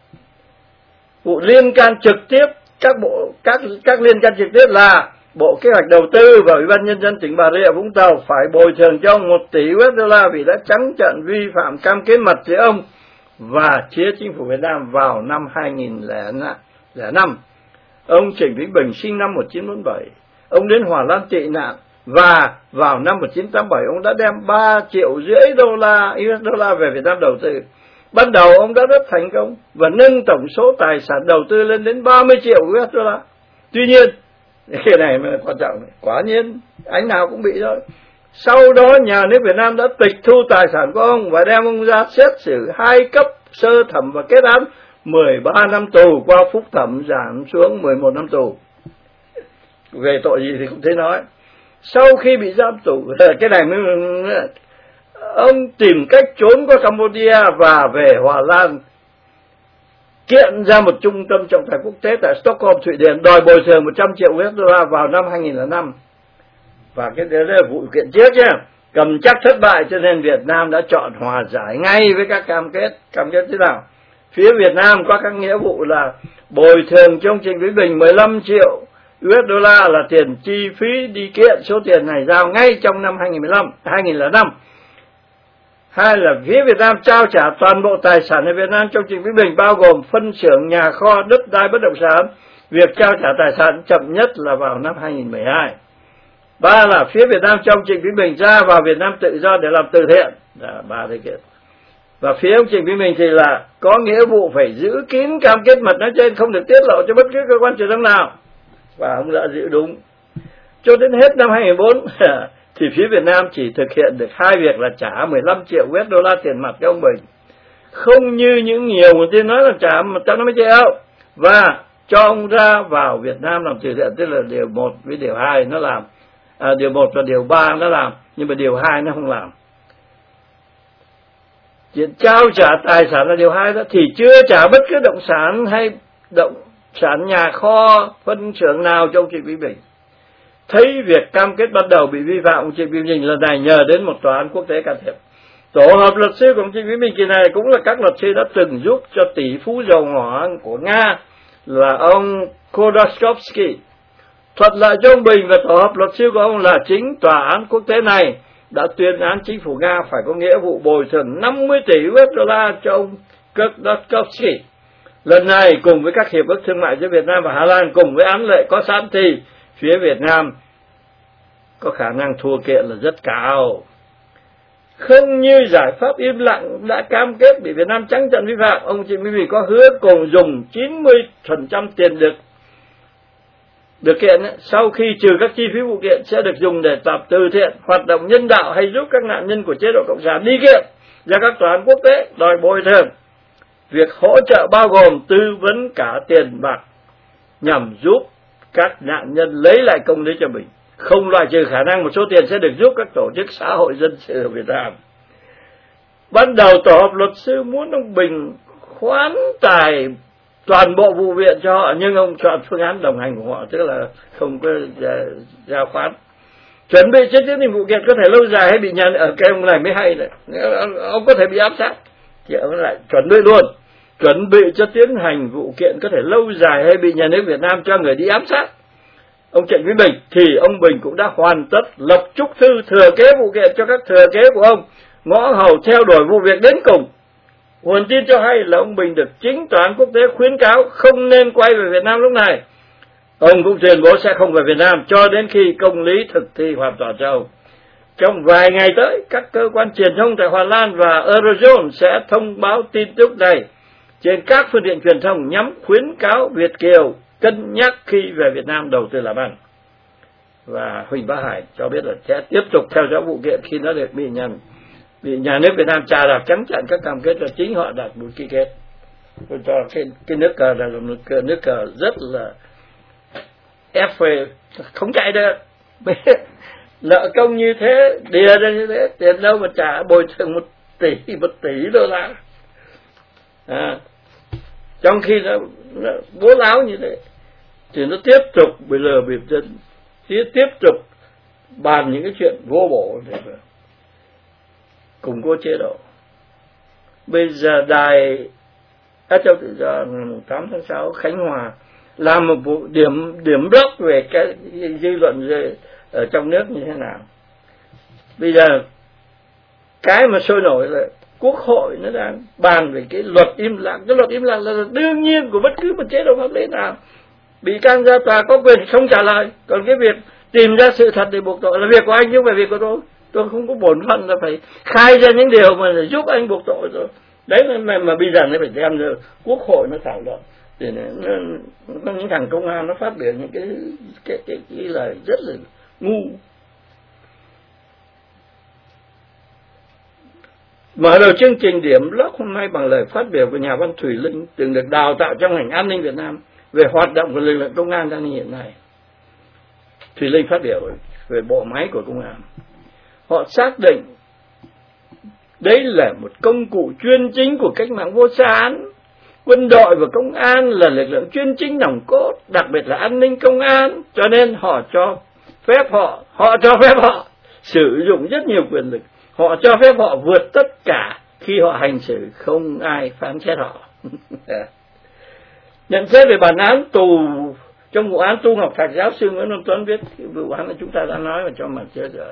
vụ liên can trực tiếp, các bộ các các liên can trực tiếp là Bộ Kế hoạch Đầu tư và Ủy ban Nhân dân tỉnh Bà Rịa Vũng Tàu phải bồi thường cho ông một tỷ u ét đô la vì đã trắng trợn vi phạm cam kết mật giữa ông và phía chính phủ Việt Nam vào năm hai nghìn không trăm lẻ năm. Ông Trịnh Vĩnh Bình sinh năm một nghìn chín trăm bốn mươi bảy, ông đến Hà Lan tị nạn, và vào năm một nghìn chín trăm tám mươi bảy ông đã đem ba triệu rưỡi đô la u ét đô la về Việt Nam đầu tư. Ban đầu ông đã rất thành công và nâng tổng số tài sản đầu tư lên đến ba mươi triệu u ét đô la. Tuy nhiên, cái này mới là quan trọng, quả nhiên anh nào cũng bị thôi. Sau đó nhà nước Việt Nam đã tịch thu tài sản của ông và đem ông ra xét xử hai cấp sơ thẩm và kết án mười ba năm tù, qua phúc thẩm giảm xuống mười một năm tù. Về tội gì thì không thể nói. Sau khi bị giam tù, cái này mới ông tìm cách trốn qua Campuchia và về Hà Lan, kiện ra một trung tâm trọng tài quốc tế tại Stockholm, Thụy Điển, đòi bồi thường một trăm triệu u ét đô la vào năm hai nghìn không trăm lẻ năm. Và cái đấy là vụ kiện trước nhé. cầm chắc thất bại, cho nên Việt Nam đã chọn hòa giải ngay với các cam kết. Cam kết thế nào? Phía Việt Nam có các nghĩa vụ là bồi thường cho ông Trịnh Vĩnh Bình mười lăm triệu u ét đô la là tiền chi phí đi kiện, số tiền này giao ngay trong năm hai nghìn mười lăm, hai nghìn lẻ năm. Hai là phía Việt Nam trao trả toàn bộ tài sản ở Việt Nam trong Trịnh Vĩnh Bình, bao gồm phân xưởng, nhà kho, đất đai, bất động sản. Việc trao trả tài sản chậm nhất là vào năm hai nghìn mười hai. Ba là phía Việt Nam trong Trịnh Vĩnh Bình ra vào Việt Nam tự do để làm từ thiện. Đó, ba thế kiện. Và phía ông Trịnh Vĩnh Bình thì là có nghĩa vụ phải giữ kín cam kết mật nói trên, không được tiết lộ cho bất cứ cơ quan truyền thông nào. Và ông đã giữ đúng. Cho đến hết năm hai nghìn không trăm lẻ bốn thì phía Việt Nam chỉ thực hiện được hai việc là trả mười lăm triệu u ét đô la tiền mặt cho ông Bình, không như những nhiều người tin nói là trả một trăm năm mươi triệu, và cho ông ra vào Việt Nam làm từ thiện. Tức là điều một với điều hai nó làm, à, điều một và điều ba nó làm, nhưng mà điều hai nó không làm. Chuyện trao trả tài sản là điều hai đó, thì chưa trả bất cứ động sản hay động sản nhà kho, phân xưởng nào cho ông Trịnh Vĩnh Bình. Thấy việc cam kết ban đầu bị vi phạm, ông Trịnh Vĩnh Bình lần này nhờ đến một tòa án quốc tế can thiệp. Tổ hợp luật sư của ông Trịnh Vĩnh Bình kỳ này cũng là các luật sư đã từng giúp cho tỷ phú dầu mỏ của Nga là ông Khodorkovsky. Thuật lại cho ông Bình, và tổ hợp luật sư của ông là chính tòa án quốc tế này đã tuyên án chính phủ Nga phải có nghĩa vụ bồi thường năm mươi tỷ u ét đô la cho ông Khodorkovsky. Lần này cùng với các hiệp ước thương mại giữa Việt Nam và Hà Lan cùng với án lệ có sẵn thì phía Việt Nam có khả năng thua kiện là rất cao. Không như giải pháp im lặng đã cam kết bị Việt Nam trắng trợn vi phạm, ông Trịnh Vĩnh Bình có hứa cùng dùng chín mươi phần trăm tiền được được kiện ấy, sau khi trừ các chi phí vụ kiện sẽ được dùng để tập từ thiện, hoạt động nhân đạo hay giúp các nạn nhân của chế độ cộng sản đi kiện ra các tòa án quốc tế đòi bồi thường. Việc hỗ trợ bao gồm tư vấn cả tiền bạc nhằm giúp các nạn nhân lấy lại công lý cho mình, không loại trừ khả năng một số tiền sẽ được giúp các tổ chức xã hội dân sự ở Việt Nam. Ban đầu tổ hợp luật sư muốn ông Bình khoán tài toàn bộ vụ viện cho họ, nhưng ông chọn phương án đồng hành của họ, tức là không có giao khoán. Chuẩn bị cho tiến hành vụ kiện có thể lâu dài hay bị nhà ở cái ông này mới hay này, ông có thể bị áp sát thì ông lại chuẩn bị luôn. Chuẩn bị cho tiến hành vụ kiện có thể lâu dài hay bị nhà nước Việt Nam cho người đi ám sát ông Trịnh Vĩnh Bình, thì ông Bình cũng đã hoàn tất lập chúc thư thừa kế vụ kiện cho các thừa kế của ông, ngõ hầu theo đuổi vụ việc đến cùng. Nguồn tin cho hay là ông Bình được chính tòa án quốc tế khuyến cáo không nên quay về Việt Nam lúc này. Ông cũng tuyên bố sẽ không về Việt Nam cho đến khi công lý thực thi hoàn toàn cho ông. Trong vài ngày tới, các cơ quan truyền thông tại Hà Lan và Eurozone sẽ thông báo tin tức này trên các phương tiện truyền thông nhằm khuyến cáo Việt kiều cân nhắc khi về Việt Nam đầu tư làm ăn. Và Huỳnh Bá Hải cho biết là sẽ tiếp tục theo dõi vụ kiện khi nó được bị nhận bị nhà nước Việt Nam trà đạp trắng chặn các cam kết cho chính họ đặt một ký kết. Tôi cho cái, cái nước cờ là một cờ, nước cờ rất là ép phê, không chạy được. Nợ công như thế, đìa ra như thế, tiền đâu mà trả, bồi thường một tỷ, một tỷ đô la. À, trong khi nó, nó bố láo như thế, thì nó tiếp tục bị lừa bịp dân, tiếp tiếp tục bàn những cái chuyện vô bổ để củng cố chế độ. Bây giờ đài Á Châu Tự Do ngày tám tháng sáu Khánh Hòa làm một vụ điểm điểm blog về cái dư luận ở trong nước như thế nào. Bây giờ cái mà sôi nổi là Quốc hội nó đang bàn về cái luật im lặng. Cái luật im lặng là đương nhiên của bất cứ một chế độ pháp lý nào. Bị can ra tòa có quyền không trả lời. Còn cái việc tìm ra sự thật để buộc tội là việc của anh chứ không phải việc của tôi. Tôi không có bổn phận là phải khai ra những điều mà để giúp anh buộc tội rồi. Đấy mà, mà bây giờ nó phải đem ra Quốc hội nó thảo luận. Thì nó, nó, những thằng công an nó phát biểu những cái cái, cái, cái lời rất là ngu. Mở đầu chương trình điểm blog hôm nay bằng lời phát biểu của nhà văn Thùy Linh, từng được đào tạo trong ngành an ninh Việt Nam về hoạt động của lực lượng công an đang hiện nay. Thùy Linh phát biểu về bộ máy của công an. Họ xác định đấy là một công cụ chuyên chính của cách mạng vô sản. Quân đội và công an là lực lượng chuyên chính nòng cốt, đặc biệt là an ninh công an, cho nên họ cho phép họ, họ cho phép họ sử dụng rất nhiều quyền lực. Họ cho phép họ vượt tất cả khi họ hành xử, không ai phán xét họ. Nhận xét về bản án tù trong vụ án Tu Ngọc Thạch, giáo sư Nguyễn Văn Tuấn viết, vụ án là chúng ta đã nói và cho mặt chưa rồi.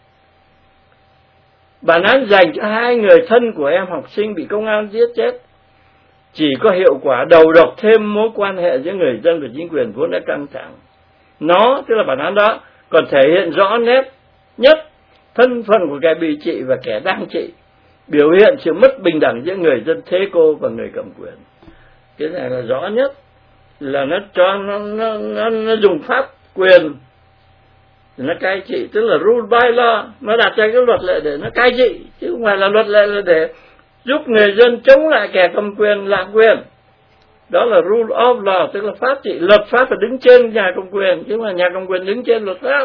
Bản án dành cho hai người thân của em học sinh bị công an giết chết chỉ có hiệu quả đầu độc thêm mối quan hệ giữa người dân và chính quyền vốn đã căng thẳng. Nó, tức là bản án đó, còn thể hiện rõ nét nhất thân phận của kẻ bị trị và kẻ đang trị, biểu hiện sự mất bình đẳng giữa người dân thế cô và người cầm quyền. Cái này là rõ nhất, là nó cho nó, nó, nó, nó dùng pháp quyền nó cai trị, tức là rule by law, nó đặt ra cái luật lệ để nó cai trị, chứ không phải là luật lệ là để giúp người dân chống lại kẻ cầm quyền lạm quyền. Đó là rule of law, tức là pháp trị, luật pháp phải đứng trên nhà cầm quyền, chứ không phải nhà cầm quyền đứng trên luật pháp.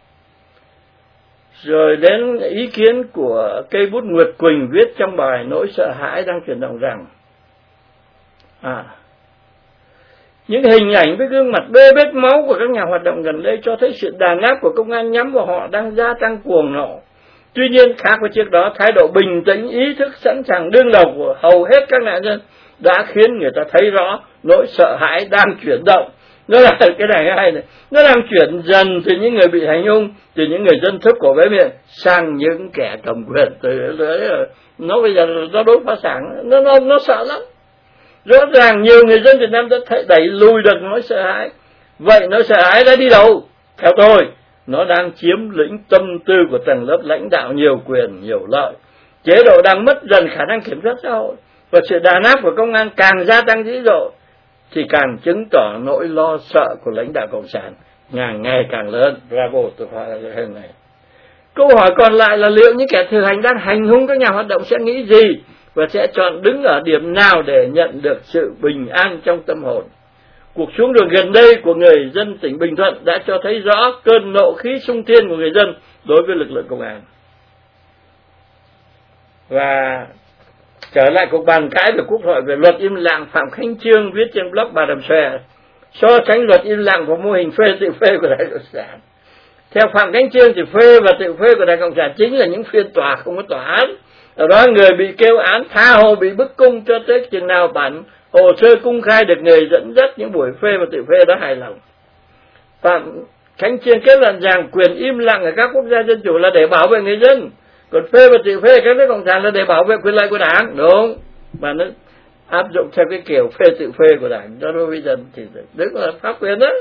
Rồi đến ý kiến của cây bút Nguyệt Quỳnh viết trong bài Nỗi sợ hãi đang chuyển động rằng à, những hình ảnh với gương mặt bê bết máu của các nhà hoạt động gần đây cho thấy sự đàn áp của công an nhắm vào họ đang gia tăng cuồng nộ. Tuy nhiên, khác với trước đó, thái độ bình tĩnh, ý thức sẵn sàng đương đầu của hầu hết các nạn nhân đã khiến người ta thấy rõ nỗi sợ hãi đang chuyển động. Nó là cái này hay này, nó đang chuyển dần từ những người bị hành hung, từ những người dân thấp cổ bé miệng sang những kẻ cầm quyền. Từ nó bây giờ nó đối phá sản, nó nó nó sợ lắm. Rõ ràng nhiều người dân Việt Nam đã thấy đẩy lùi được nỗi sợ hãi. Vậy nỗi sợ hãi đã đi đâu? Theo tôi, nó đang chiếm lĩnh tâm tư của tầng lớp lãnh đạo nhiều quyền, nhiều lợi. Chế độ đang mất dần khả năng kiểm soát xã hội, và sự đàn áp của công an càng gia tăng dữ dội, thì càng chứng tỏ nỗi lo sợ của lãnh đạo Cộng sản ngày ngày càng lớn. Bravo, tôi hỏi là cái này. Câu hỏi còn lại là liệu những kẻ thực hành đang hành hung các nhà hoạt động sẽ nghĩ gì và sẽ chọn đứng ở điểm nào để nhận được sự bình an trong tâm hồn. Cuộc xuống đường gần đây của người dân tỉnh Bình Thuận đã cho thấy rõ cơn nộ khí sung thiên của người dân đối với lực lượng công an. Và trở lại cuộc bàn cãi về Quốc hội về luật im lặng, Phạm Khánh Trương viết trên blog Bà Đầm Xòe so sánh luật im lặng và mô hình phê tự phê của Đảng Cộng sản. Theo Phạm Khánh Trương thì phê và tự phê của Đảng Cộng sản chính là những phiên tòa không có tòa án. Ở đó người bị kêu án tha hồ bị bức cung cho tới chừng nào bản hồ sơ cung khai được người dẫn dắt những buổi phê và tự phê đó hài lòng. Phạm Khánh Trương kết luận rằng quyền im lặng ở các quốc gia dân chủ là để bảo vệ người dân, còn phê và tự phê các nước cộng sản là để bảo vệ quyền lợi của đảng. Đúng, mà nó áp dụng theo cái kiểu phê tự phê của đảng cho đối với dân thì đấy là pháp quyền đó.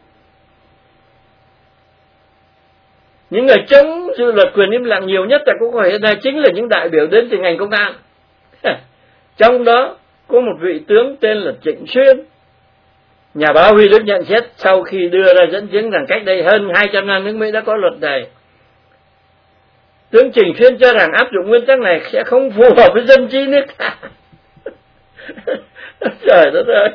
Những người chống dự luật quyền im lặng nhiều nhất tại Quốc hội hiện nay chính là những đại biểu đến từ ngành công an. Trong đó có một vị tướng tên là Trịnh Xuyên. Nhà báo Huy Đức nhận xét sau khi đưa ra dẫn chứng rằng cách đây hơn hai trăm năm nước Mỹ đã có luật này. Tướng Trịnh Xuyên cho rằng áp dụng nguyên tắc này sẽ không phù hợp với dân trí nước ta. Trời đất ơi!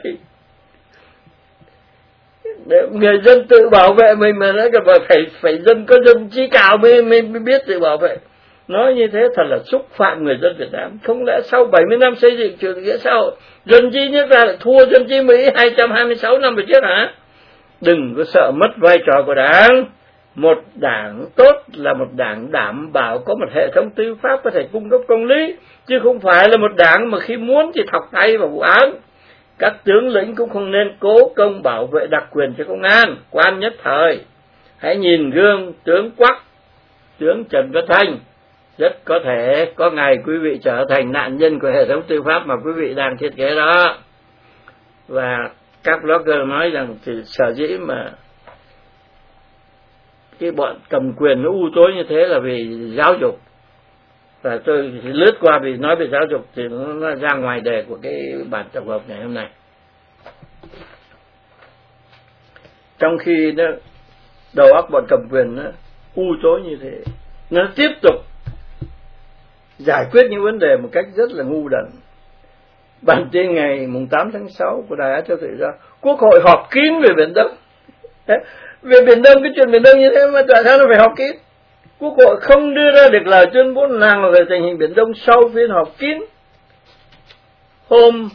Để người dân tự bảo vệ mình mà nói phải phải phải dân có dân trí cao mới, mới mới biết tự bảo vệ. Nói như thế thật là xúc phạm người dân Việt Nam. Không lẽ sau bảy mươi năm xây dựng chủ nghĩa xã hội, dân trí nước ta lại thua dân trí Mỹ hai trăm hai mươi sáu năm về trước hả? Đừng có sợ mất vai trò của đảng. Một đảng tốt là một đảng đảm bảo có một hệ thống tư pháp có thể cung cấp công lý, chứ không phải là một đảng mà khi muốn thì thọc tay vào vụ án. Các tướng lĩnh cũng không nên cố công bảo vệ đặc quyền cho công an, quan nhất thời. Hãy nhìn gương tướng Quắc, tướng Trần Văn Thanh. Rất có thể có ngày quý vị trở thành nạn nhân của hệ thống tư pháp mà quý vị đang thiết kế đó. Và các blogger nói rằng thì sở dĩ mà cái bọn cầm quyền nó u tối như thế là vì giáo dục. Và tôi lướt qua vì nói về giáo dục thì nó ra ngoài đề của cái bản tập hợp ngày hôm nay. Trong khi nó đầu óc bọn cầm quyền nó u tối như thế, nó tiếp tục giải quyết những vấn đề một cách rất là ngu đần. Bản tin ngày tám tháng sáu của Đài Á Châu Tự Do, Quốc hội họp kín về Biển Đông. Về Biển Đông, cái chuyện Biển Đông như thế mà tại sao nó phải họp kín? Quốc hội không đưa ra được lời tuyên bố nào về tình hình Biển Đông sau phiên họp kín hôm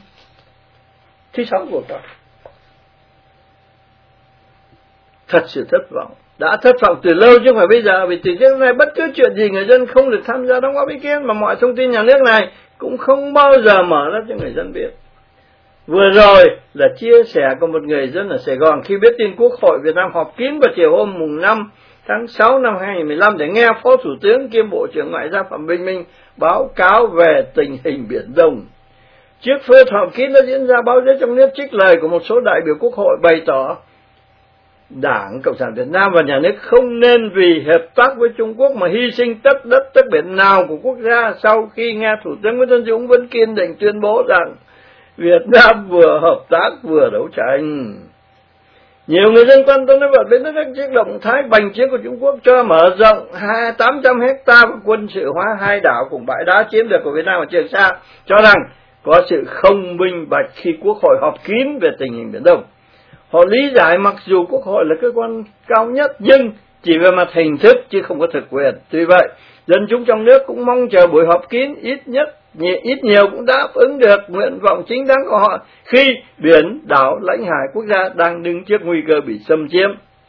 thứ sáu vừa qua. Thật sự thất vọng. đã thất vọng từ lâu chứ không phải bây giờ. Vì từ trước nay bất cứ chuyện gì người dân không được tham gia đóng góp ý kiến, mà mọi thông tin nhà nước này cũng không bao giờ mở ra cho người dân biết. Vừa rồi là chia sẻ của một người dân ở Sài Gòn khi biết tin Quốc hội Việt Nam họp kín vào chiều hôm mùng năm tháng sáu năm hai nghìn không trăm mười lăm để nghe Phó Thủ tướng kiêm Bộ trưởng Ngoại giao Phạm Bình Minh báo cáo về tình hình Biển Đông. Trước phiên họp kín đã diễn ra, báo giới trong nước trích lời của một số đại biểu Quốc hội bày tỏ Đảng Cộng sản Việt Nam và nhà nước không nên vì hợp tác với Trung Quốc mà hy sinh tất đất tất biển nào của quốc gia. Sau khi nghe Thủ tướng Nguyễn Tấn Dũng vẫn kiên định tuyên bố rằng Việt Nam vừa hợp tác vừa đấu tranh. Nhiều người dân quan tâm đến vấn đề các chiếc động thái bành trướng của Trung Quốc cho mở rộng tám trăm hecta quân sự hóa hai đảo cùng bãi đá chiếm được của Việt Nam ở Trường Sa, cho rằng có sự không minh bạch khi Quốc hội họp kín về tình hình Biển Đông. Họ lý giải mặc dù Quốc hội là cơ quan cao nhất nhưng chỉ về mặt hình thức chứ không có thực quyền. Tuy vậy, dân chúng trong nước cũng mong chờ buổi họp kín, ít nhất ít nhiều cũng đáp ứng được nguyện vọng chính đáng của họ khi biển đảo lãnh hải quốc gia đang đứng trước nguy cơ bị xâm chiếm.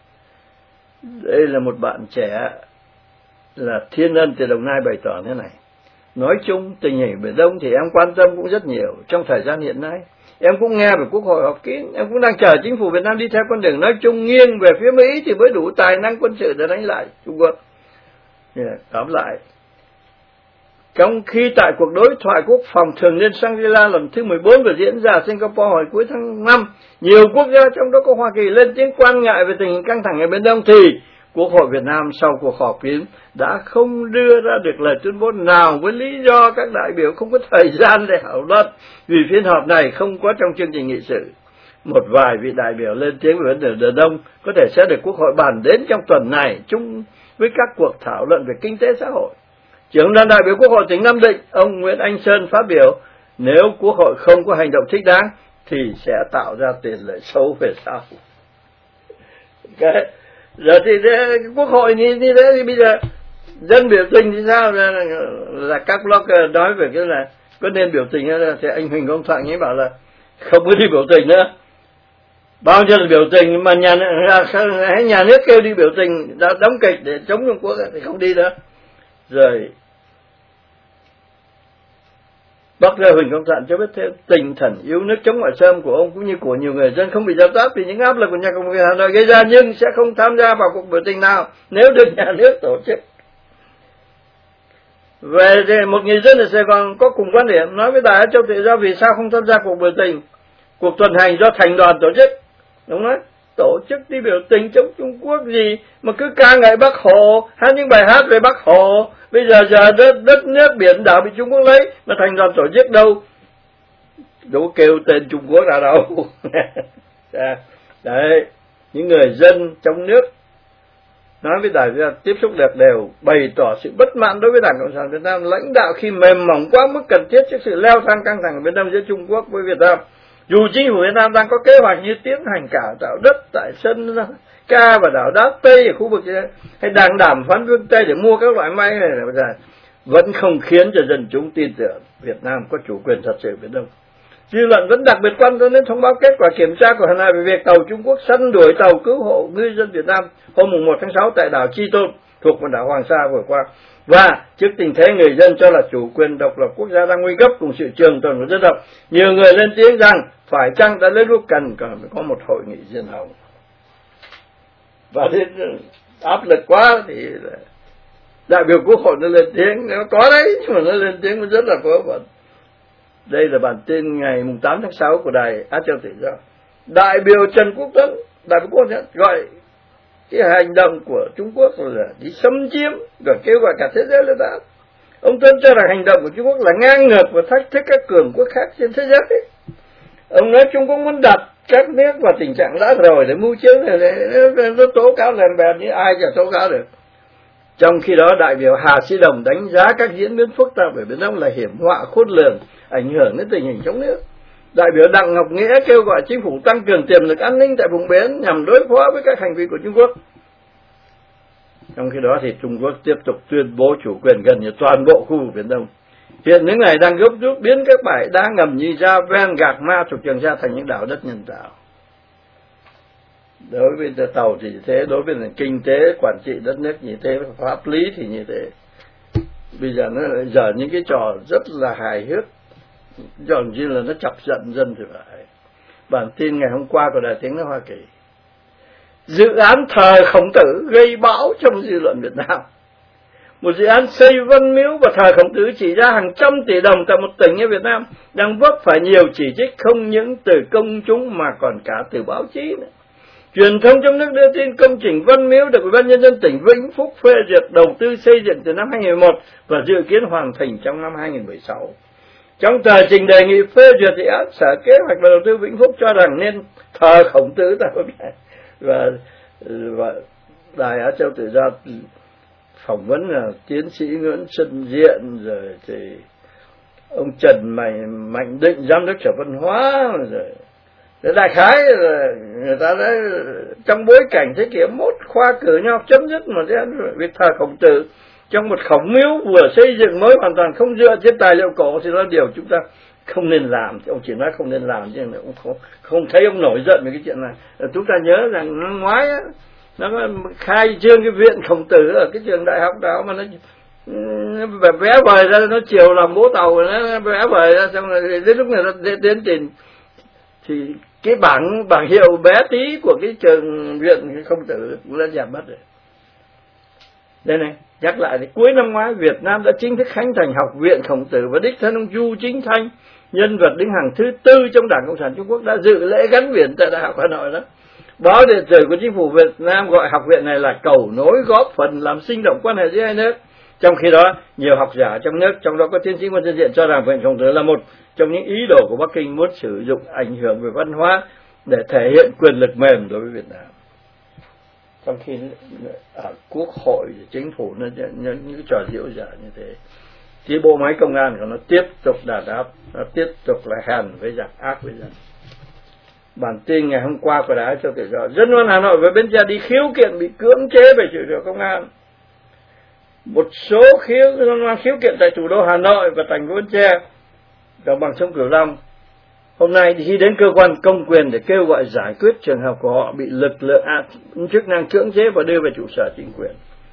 Đây là một bạn trẻ là Thiên Ân từ Đồng Nai bày tỏ thế này: nói chung tình hình Biển Đông thì em quan tâm cũng rất nhiều trong thời gian hiện nay. Em cũng nghe về Quốc hội họp kín, em cũng đang chờ chính phủ Việt Nam đi theo con đường nói chung nghiêng về phía Mỹ thì mới đủ tài năng quân sự để đánh lại Trung Quốc. Yeah, tóm lại, trong khi tại cuộc đối thoại quốc phòng thường niên Shangri-La lần thứ mười bốn vừa diễn ra ở Singapore hồi cuối tháng năm, nhiều quốc gia trong đó có Hoa Kỳ lên tiếng quan ngại về tình hình căng thẳng ở Biển Đông, thì Quốc hội Việt Nam sau cuộc họp kín đã không đưa ra được lời tuyên bố nào với lý do các đại biểu không có thời gian để thảo luận vì phiên họp này không có trong chương trình nghị sự. Một vài vị đại biểu lên tiếng về vấn đề Biển Đông có thể sẽ được Quốc hội bàn đến trong tuần này chung với các cuộc thảo luận về kinh tế xã hội. Trưởng đoàn đại biểu Quốc hội tỉnh Nam Định, ông Nguyễn Anh Sơn phát biểu nếu Quốc hội không có hành động thích đáng thì sẽ tạo ra tiền lệ xấu về sau. Okay. Giờ thì thế, Quốc hội như, như thế thì bây giờ dân biểu tình thì sao? Là, là các blogger nói về cái là có nên biểu tình hay là thì anh Huỳnh Công Thoại ấy bảo là không có đi biểu tình nữa. Bao nhiêu là biểu tình mà nhà, nhà nước kêu đi biểu tình đóng kịch để chống Trung Quốc thì không đi nữa. Rồi bác Lê Huỳnh Công Thoại cho biết thêm tinh thần yêu nước chống ngoại xâm của ông cũng như của nhiều người dân không bị dập tắt vì những áp lực của nhà cầm quyền Hà Nội gây ra, nhưng sẽ không tham gia vào cuộc biểu tình nào nếu được nhà nước tổ chức. Về một người dân ở Sài Gòn có cùng quan điểm nói với Đài Á Châu Tự Do vì sao không tham gia cuộc biểu tình, cuộc tuần hành do thành đoàn tổ chức. Đúng đấy, tổ chức đi biểu tình chống Trung Quốc gì mà cứ ca ngợi Bác Hồ, hát những bài hát về Bác Hồ. Bây giờ giờ đất, đất nước biển đảo bị Trung Quốc lấy mà thành đoàn tổ chức đâu đâu kêu tên Trung Quốc ra đâu. Đấy, những người dân trong nước nói với Đài Việt Nam tiếp xúc được đều bày tỏ sự bất mãn đối với Đảng Cộng sản Việt Nam lãnh đạo khi mềm mỏng quá mức cần thiết trước sự leo thang căng thẳng ở Biển Đông giữa Trung Quốc với Việt Nam. Dù chính phủ Việt Nam đang có kế hoạch như tiến hành cải tạo đất tại sân Ca và đảo Đá Tây ở khu vực này, hay đang đàm phán phương Tây để mua các loại máy này, vẫn không khiến cho dân chúng tin tưởng Việt Nam có chủ quyền thật sự Biển Đông. Dư luận vẫn đặc biệt quan tâm đến thông báo kết quả kiểm tra của Hà Nội về việc tàu Trung Quốc săn đuổi tàu cứu hộ ngư dân Việt Nam hôm một tháng sáu tại đảo Chi Tôn thuộc quần đảo Hoàng Sa vừa qua. Và trước tình thế người dân cho là chủ quyền độc lập quốc gia đang nguy cấp cùng sự trường tồn của dân tộc, nhiều người lên tiếng rằng phải chăng đã đến lúc cần cần phải có một hội nghị riêng hồng. Và đến áp lực quá thì đại biểu Quốc hội nó lên tiếng, nó có đấy nhưng mà nó lên tiếng nó rất là vớ vẩn. Đây là bản tin ngày tám tháng sáu của Đài Á Châu Tự Do. Đại biểu Trần Quốc Tuấn, đại biểu Quốc hội gọi cái hành động của Trung Quốc là đi xâm chiếm, rồi kêu gọi cả thế giới lên đáp. Ông Tuấn cho rằng hành động của Trung Quốc là ngang ngược và thách thức các cường quốc khác trên thế giới. Ông nói Trung Quốc muốn đặt các nước vào tình trạng đã rồi để mưu chiếm, để nó tố cáo lần bèn như ai chả tố cáo được. Trong khi đó, đại biểu Hà Sĩ Đồng đánh giá các diễn biến phức tạp ở Biển Đông là hiểm họa khôn lường, ảnh hưởng đến tình hình trong nước. Đại biểu Đặng Ngọc Nghĩa kêu gọi chính phủ tăng cường tiềm lực an ninh tại vùng biển nhằm đối phó với các hành vi của Trung Quốc. Trong khi đó thì Trung Quốc tiếp tục tuyên bố chủ quyền gần như toàn bộ khu vực Biển Đông. Hiện nước này đang gấp rút biến các bãi đá ngầm như Ra Ven, Gạc Ma thuộc Trường Sa thành những đảo đất nhân tạo. đối với tàu thì như thế, đối với kinh tế quản trị đất nước như thế, pháp lý thì như thế. Bây giờ nó giờ những cái trò rất là hài hước, dường như là nó chọc giận dân thì phải. Bản tin ngày hôm qua của Đài Tiếng nói Hoa Kỳ, dự án thờ Khổng Tử gây bão trong dư luận Việt Nam. Một dự án xây văn miếu và thờ Khổng Tử chỉ ra hàng trăm tỷ đồng tại một tỉnh ở Việt Nam đang vấp phải nhiều chỉ trích không những từ công chúng mà còn cả từ báo chí nữa. Truyền thông trong nước đưa tin công trình văn miếu được Ủy ban nhân dân tỉnh Vĩnh Phúc phê duyệt đầu tư xây dựng từ năm hai nghìn không trăm mười một và dự kiến hoàn thành trong năm hai nghìn không trăm mười sáu. Trong tờ trình đề nghị phê duyệt dự án, Sở Kế hoạch và Đầu tư Vĩnh Phúc cho rằng nên thờ Khổng Tử tại hôm nay. Và, và Đài Á Châu Tự Do phỏng vấn là tiến sĩ Nguyễn Xuân Diện, rồi thì ông Trần Mạnh, Mạnh Định, giám đốc Sở Văn hóa, rồi đại khái là người ta nói trong bối cảnh thế kỷ mốt khoa cử nhau chấm dứt mà việc thờ Khổng Tử trong một khổng miếu vừa xây dựng mới hoàn toàn không dựa trên tài liệu cổ thì là điều chúng ta không nên làm. Ông chỉ nói không nên làm chứ ông không, không thấy ông nổi giận về cái chuyện này. Chúng ta nhớ rằng năm ngoái á, nó khai trương cái viện Khổng Tử ở cái trường đại học đó mà nó, nó vé vời ra, nó chiều làm bố tàu, nó vé vời ra, xong rồi đến lúc này nó đến tiền thì cái bảng bảng hiệu bé tí của cái trường viện Khổng Tử cũng đã giảm mất rồi. Đây này, nhắc lại thì cuối năm ngoái Việt Nam đã chính thức khánh thành Học viện Khổng Tử và đích thân ông Du Chính Thanh, nhân vật đứng hàng thứ tư trong Đảng Cộng sản Trung Quốc, đã dự lễ gắn biển tại Đại học Hà Nội đó. Báo điện tử của chính phủ Việt Nam gọi học viện này là cầu nối góp phần làm sinh động quan hệ giữa hai nước. Trong khi đó, nhiều học giả trong nước, trong đó có tiến sĩ Nguyễn Xuân Diện, cho rằng viện Khổng Tử là một trong những ý đồ của Bắc Kinh muốn sử dụng ảnh hưởng về văn hóa để thể hiện quyền lực mềm đối với Việt Nam. Trong khi ở Quốc hội, chính phủ nó những cái trò diễu dã như thế, thì bộ máy công an của nó tiếp tục đàn áp, nó tiếp tục là hèn với giặc, ác với dân. Bản tin ngày hôm qua của Đài Á Châu Tự Do, dân Văn Hà Nội với Bến Tre đi khiếu kiện bị cưỡng chế về trụ sở công an. Một số khiếu dân khiếu kiện tại thủ đô Hà Nội và thành phố Bến Tre, đồng bằng sông Cửu Long, hôm nay khi đến cơ quan công quyền để kêu gọi giải quyết trường hợp của họ bị lực lượng chức năng cưỡng chế và đưa về trụ sở chính quyền.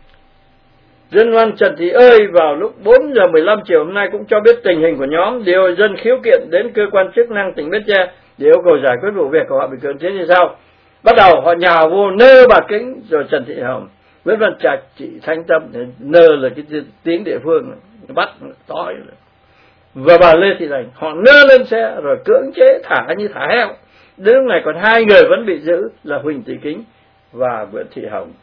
Dân văn Trần Thị ơi vào lúc bốn giờ mười lăm chiều hôm nay cũng cho biết tình hình của nhóm điều dân khiếu kiện đến cơ quan chức năng tỉnh Bến Tre để yêu cầu giải quyết vụ việc của họ bị cưỡng chế như sau. Bắt đầu họ nhào vô nơ bà Kính, rồi Trần Thị Hồng, Nguyễn Văn Trạch, chị Thanh Tâm, nơ là cái tiếng địa phương, bắt tối. Và bà Lê Thị Lành, họ nơ lên xe rồi cưỡng chế thả như thả heo. Đến lúc này còn hai người vẫn bị giữ là Huỳnh Thị Kính và Nguyễn Thị Hồng.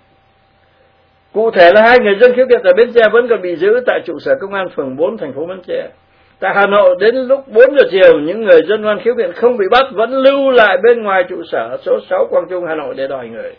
Cụ thể là hai người dân khiếu kiện tại Bến Tre vẫn còn bị giữ tại trụ sở công an phường bốn thành phố Bến Tre. Tại Hà Nội đến lúc bốn giờ chiều, những người dân văn khiếu kiện không bị bắt vẫn lưu lại bên ngoài trụ sở số sáu Quang Trung Hà Nội để đòi người.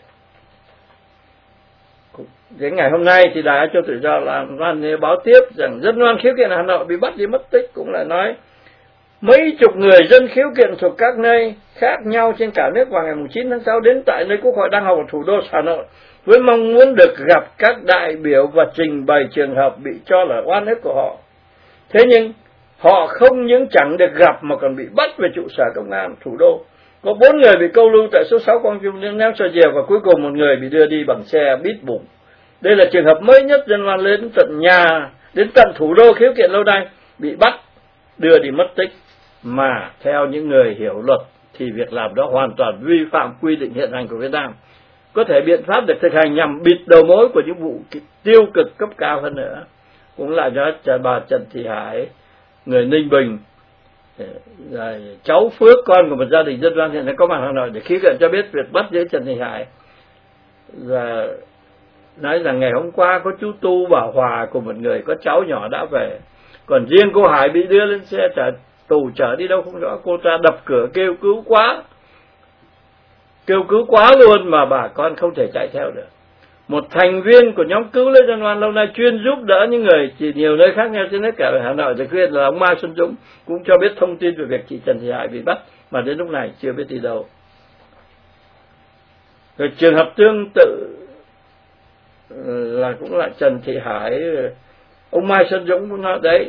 Đến ngày hôm nay thì Đài Á Châu Tự Do làm văn báo tiếp rằng dân văn khiếu kiện Hà Nội bị bắt đi mất tích, cũng là nói mấy chục người dân khiếu kiện thuộc các nơi khác nhau trên cả nước vào ngày chín tháng sáu đến tại nơi Quốc hội đang họp ở thủ đô Hà Nội với mong muốn được gặp các đại biểu và trình bày trường hợp bị cho là oan ức của họ. Thế nhưng họ không những chẳng được gặp mà còn bị bắt về trụ sở công an thủ đô. Có bốn người bị câu lưu tại số sáu Quang Trung đến ném cho diều và cuối cùng một người bị đưa đi bằng xe bít bùng. Đây là trường hợp mới nhất dân văn đến tận nhà, đến tận thủ đô khiếu kiện lâu nay bị bắt, đưa đi mất tích. Mà theo những người hiểu luật thì việc làm đó hoàn toàn vi phạm quy định hiện hành của Việt Nam. Có thể biện pháp được thực hành nhằm bịt đầu mối của những vụ tiêu cực cấp cao hơn nữa. Cũng là do bà Trần Thị Hải, người Ninh Bình, cháu Phước, con của một gia đình dân văn hiện nay có mặt Hà Nội để khiếu kiện cho biết việc bắt giữ Trần Thị Hải. Và nói rằng ngày hôm qua có chú Tu Bảo Hòa của một người có cháu nhỏ đã về, còn riêng cô Hải bị đưa lên xe trả tù chở đi đâu không rõ. Cô ta đập cửa kêu cứu quá, kêu cứu quá luôn mà bà con không thể chạy theo được. Một thành viên của nhóm cứu lấy dân văn lâu nay chuyên giúp đỡ những người chỉ nhiều nơi khác nhau trên hết cả ở Hà Nội được khuyên là ông Mai Xuân Dũng cũng cho biết thông tin về việc chị Trần Thị Hải bị bắt mà đến lúc này chưa biết đi đâu. Rồi trường hợp tương tự là cũng là Trần Thị Hải, ông Mai Xuân Dũng cũng nói đấy,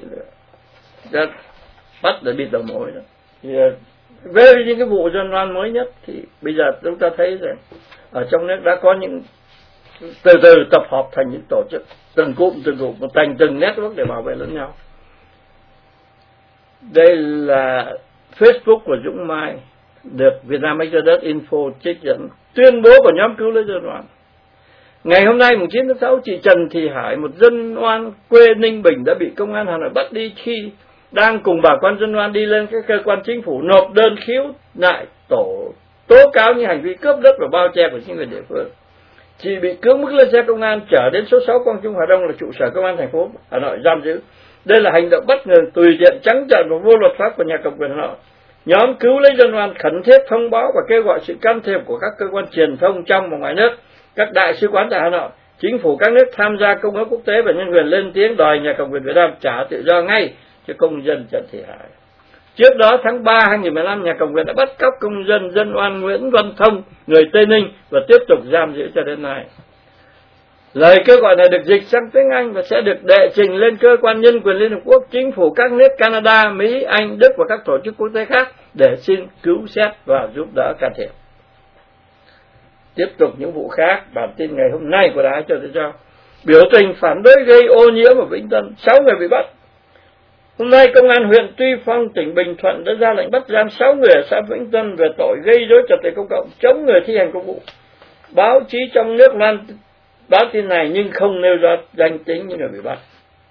bắt để bịt đầu mối đó. Thì về những cái vụ dân văn mới nhất thì bây giờ chúng ta thấy rằng ở trong nước đã có những từ từ tập hợp thành những tổ chức từng cụm từng cụm thành từng network để bảo vệ lẫn nhau. Đây là Facebook của Dũng Mai, được Vietnam Exodus Info trích dẫn tuyên bố của nhóm cứu lấy dân oan. Ngày hôm nay mùng chín tháng sáu, chị Trần Thị Hải, một dân oan quê Ninh Bình, đã bị công an Hà Nội bắt đi khi đang cùng bà con dân oan đi lên các cơ quan chính phủ nộp đơn khiếu nại tổ tố cáo những hành vi cướp đất và bao che của chính quyền địa phương. Chị bị cưỡng bức lên xe công an chở đến số sáu Quang Trung Hà Đông là trụ sở công an thành phố Hà Nội giam giữ. Đây là hành động bất ngờ, tùy tiện, trắng trợn và vô luật pháp của nhà cầm quyền Hà Nội. Nhóm cứu lấy dân oan khẩn thiết thông báo và kêu gọi sự can thiệp của các cơ quan truyền thông trong và ngoài nước, các đại sứ quán tại Hà Nội, chính phủ các nước tham gia công ước quốc tế về nhân quyền, lên tiếng đòi nhà cầm quyền Việt Nam trả tự do ngay cho công dân Trần Thị Hải. Trước đó, tháng ba năm hai nghìn không trăm mười lăm, nhà cầm quyền đã bắt cóc công dân dân oan Nguyễn Văn Thông, người Tây Ninh, và tiếp tục giam giữ cho đến nay. Lời kêu gọi này được dịch sang tiếng Anh và sẽ được đệ trình lên cơ quan nhân quyền Liên Hợp Quốc, chính phủ các nước Canada, Mỹ, Anh, Đức và các tổ chức quốc tế khác để xin cứu xét và giúp đỡ can thiệp. Tiếp tục những vụ khác, bản tin ngày hôm nay của Đài Cho Tự Do. Biểu tình phản đối gây ô nhiễm ở Vĩnh Tân, sáu người bị bắt. Hôm nay, Công an huyện Tuy Phong, tỉnh Bình Thuận đã ra lệnh bắt giam sáu người ở xã Vĩnh Tân về tội gây rối trật tự công cộng, chống người thi hành công vụ. Báo chí trong nước loan báo tin này nhưng không nêu ra danh tính những người bị bắt.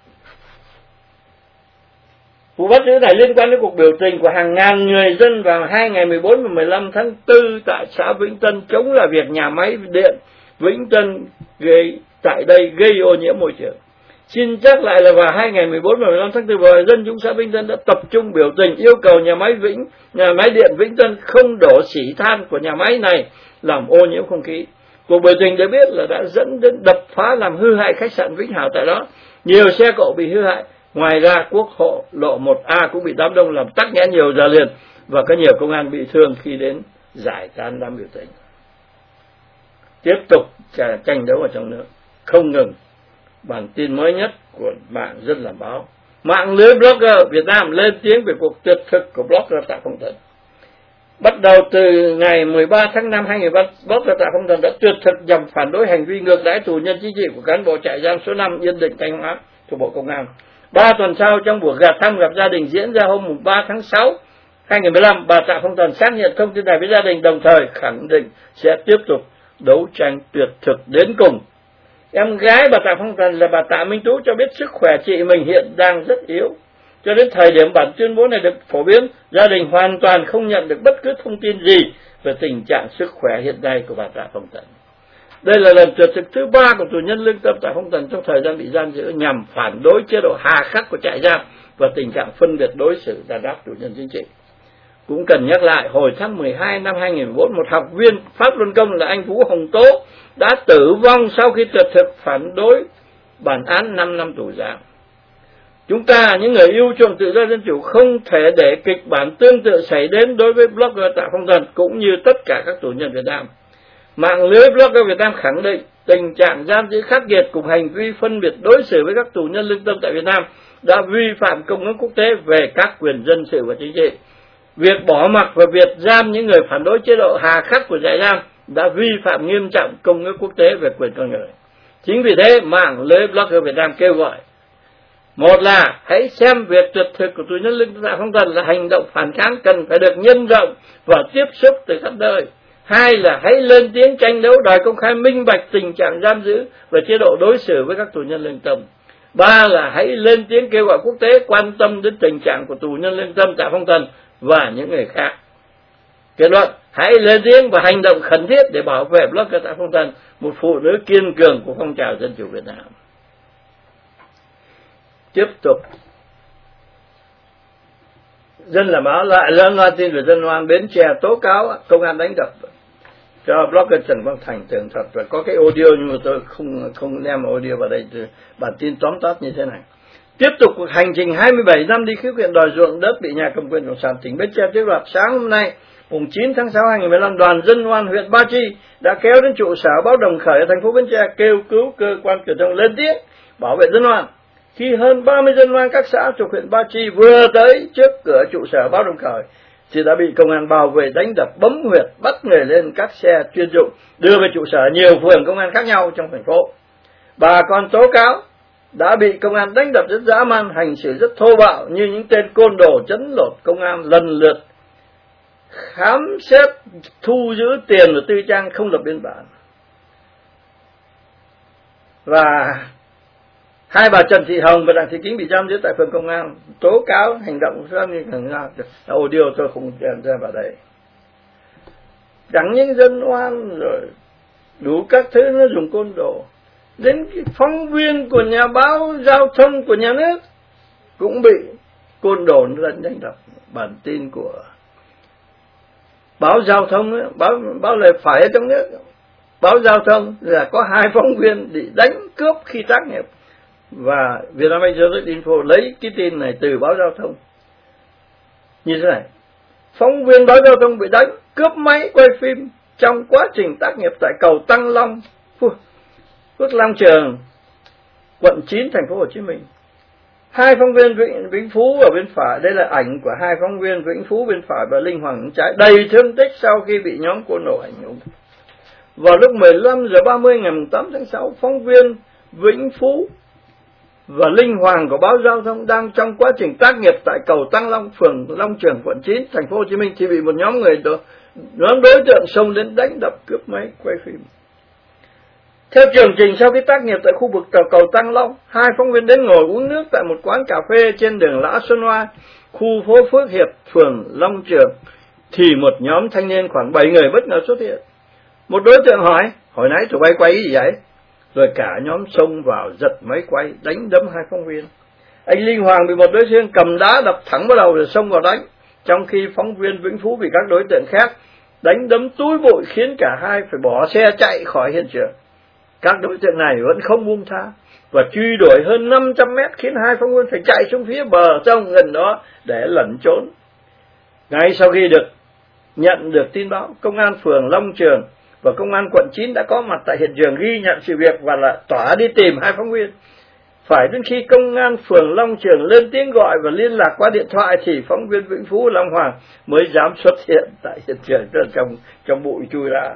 Vụ bắt giữ này liên quan đến cuộc biểu tình của hàng ngàn người dân vào hai ngày mười bốn và mười lăm tháng tư tại xã Vĩnh Tân chống lại việc nhà máy điện Vĩnh Tân gây tại đây gây ô nhiễm môi trường. Xin nhắc lại là vào hai ngày mười bốn và mười lăm tháng tư, dân chúng xã Vĩnh Tân đã tập trung biểu tình yêu cầu nhà máy Vĩnh nhà máy điện Vĩnh Tân không đổ xỉ than của nhà máy này làm ô nhiễm không khí. Cuộc biểu tình được biết là đã dẫn đến đập phá làm hư hại khách sạn Vĩnh Hảo tại đó. Nhiều xe cộ bị hư hại. Ngoài ra, quốc hộ lộ một A cũng bị đám đông làm tắc nghẽn nhiều giờ liền và có nhiều công an bị thương khi đến giải tán đám biểu tình. Tiếp tục tranh đấu ở trong nước không ngừng. Bản tin mới nhất của mạng Dân Làm Báo. Mạng lưới blogger Việt Nam lên tiếng về cuộc tuyệt thực của blogger Tạ Phong Tần. Bắt đầu từ ngày mười ba tháng năm hai nghìn không trăm mười ba, blogger Tạ Phong Tần đã tuyệt thực nhằm phản đối hành vi ngược đãi tù nhân chính trị của cán bộ trại giam số năm Yên Định Thanh Hóa thuộc Bộ Công an. Ba tuần sau, trong buổi gặp thăm gặp gia đình diễn ra hôm ba tháng sáu hai nghìn không trăm mười lăm, bà Tạ Phong Tần xác nhận thông tin này với gia đình, đồng thời khẳng định sẽ tiếp tục đấu tranh tuyệt thực đến cùng. Em gái bà Tạ Phong Tần là bà Tạ Minh Tú cho biết sức khỏe chị mình hiện đang rất yếu. Cho đến thời điểm bản tuyên bố này được phổ biến, gia đình hoàn toàn không nhận được bất cứ thông tin gì về tình trạng sức khỏe hiện nay của bà Tạ Phong Tần. Đây là lần tuyệt thực thứ ba của tù nhân lương tâm Tạ Phong Tần trong thời gian bị giam giữ nhằm phản đối chế độ hà khắc của trại giam và tình trạng phân biệt đối xử đàn áp tù nhân chính trị. Cũng cần nhắc lại, hồi tháng mười hai năm hai nghìn không trăm mười bốn, một học viên Pháp Luân Công là anh Vũ Hồng Tố đã tử vong sau khi tuyệt thực phản đối bản án năm năm tù giam. Chúng ta, những người yêu chuộng tự do dân chủ, không thể để kịch bản tương tự xảy đến đối với blogger Tạ Phong Tần cũng như tất cả các tù nhân Việt Nam. Mạng lưới blogger Việt Nam khẳng định tình trạng giam giữ khắc nghiệt cùng hành vi phân biệt đối xử với các tù nhân lương tâm tại Việt Nam đã vi phạm công ước quốc tế về các quyền dân sự và chính trị. Việc bỏ mặc và việc giam những người phản đối chế độ hà khắc của trại giam đã vi phạm nghiêm trọng công ước quốc tế về quyền con người. Chính vì thế, mạng lưới blogger Việt Nam kêu gọi: một là hãy xem việc tuyệt thực của tù nhân lương tâm Tạ Phong Tần là hành động phản kháng cần phải được nhân rộng và tiếp xúc từ khắp nơi. Hai là hãy lên tiếng tranh đấu đòi công khai minh bạch tình trạng giam giữ và chế độ đối xử với các tù nhân lương tâm. Ba là hãy lên tiếng kêu gọi quốc tế quan tâm đến tình trạng của tù nhân lương tâm Tạ Phong Tần và những người khác. Kết luận, hãy lên tiếng và hành động khẩn thiết để bảo vệ blogger Tạ Phong Tần, một phụ nữ kiên cường của phong trào dân chủ Việt Nam. Tiếp tục, Dân Làm Báo lại lên loan tin về dân oan Bến Tre tố cáo công an đánh đập cho blogger Trần Quang Thành tường thuật, và có cái audio nhưng mà tôi không không đem audio vào đây. Bản tin tóm tắt như thế này: tiếp tục cuộc hành trình hai mươi bảy năm đi khiếu kiện đòi ruộng đất bị nhà cầm quyền cộng sản tỉnh Bến Tre tước đoạt. Sáng hôm nay, mùng chín tháng sáu hai nghìn không trăm mười lăm, đoàn dân oan huyện Ba Chi đã kéo đến trụ sở báo Đồng Khởi ở thành phố Bến Tre kêu cứu cơ quan truyền thông lên tiếng bảo vệ dân oan. Khi hơn ba mươi dân oan các xã thuộc huyện Ba Chi vừa tới trước cửa trụ sở báo Đồng Khởi, thì đã bị công an bao vây, đánh đập, bấm huyệt, bắt người lên các xe chuyên dụng, đưa về trụ sở nhiều phường công an khác nhau trong thành phố. Bà còn tố cáo đã bị công an đánh đập rất dã man, hành xử rất thô bạo như những tên côn đồ trấn lột công an, lần lượt khám xét, thu giữ tiền và tư trang, không lập biên bản. Và hai bà Trần Thị Hồng và Đặng Thị Kính bị giam giữ tại phường công an, tố cáo hành động của như thằng nào. Ồ, điều tôi không đem ra vào đây. Chẳng những dân oan rồi đủ các thứ nó dùng côn đồ. Đến cái phóng viên của nhà báo giao thông của nhà nước cũng bị côn đồ lần đánh đập. Bản tin của báo giao thông ấy, báo báo lời phải ở trong nước, báo giao thông là có hai phóng viên bị đánh cướp khi tác nghiệp. Và Vietnam Express Info lấy cái tin này từ báo giao thông như thế này: phóng viên báo giao thông bị đánh cướp máy quay phim trong quá trình tác nghiệp tại cầu Tăng Long, Phước Long Trường, quận chín, thành phố Hồ Chí Minh. Hai phóng viên Vĩnh, Vĩnh Phú ở bên phải, đây là ảnh của hai phóng viên Vĩnh Phú bên phải và Linh Hoàng bên trái, đầy thương tích sau khi bị nhóm côn đồ hành hung. Vào lúc mười lăm giờ ba mươi ngày tám tháng sáu, phóng viên Vĩnh Phú và Linh Hoàng của báo giao thông đang trong quá trình tác nghiệp tại cầu Tăng Long, phường Long Trường, quận chín, thành phố Hồ Chí Minh thì bị một nhóm người đó, nhóm đối tượng xông đến đánh đập, cướp máy quay phim. Theo chương trình, sau khi tác nghiệp tại khu vực tàu cầu Tăng Long, hai phóng viên đến ngồi uống nước tại một quán cà phê trên đường Lã Xuân Hoa, khu phố Phước Hiệp, phường Long Trường, thì một nhóm thanh niên khoảng bảy người bất ngờ xuất hiện. Một đối tượng hỏi: hồi nãy tụi bay quay gì vậy? Rồi cả nhóm xông vào giật máy quay, đánh đấm hai phóng viên. Anh Linh Hoàng bị một đối tượng cầm đá đập thẳng vào đầu rồi xông vào đánh, trong khi phóng viên Vĩnh Phú bị các đối tượng khác đánh đấm túi bụi khiến cả hai phải bỏ xe chạy khỏi hiện trường. Các đối tượng này vẫn không buông tha và truy đuổi hơn năm trăm mét, khiến hai phóng viên phải chạy xuống phía bờ sông gần đó để lẩn trốn. Ngay sau khi được nhận được tin báo, công an phường Long Trường và công an quận chín đã có mặt tại hiện trường ghi nhận sự việc và là tỏa đi tìm hai phóng viên. Phải đến khi công an phường Long Trường lên tiếng gọi và liên lạc qua điện thoại thì phóng viên Vĩnh Phú, Long Hoàng mới dám xuất hiện tại hiện trường trong trong bụi chui ra.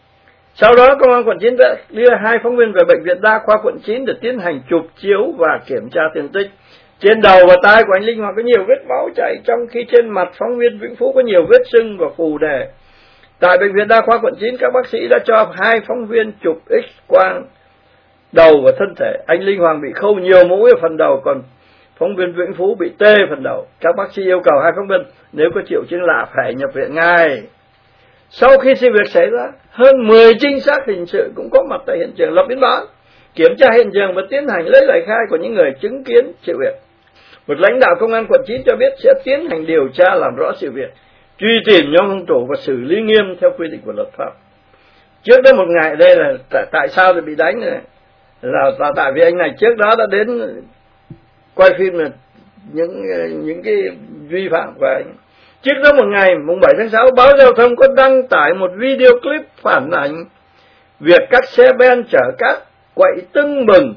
Sau đó công an quận chín đã đưa hai phóng viên về bệnh viện đa khoa quận chín để tiến hành chụp chiếu và kiểm tra thương tích. Trên đầu và tai của anh Linh Hoàng có nhiều vết máu chảy, trong khi trên mặt phóng viên Vĩnh Phú có nhiều vết sưng và phù nề. Tại bệnh viện đa khoa quận chín, các bác sĩ đã cho hai phóng viên chụp X-quang đầu và thân thể. Anh Linh Hoàng bị khâu nhiều mũi ở phần đầu, còn phóng viên Vĩnh Phú bị tê phần đầu. Các bác sĩ yêu cầu hai phóng viên nếu có triệu chứng lạ phải nhập viện ngay. Sau khi sự việc xảy ra, hơn mười trinh sát hình sự cũng có mặt tại hiện trường, lập biên bản, kiểm tra hiện trường và tiến hành lấy lời khai của những người chứng kiến sự việc. Một lãnh đạo công an quận chín cho biết sẽ tiến hành điều tra làm rõ sự việc, truy tìm nhóm hung thủ và xử lý nghiêm theo quy định của luật pháp. Trước đó một ngày, đây là tại, tại sao thì bị đánh này, là, là tại vì anh này trước đó đã đến quay phim là những những cái vi phạm của anh. Trước đó một ngày, mùng bảy tháng sáu, báo giao thông có đăng tải một video clip phản ảnh việc các xe ben chở cát quậy tưng bừng,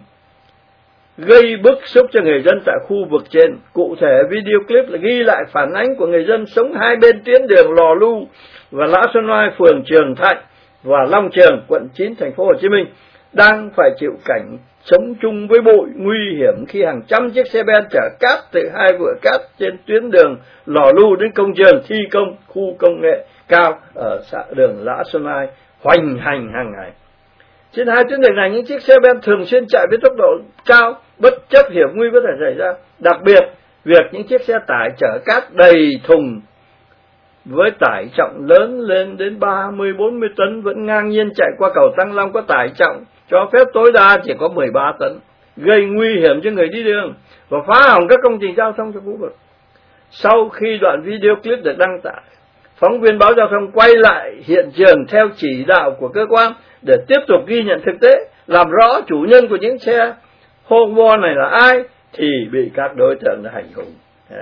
gây bức xúc cho người dân tại khu vực trên. Cụ thể, video clip là ghi lại phản ánh của người dân sống hai bên tuyến đường Lò Lu và Lã Xuân Oai, phường Trường Thạnh và Long Trường, quận chín, thành phố Hồ Chí Minh, đang phải chịu cảnh sống chung với bụi nguy hiểm khi hàng trăm chiếc xe ben chở cát từ hai vựa cát trên tuyến đường Lò Lu đến công trường thi công khu công nghệ cao ở xã đường Lã Xuân Oai hoành hành hàng ngày. Trên hai tuyến đường này, những chiếc xe ben thường xuyên chạy với tốc độ cao, bất chấp hiểm nguy có thể xảy ra. Đặc biệt, việc những chiếc xe tải chở cát đầy thùng với tải trọng lớn lên đến ba mươi bốn mươi tấn vẫn ngang nhiên chạy qua cầu Tăng Long có tải trọng cho phép tối đa chỉ có mười ba tấn, gây nguy hiểm cho người đi đường và phá hỏng các công trình giao thông trong khu vực. Sau khi đoạn video clip được đăng tải, phóng viên báo giao thông quay lại hiện trường theo chỉ đạo của cơ quan để tiếp tục ghi nhận thực tế, làm rõ chủ nhân của những xe hô vô này là ai, thì bị các đối tượng đã hành hung.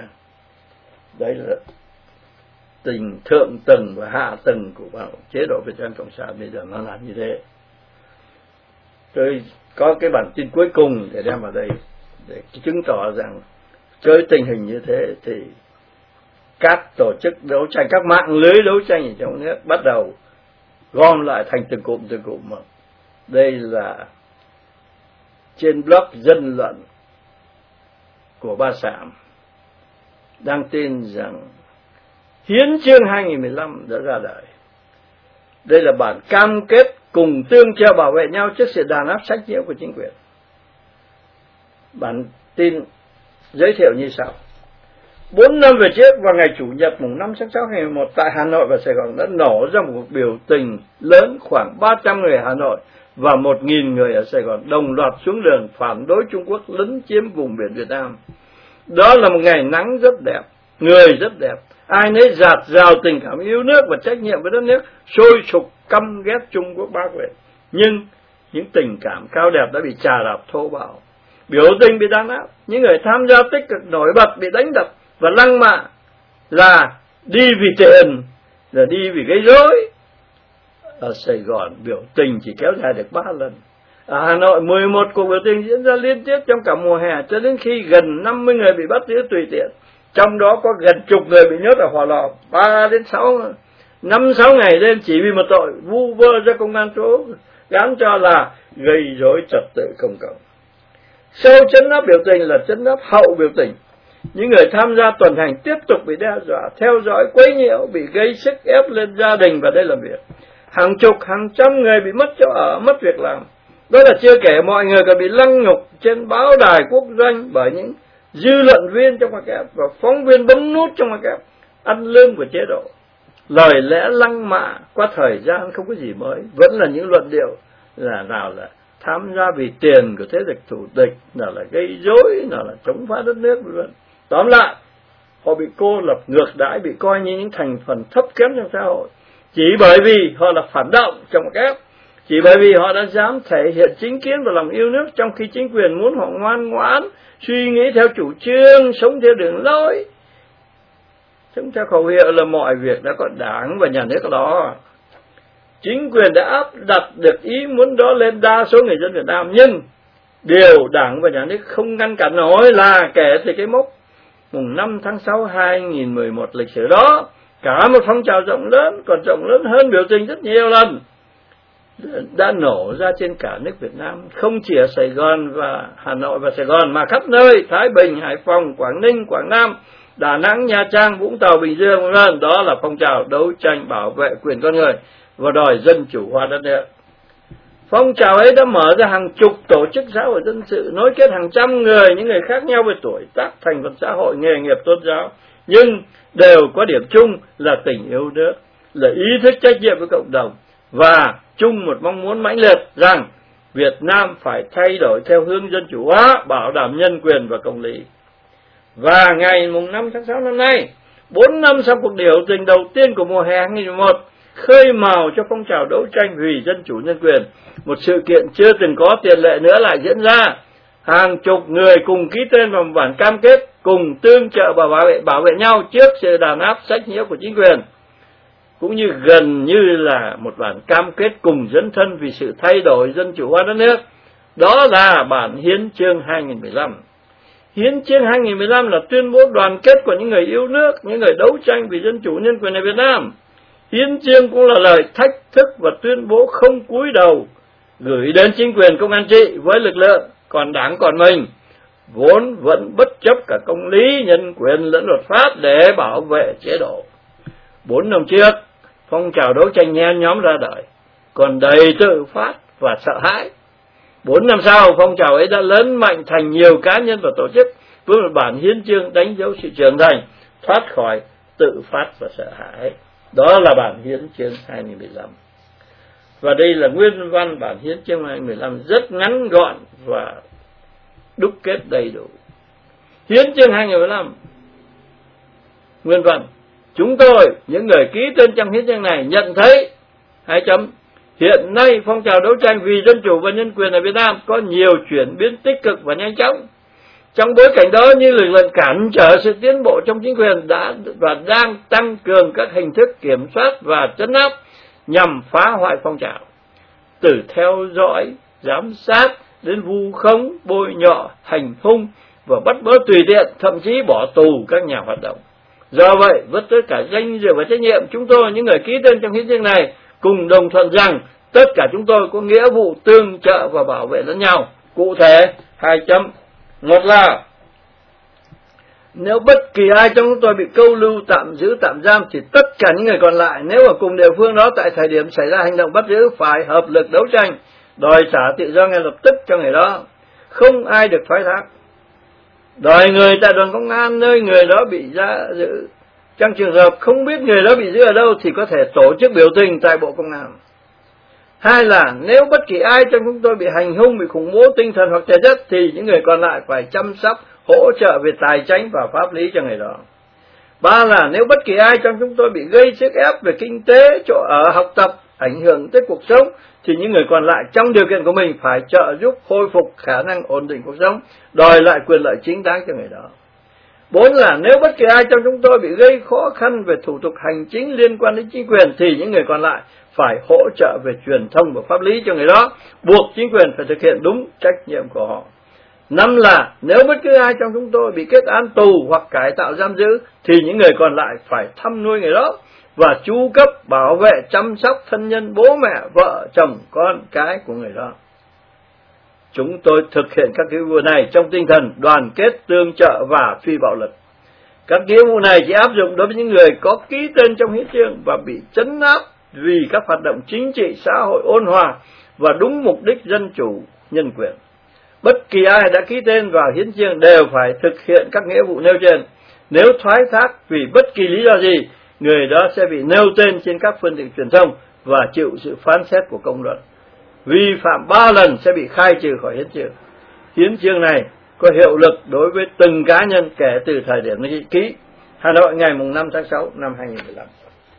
Đấy là tình thượng tầng và hạ tầng của chế độ Việt Nam Cộng sản bây giờ nó làm như thế. Tôi có cái bản tin cuối cùng để đem vào đây để chứng tỏ rằng với tình hình như thế thì các tổ chức đấu tranh, các mạng lưới đấu tranh ở trong nước bắt đầu gom lại thành từng cụm từng cụm một. Đây là trên blog Dân Luận của Ba Sạm đăng tin rằng Hiến chương hai nghìn mười lăm đã ra đời. Đây là bản cam kết cùng tương trợ bảo vệ nhau trước sự đàn áp sách nhiễu của chính quyền. Bản tin giới thiệu như sau. Bốn năm về trước, vào ngày Chủ nhật mùng năm tháng sáu ngày mười một, tại Hà Nội và Sài Gòn đã nổ ra một cuộc biểu tình lớn, khoảng ba trăm người ở Hà Nội và một nghìn người ở Sài Gòn đồng loạt xuống đường phản đối Trung Quốc lấn chiếm vùng biển Việt Nam. Đó là một ngày nắng rất đẹp, người rất đẹp, ai nấy dạt dào tình cảm yêu nước và trách nhiệm với đất nước, sôi sục căm ghét Trung Quốc bá quyền. Nhưng những tình cảm cao đẹp đã bị chà đạp thô bạo, biểu tình bị đàn áp, những người tham gia tích cực nổi bật bị đánh đập và lăng mạ là đi vì tiền, là đi vì gây rối. Ở Sài Gòn biểu tình chỉ kéo dài được ba lần. Ở Hà Nội mười một cuộc biểu tình diễn ra liên tiếp trong cả mùa hè, cho đến khi gần năm mươi người bị bắt giữ tùy tiện, trong đó có gần chục người bị nhốt ở Hòa Lò ba đến sáu năm sáu ngày đêm chỉ vì một tội vu vơ cho công an chỗ gán cho là gây rối trật tự công cộng. Sau trấn áp biểu tình là trấn áp hậu biểu tình. Những người tham gia tuần hành tiếp tục bị đe dọa, theo dõi, quấy nhiễu, bị gây sức ép lên gia đình và đây làm việc. Hàng chục, hàng trăm người bị mất chỗ ở, mất việc làm. Đó là chưa kể mọi người còn bị lăng nhục trên báo đài quốc doanh bởi những dư luận viên trong ngoặc kép và phóng viên bấm nút trong ngoặc kép, ăn lương của chế độ. Lời lẽ lăng mạ qua thời gian không có gì mới, vẫn là những luận điệu là nào là tham gia vì tiền của thế lực thủ địch, nào là gây rối, nào là chống phá đất nước, vân vân. Tóm lại, họ bị cô lập, ngược đãi, bị coi như những thành phần thấp kém trong xã hội, chỉ bởi vì họ là phản động trong ngoặc kép, chỉ bởi vì họ đã dám thể hiện chính kiến và lòng yêu nước, trong khi chính quyền muốn họ ngoan ngoãn, suy nghĩ theo chủ trương, sống theo đường lối, sống theo khẩu hiệu là mọi việc đã có đảng và nhà nước đó. Chính quyền đã áp đặt được ý muốn đó lên đa số người dân Việt Nam, nhưng điều đảng và nhà nước không ngăn cản nổi là kể từ cái mốc mùng năm tháng sáu hai nghìn mười một lịch sử đó, cả một phong trào rộng lớn, còn rộng lớn hơn biểu tình rất nhiều lần, đã nổ ra trên cả nước Việt Nam, không chỉ ở Sài Gòn và Hà Nội và Sài Gòn mà khắp nơi, Thái Bình, Hải Phòng, Quảng Ninh, Quảng Nam, Đà Nẵng, Nha Trang, Vũng Tàu, Bình Dương, vân vân. Đó là phong trào đấu tranh bảo vệ quyền con người và đòi dân chủ hóa đất nước. Phong trào ấy đã mở ra hàng chục tổ chức xã hội dân sự, nối kết hàng trăm người, những người khác nhau về tuổi tác, thành phần xã hội, nghề nghiệp, tôn giáo, nhưng đều có điểm chung là tình yêu nước, là ý thức trách nhiệm với cộng đồng và chung một mong muốn mãnh liệt rằng Việt Nam phải thay đổi theo hướng dân chủ hóa, bảo đảm nhân quyền và công lý. Và ngày mùng năm tháng sáu năm nay, bốn năm sau cuộc biểu tình đầu tiên của mùa hè hai nghìn mười một, khơi mào cho phong trào đấu tranh vì dân chủ nhân quyền, một sự kiện chưa từng có tiền lệ nữa lại diễn ra. Hàng chục người cùng ký tên vào một bản cam kết cùng tương trợ và bảo vệ, bảo vệ nhau trước sự đàn áp sách nhiễu của chính quyền, cũng như gần như là một bản cam kết cùng dấn thân vì sự thay đổi dân chủ hóa đất nước. Đó là bản Hiến chương hai nghìn mười lăm. Hiến chương hai nghìn mười lăm là tuyên bố đoàn kết của những người yêu nước, những người đấu tranh vì dân chủ nhân quyền ở Việt Nam. Hiến chương cũng là lời thách thức và tuyên bố không cúi đầu gửi đến chính quyền công an trị với lực lượng còn đảng còn mình, vốn vẫn bất chấp cả công lý, nhân quyền lẫn luật pháp để bảo vệ chế độ. Bốn năm trước, phong trào đấu tranh nhen nhóm ra đời, còn đầy tự phát và sợ hãi. Bốn năm sau, phong trào ấy đã lớn mạnh thành nhiều cá nhân và tổ chức với một bản hiến chương đánh dấu sự trưởng thành, thoát khỏi tự phát và sợ hãi. Đó là bản hiến chương hai nghìn mười lăm. Và đây là nguyên văn bản hiến chương hai nghìn mười lăm, rất ngắn gọn và đúc kết đầy đủ. Hiến chương hai nghìn mười lăm, nguyên văn: chúng tôi, những người ký tên trong hiến chương này, nhận thấy hai chấm hiện nay phong trào đấu tranh vì dân chủ và nhân quyền ở Việt Nam có nhiều chuyển biến tích cực và nhanh chóng. Trong bối cảnh đó, như lực lượng cản trở sự tiến bộ trong chính quyền đã và đang tăng cường các hình thức kiểm soát và trấn áp nhằm phá hoại phong trào, từ theo dõi, giám sát đến vu khống, bôi nhọ, hành hung và bắt bớ tùy tiện, thậm chí bỏ tù các nhà hoạt động. Do vậy, vứt tất cả danh dự và trách nhiệm, chúng tôi, những người ký tên trong hiến chương này, cùng đồng thuận rằng tất cả chúng tôi có nghĩa vụ tương trợ và bảo vệ lẫn nhau. Cụ thể, hai chấm. Một là, nếu bất kỳ ai trong chúng tôi bị câu lưu, tạm giữ, tạm giam, thì tất cả những người còn lại, nếu ở cùng địa phương đó tại thời điểm xảy ra hành động bắt giữ, phải hợp lực đấu tranh, đòi trả tự do ngay lập tức cho người đó. Không ai được thoái thác. Đòi người tại đồn công an nơi người đó bị ra giữ. Trong trường hợp không biết người đó bị giữ ở đâu thì có thể tổ chức biểu tình tại Bộ Công an. Hai là, nếu bất kỳ ai trong chúng tôi bị hành hung, bị khủng bố tinh thần hoặc thể chất, thì những người còn lại phải chăm sóc, hỗ trợ về tài chính và pháp lý cho người đó. Ba là, nếu bất kỳ ai trong chúng tôi bị gây sức ép về kinh tế, chỗ ở, học tập, ảnh hưởng tới cuộc sống, thì những người còn lại trong điều kiện của mình phải trợ giúp khôi phục khả năng ổn định cuộc sống, đòi lại quyền lợi chính đáng cho người đó. Bốn là, nếu bất kỳ ai trong chúng tôi bị gây khó khăn về thủ tục hành chính liên quan đến chính quyền, thì những người còn lại phải hỗ trợ về truyền thông và pháp lý cho người đó, buộc chính quyền phải thực hiện đúng trách nhiệm của họ. Năm là, nếu bất cứ ai trong chúng tôi bị kết án tù hoặc cải tạo giam giữ, thì những người còn lại phải thăm nuôi người đó và chu cấp, bảo vệ, chăm sóc thân nhân, bố mẹ, vợ, chồng, con cái của người đó. Chúng tôi thực hiện các nghĩa vụ này trong tinh thần đoàn kết, tương trợ và phi bạo lực. Các nghĩa vụ này chỉ áp dụng đối với những người có ký tên trong hiến chương và bị trấn áp vì các hoạt động chính trị, xã hội ôn hòa và đúng mục đích dân chủ, nhân quyền. Bất kỳ ai đã ký tên vào hiến chương đều phải thực hiện các nghĩa vụ nêu trên. Nếu thoái thác vì bất kỳ lý do gì, người đó sẽ bị nêu tên trên các phương tiện truyền thông và chịu sự phán xét của công luận. Vi phạm ba lần sẽ bị khai trừ khỏi hiến chương. Hiến chương này có hiệu lực đối với từng cá nhân kể từ thời điểm ký. Hà Nội ngày năm tháng sáu năm hai nghìn không trăm mười lăm.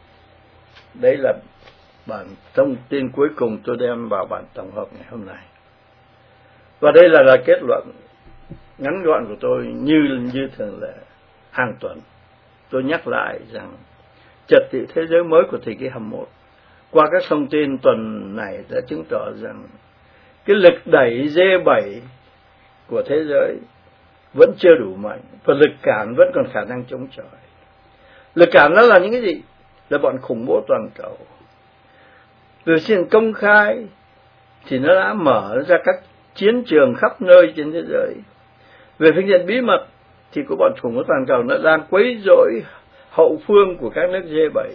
Đấy là bản thông tin cuối cùng tôi đem vào bản tổng hợp ngày hôm nay. Và đây là, là kết luận ngắn gọn của tôi như như thường lệ hàng tuần. Tôi nhắc lại rằng trật tự thế giới mới của thế kỷ hai mươi mốt qua các thông tin tuần này đã chứng tỏ rằng cái lực đẩy G bảy của thế giới vẫn chưa đủ mạnh và lực cản vẫn còn khả năng chống chọi. Lực cản đó là những cái gì? Là bọn khủng bố toàn cầu. Về chuyện công khai thì nó đã mở ra các chiến trường khắp nơi trên thế giới. Về phương diện bí mật thì có bọn khủng bố toàn cầu nó đang quấy rối hậu phương của các nước G bảy.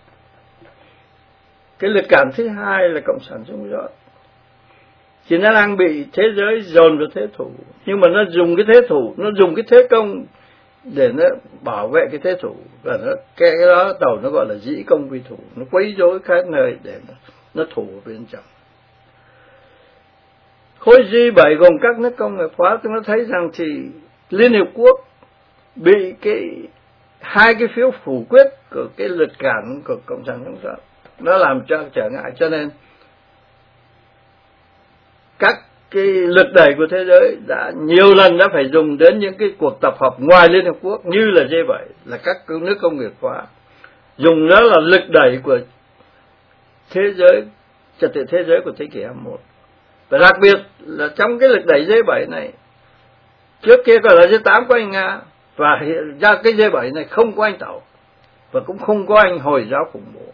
Cái lực cản thứ hai là cộng sản Trung Quốc. Thì nó đang bị thế giới dồn vào thế thủ, nhưng mà nó dùng cái thế thủ, nó dùng cái thế công để nó bảo vệ cái thế thủ, và nó cái đó tàu nó gọi là dĩ công vi thủ, nó quấy rối các nơi để nó, nó thủ ở bên trong. Khối G bảy gồm các nước công nghiệp hóa, chúng nó thấy rằng thì Liên Hiệp Quốc bị cái hai cái phiếu phủ quyết của cái lực cản của cộng sản Trung Quốc nó làm cho trở ngại, cho nên các cái lực đẩy của thế giới đã nhiều lần đã phải dùng đến những cái cuộc tập hợp ngoài Liên Hợp Quốc như là G bảy, là các nước công nghiệp hóa, dùng nó là lực đẩy của thế giới, trật tự thế giới của thế kỷ hai mươi mốt. Và đặc biệt là trong cái lực đẩy G bảy này, trước kia còn là G tám của anh Nga, và hiện ra cái G bảy này không có anh Tàu và cũng không có anh Hồi giáo khủng bố.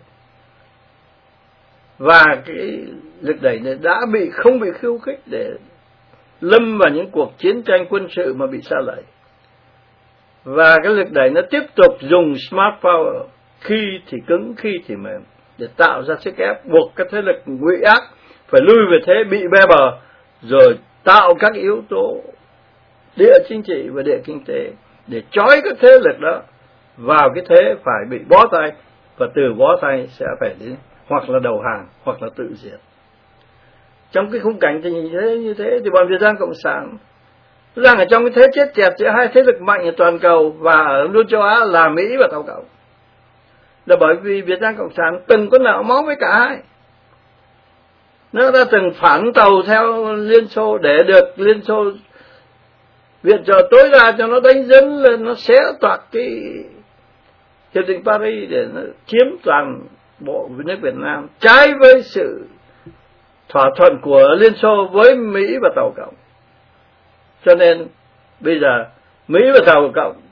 Và cái lực đẩy này đã bị không bị khiêu khích để lâm vào những cuộc chiến tranh quân sự mà bị sa lầy. Và cái lực đẩy nó tiếp tục dùng smart power, khi thì cứng, khi thì mềm, để tạo ra sức ép buộc các thế lực ngụy ác phải lui về thế, bị bê bờ, rồi tạo các yếu tố địa chính trị và địa kinh tế để trói các thế lực đó vào cái thế phải bị bó tay, và từ bó tay sẽ phải đến hoặc là đầu hàng hoặc là tự diệt. Trong cái khung cảnh thì như thế, như thế thì bọn Việt Nam Cộng sản đang ở trong cái thế chết chẹt giữa hai thế lực mạnh ở toàn cầu và ở Liên châu Á là Mỹ và Tàu Cộng. Là bởi vì Việt Nam Cộng sản từng có nợ máu với cả hai. Nó đã từng phản tàu theo Liên Xô để được Liên Xô viện trợ tối đa cho nó đánh dẫn lên, nó xé toạc cái Hiệp định Paris để nó chiếm toàn bộ nước Việt Nam, trái với sự thỏa thuận của Liên Xô với Mỹ và Tàu Cộng. Cho nên bây giờ Mỹ và Tàu Cộng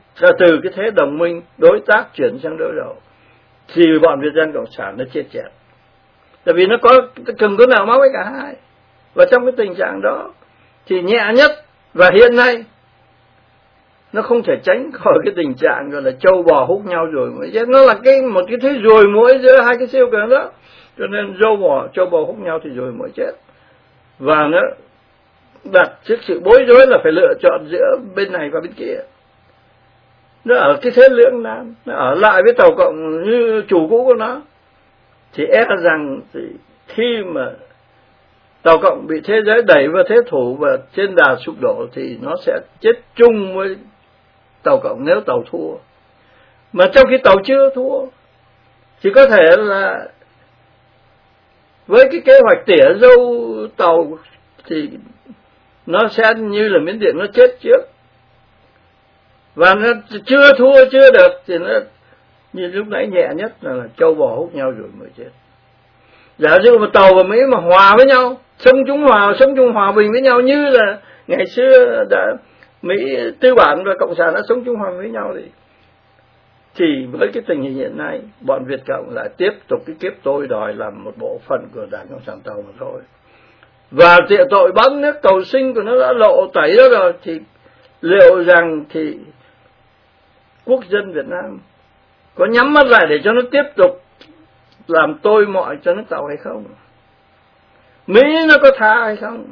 Và từ cái thế đồng minh đối tác chuyển sang đối đầu thì bọn Việt Dân Cộng sản nó chết chẹt. Tại vì nó có cần có nào máu với cả hai. Và trong cái tình trạng đó thì nhẹ nhất và hiện nay nó không thể tránh khỏi cái tình trạng gọi là trâu bò hút nhau rồi mới chết. Nó là cái một cái thế rồi mũi giữa hai cái siêu cường đó. Cho nên trâu bò trâu bò hút nhau thì rồi mới chết. Và nó đặt trước sự bối rối là phải lựa chọn giữa bên này và bên kia. Nó ở cái thế lưỡng nan, nó ở lại với Tàu Cộng như chủ cũ của nó. Thì e rằng thì khi mà Tàu Cộng bị thế giới đẩy vào thế thủ và trên đà sụp đổ thì nó sẽ chết chung với Tàu Cộng nếu Tàu thua. Mà trong khi Tàu chưa thua thì có thể là với cái kế hoạch tỉa dâu Tàu thì nó sẽ như là Miến Điện nó chết trước. Và nó chưa thua chưa được thì nó như lúc nãy nhẹ nhất là, là châu bò hút nhau rồi mới chết. Giả dụ mà Tàu và Mỹ mà hòa với nhau, sống chung hòa, sống chung hòa bình với nhau như là ngày xưa đã Mỹ tư bản và Cộng sản đã sống chung hòa với nhau thì thì với cái tình hình hiện nay bọn Việt Cộng lại tiếp tục cái kiếp tôi đòi làm một bộ phận của Đảng Cộng sản Tàu mà thôi. Và tiện tội bắn nước cầu sinh của nó đã lộ tẩy đó rồi thì liệu rằng thì quốc dân Việt Nam có nhắm mắt lại để cho nó tiếp tục làm tôi mọi cho nước Tàu hay không? Mỹ nó có tha hay không?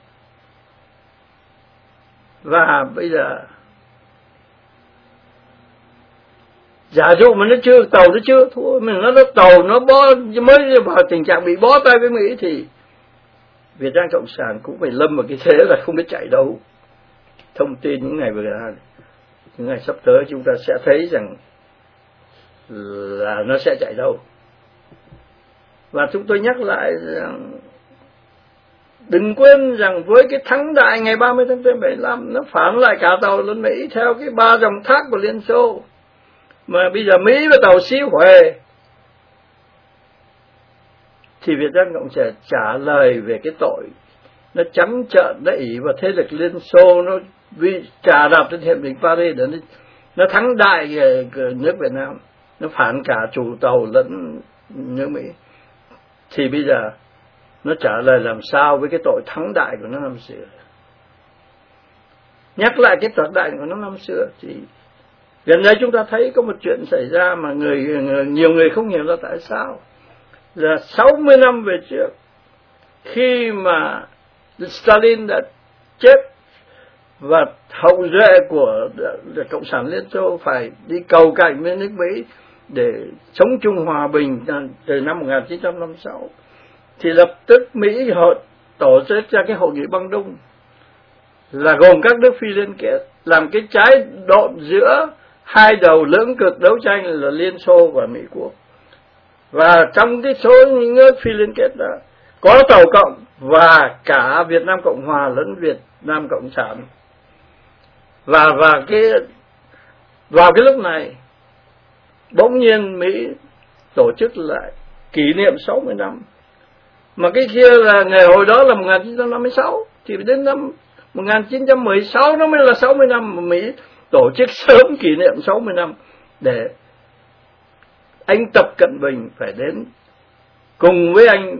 Và bây giờ giả dụ mà nó chưa Tàu nó chưa thua, mình nó Tàu nó bó, mới vào tình trạng bị bó tay với Mỹ thì Việt Nam Cộng sản cũng phải lâm vào cái thế là không biết chạy đâu. Thông tin những ngày vừa qua, những ngày sắp tới chúng ta sẽ thấy rằng là nó sẽ chạy đâu. Và chúng tôi nhắc lại rằng đừng quên rằng với cái thắng đại ngày ba mươi tháng tư bảy mươi lăm nó phản lại cả Tàu lẫn Mỹ theo cái ba dòng thác của Liên Xô. Mà bây giờ Mỹ và Tàu xí Huệ thì Việt Nam Cộng sản trả lời về cái tội nó trắng trợn, nó ỷ vào thế lực Liên Xô, nó vì trả đạp trên hiệp định Paris để nó, nó thắng đại nước Việt Nam, nó phản cả chủ Tàu lẫn nước Mỹ. Thì bây giờ nó trả lời làm sao với cái tội thắng đại của nó năm xưa. Nhắc lại cái thắng đại của nó năm xưa thì gần đây chúng ta thấy có một chuyện xảy ra mà người, người nhiều người không hiểu là tại sao. Là sáu mươi năm về trước, khi mà Stalin đã chết và hậu duệ của Cộng sản Liên Xô phải đi cầu cạnh với nước Mỹ để sống chung hòa bình từ năm một nghìn chín trăm năm mươi sáu, thì lập tức Mỹ họ tổ chức ra cái hội nghị băng Đông là gồm các nước phi liên kết, làm cái trái độn giữa hai đầu lưỡng cực đấu tranh là Liên Xô và Mỹ Quốc. Và trong cái số những nước phi liên kết đó có Tàu Cộng và cả Việt Nam Cộng Hòa lẫn Việt Nam Cộng sản. Và và cái vào cái lúc này bỗng nhiên Mỹ tổ chức lại kỷ niệm sáu mươi năm. Mà cái kia là ngày hồi đó là một nghìn chín trăm năm mươi sáu, thì đến năm một nghìn chín trăm mười sáu nó mới là sáu mươi năm mà Mỹ tổ chức sớm kỷ niệm sáu mươi năm để anh Tập Cận Bình phải đến cùng với anh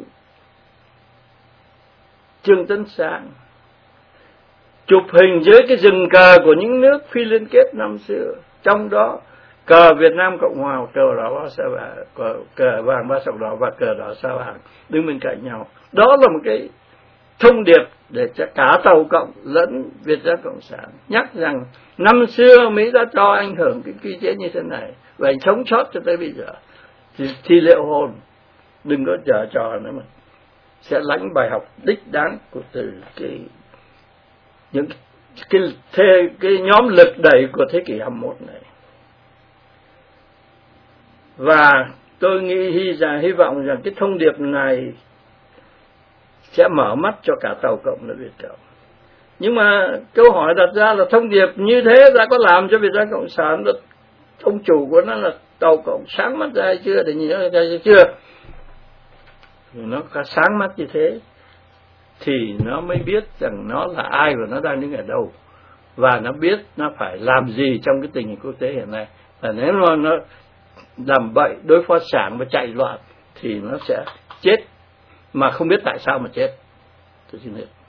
Trương Tấn Sang chụp hình dưới cái rừng cờ của những nước phi liên kết năm xưa, trong đó cờ Việt Nam Cộng Hòa, cờ đỏ ba sao vàng, cờ, cờ vàng ba sọc đỏ và cờ đỏ sao vàng đứng bên cạnh nhau. Đó là một cái thông điệp để cho cả Tàu Cộng lẫn Việt Nam Cộng sản nhắc rằng năm xưa Mỹ đã cho anh hưởng cái quy chế như thế này và anh sống sót cho tới bây giờ. Thì, thì liệu hồn đừng có chờ trò nữa mà sẽ lãnh bài học đích đáng của từ cái những cái, cái, cái nhóm lực đẩy của thế kỷ hai mươi mốt này. Và tôi nghĩ hy, rằng, hy vọng rằng cái thông điệp này sẽ mở mắt cho cả Tàu Cộng và Việt Cộng. Nhưng mà câu hỏi đặt ra là thông điệp như thế đã có làm cho Việt Nam Cộng sản được, ông chủ của nó là Tàu Cộng sáng mắt ra chưa, để nhìn nó ra chưa? Nó có sáng mắt như thế thì nó mới biết rằng nó là ai và nó đang đứng ở đâu. và nó biết nó phải làm gì trong cái tình hình quốc tế hiện nay. Và nếu mà nó làm bậy, đối phó sản và chạy loạn thì nó sẽ chết mà không biết tại sao mà chết. Tôi xin hết.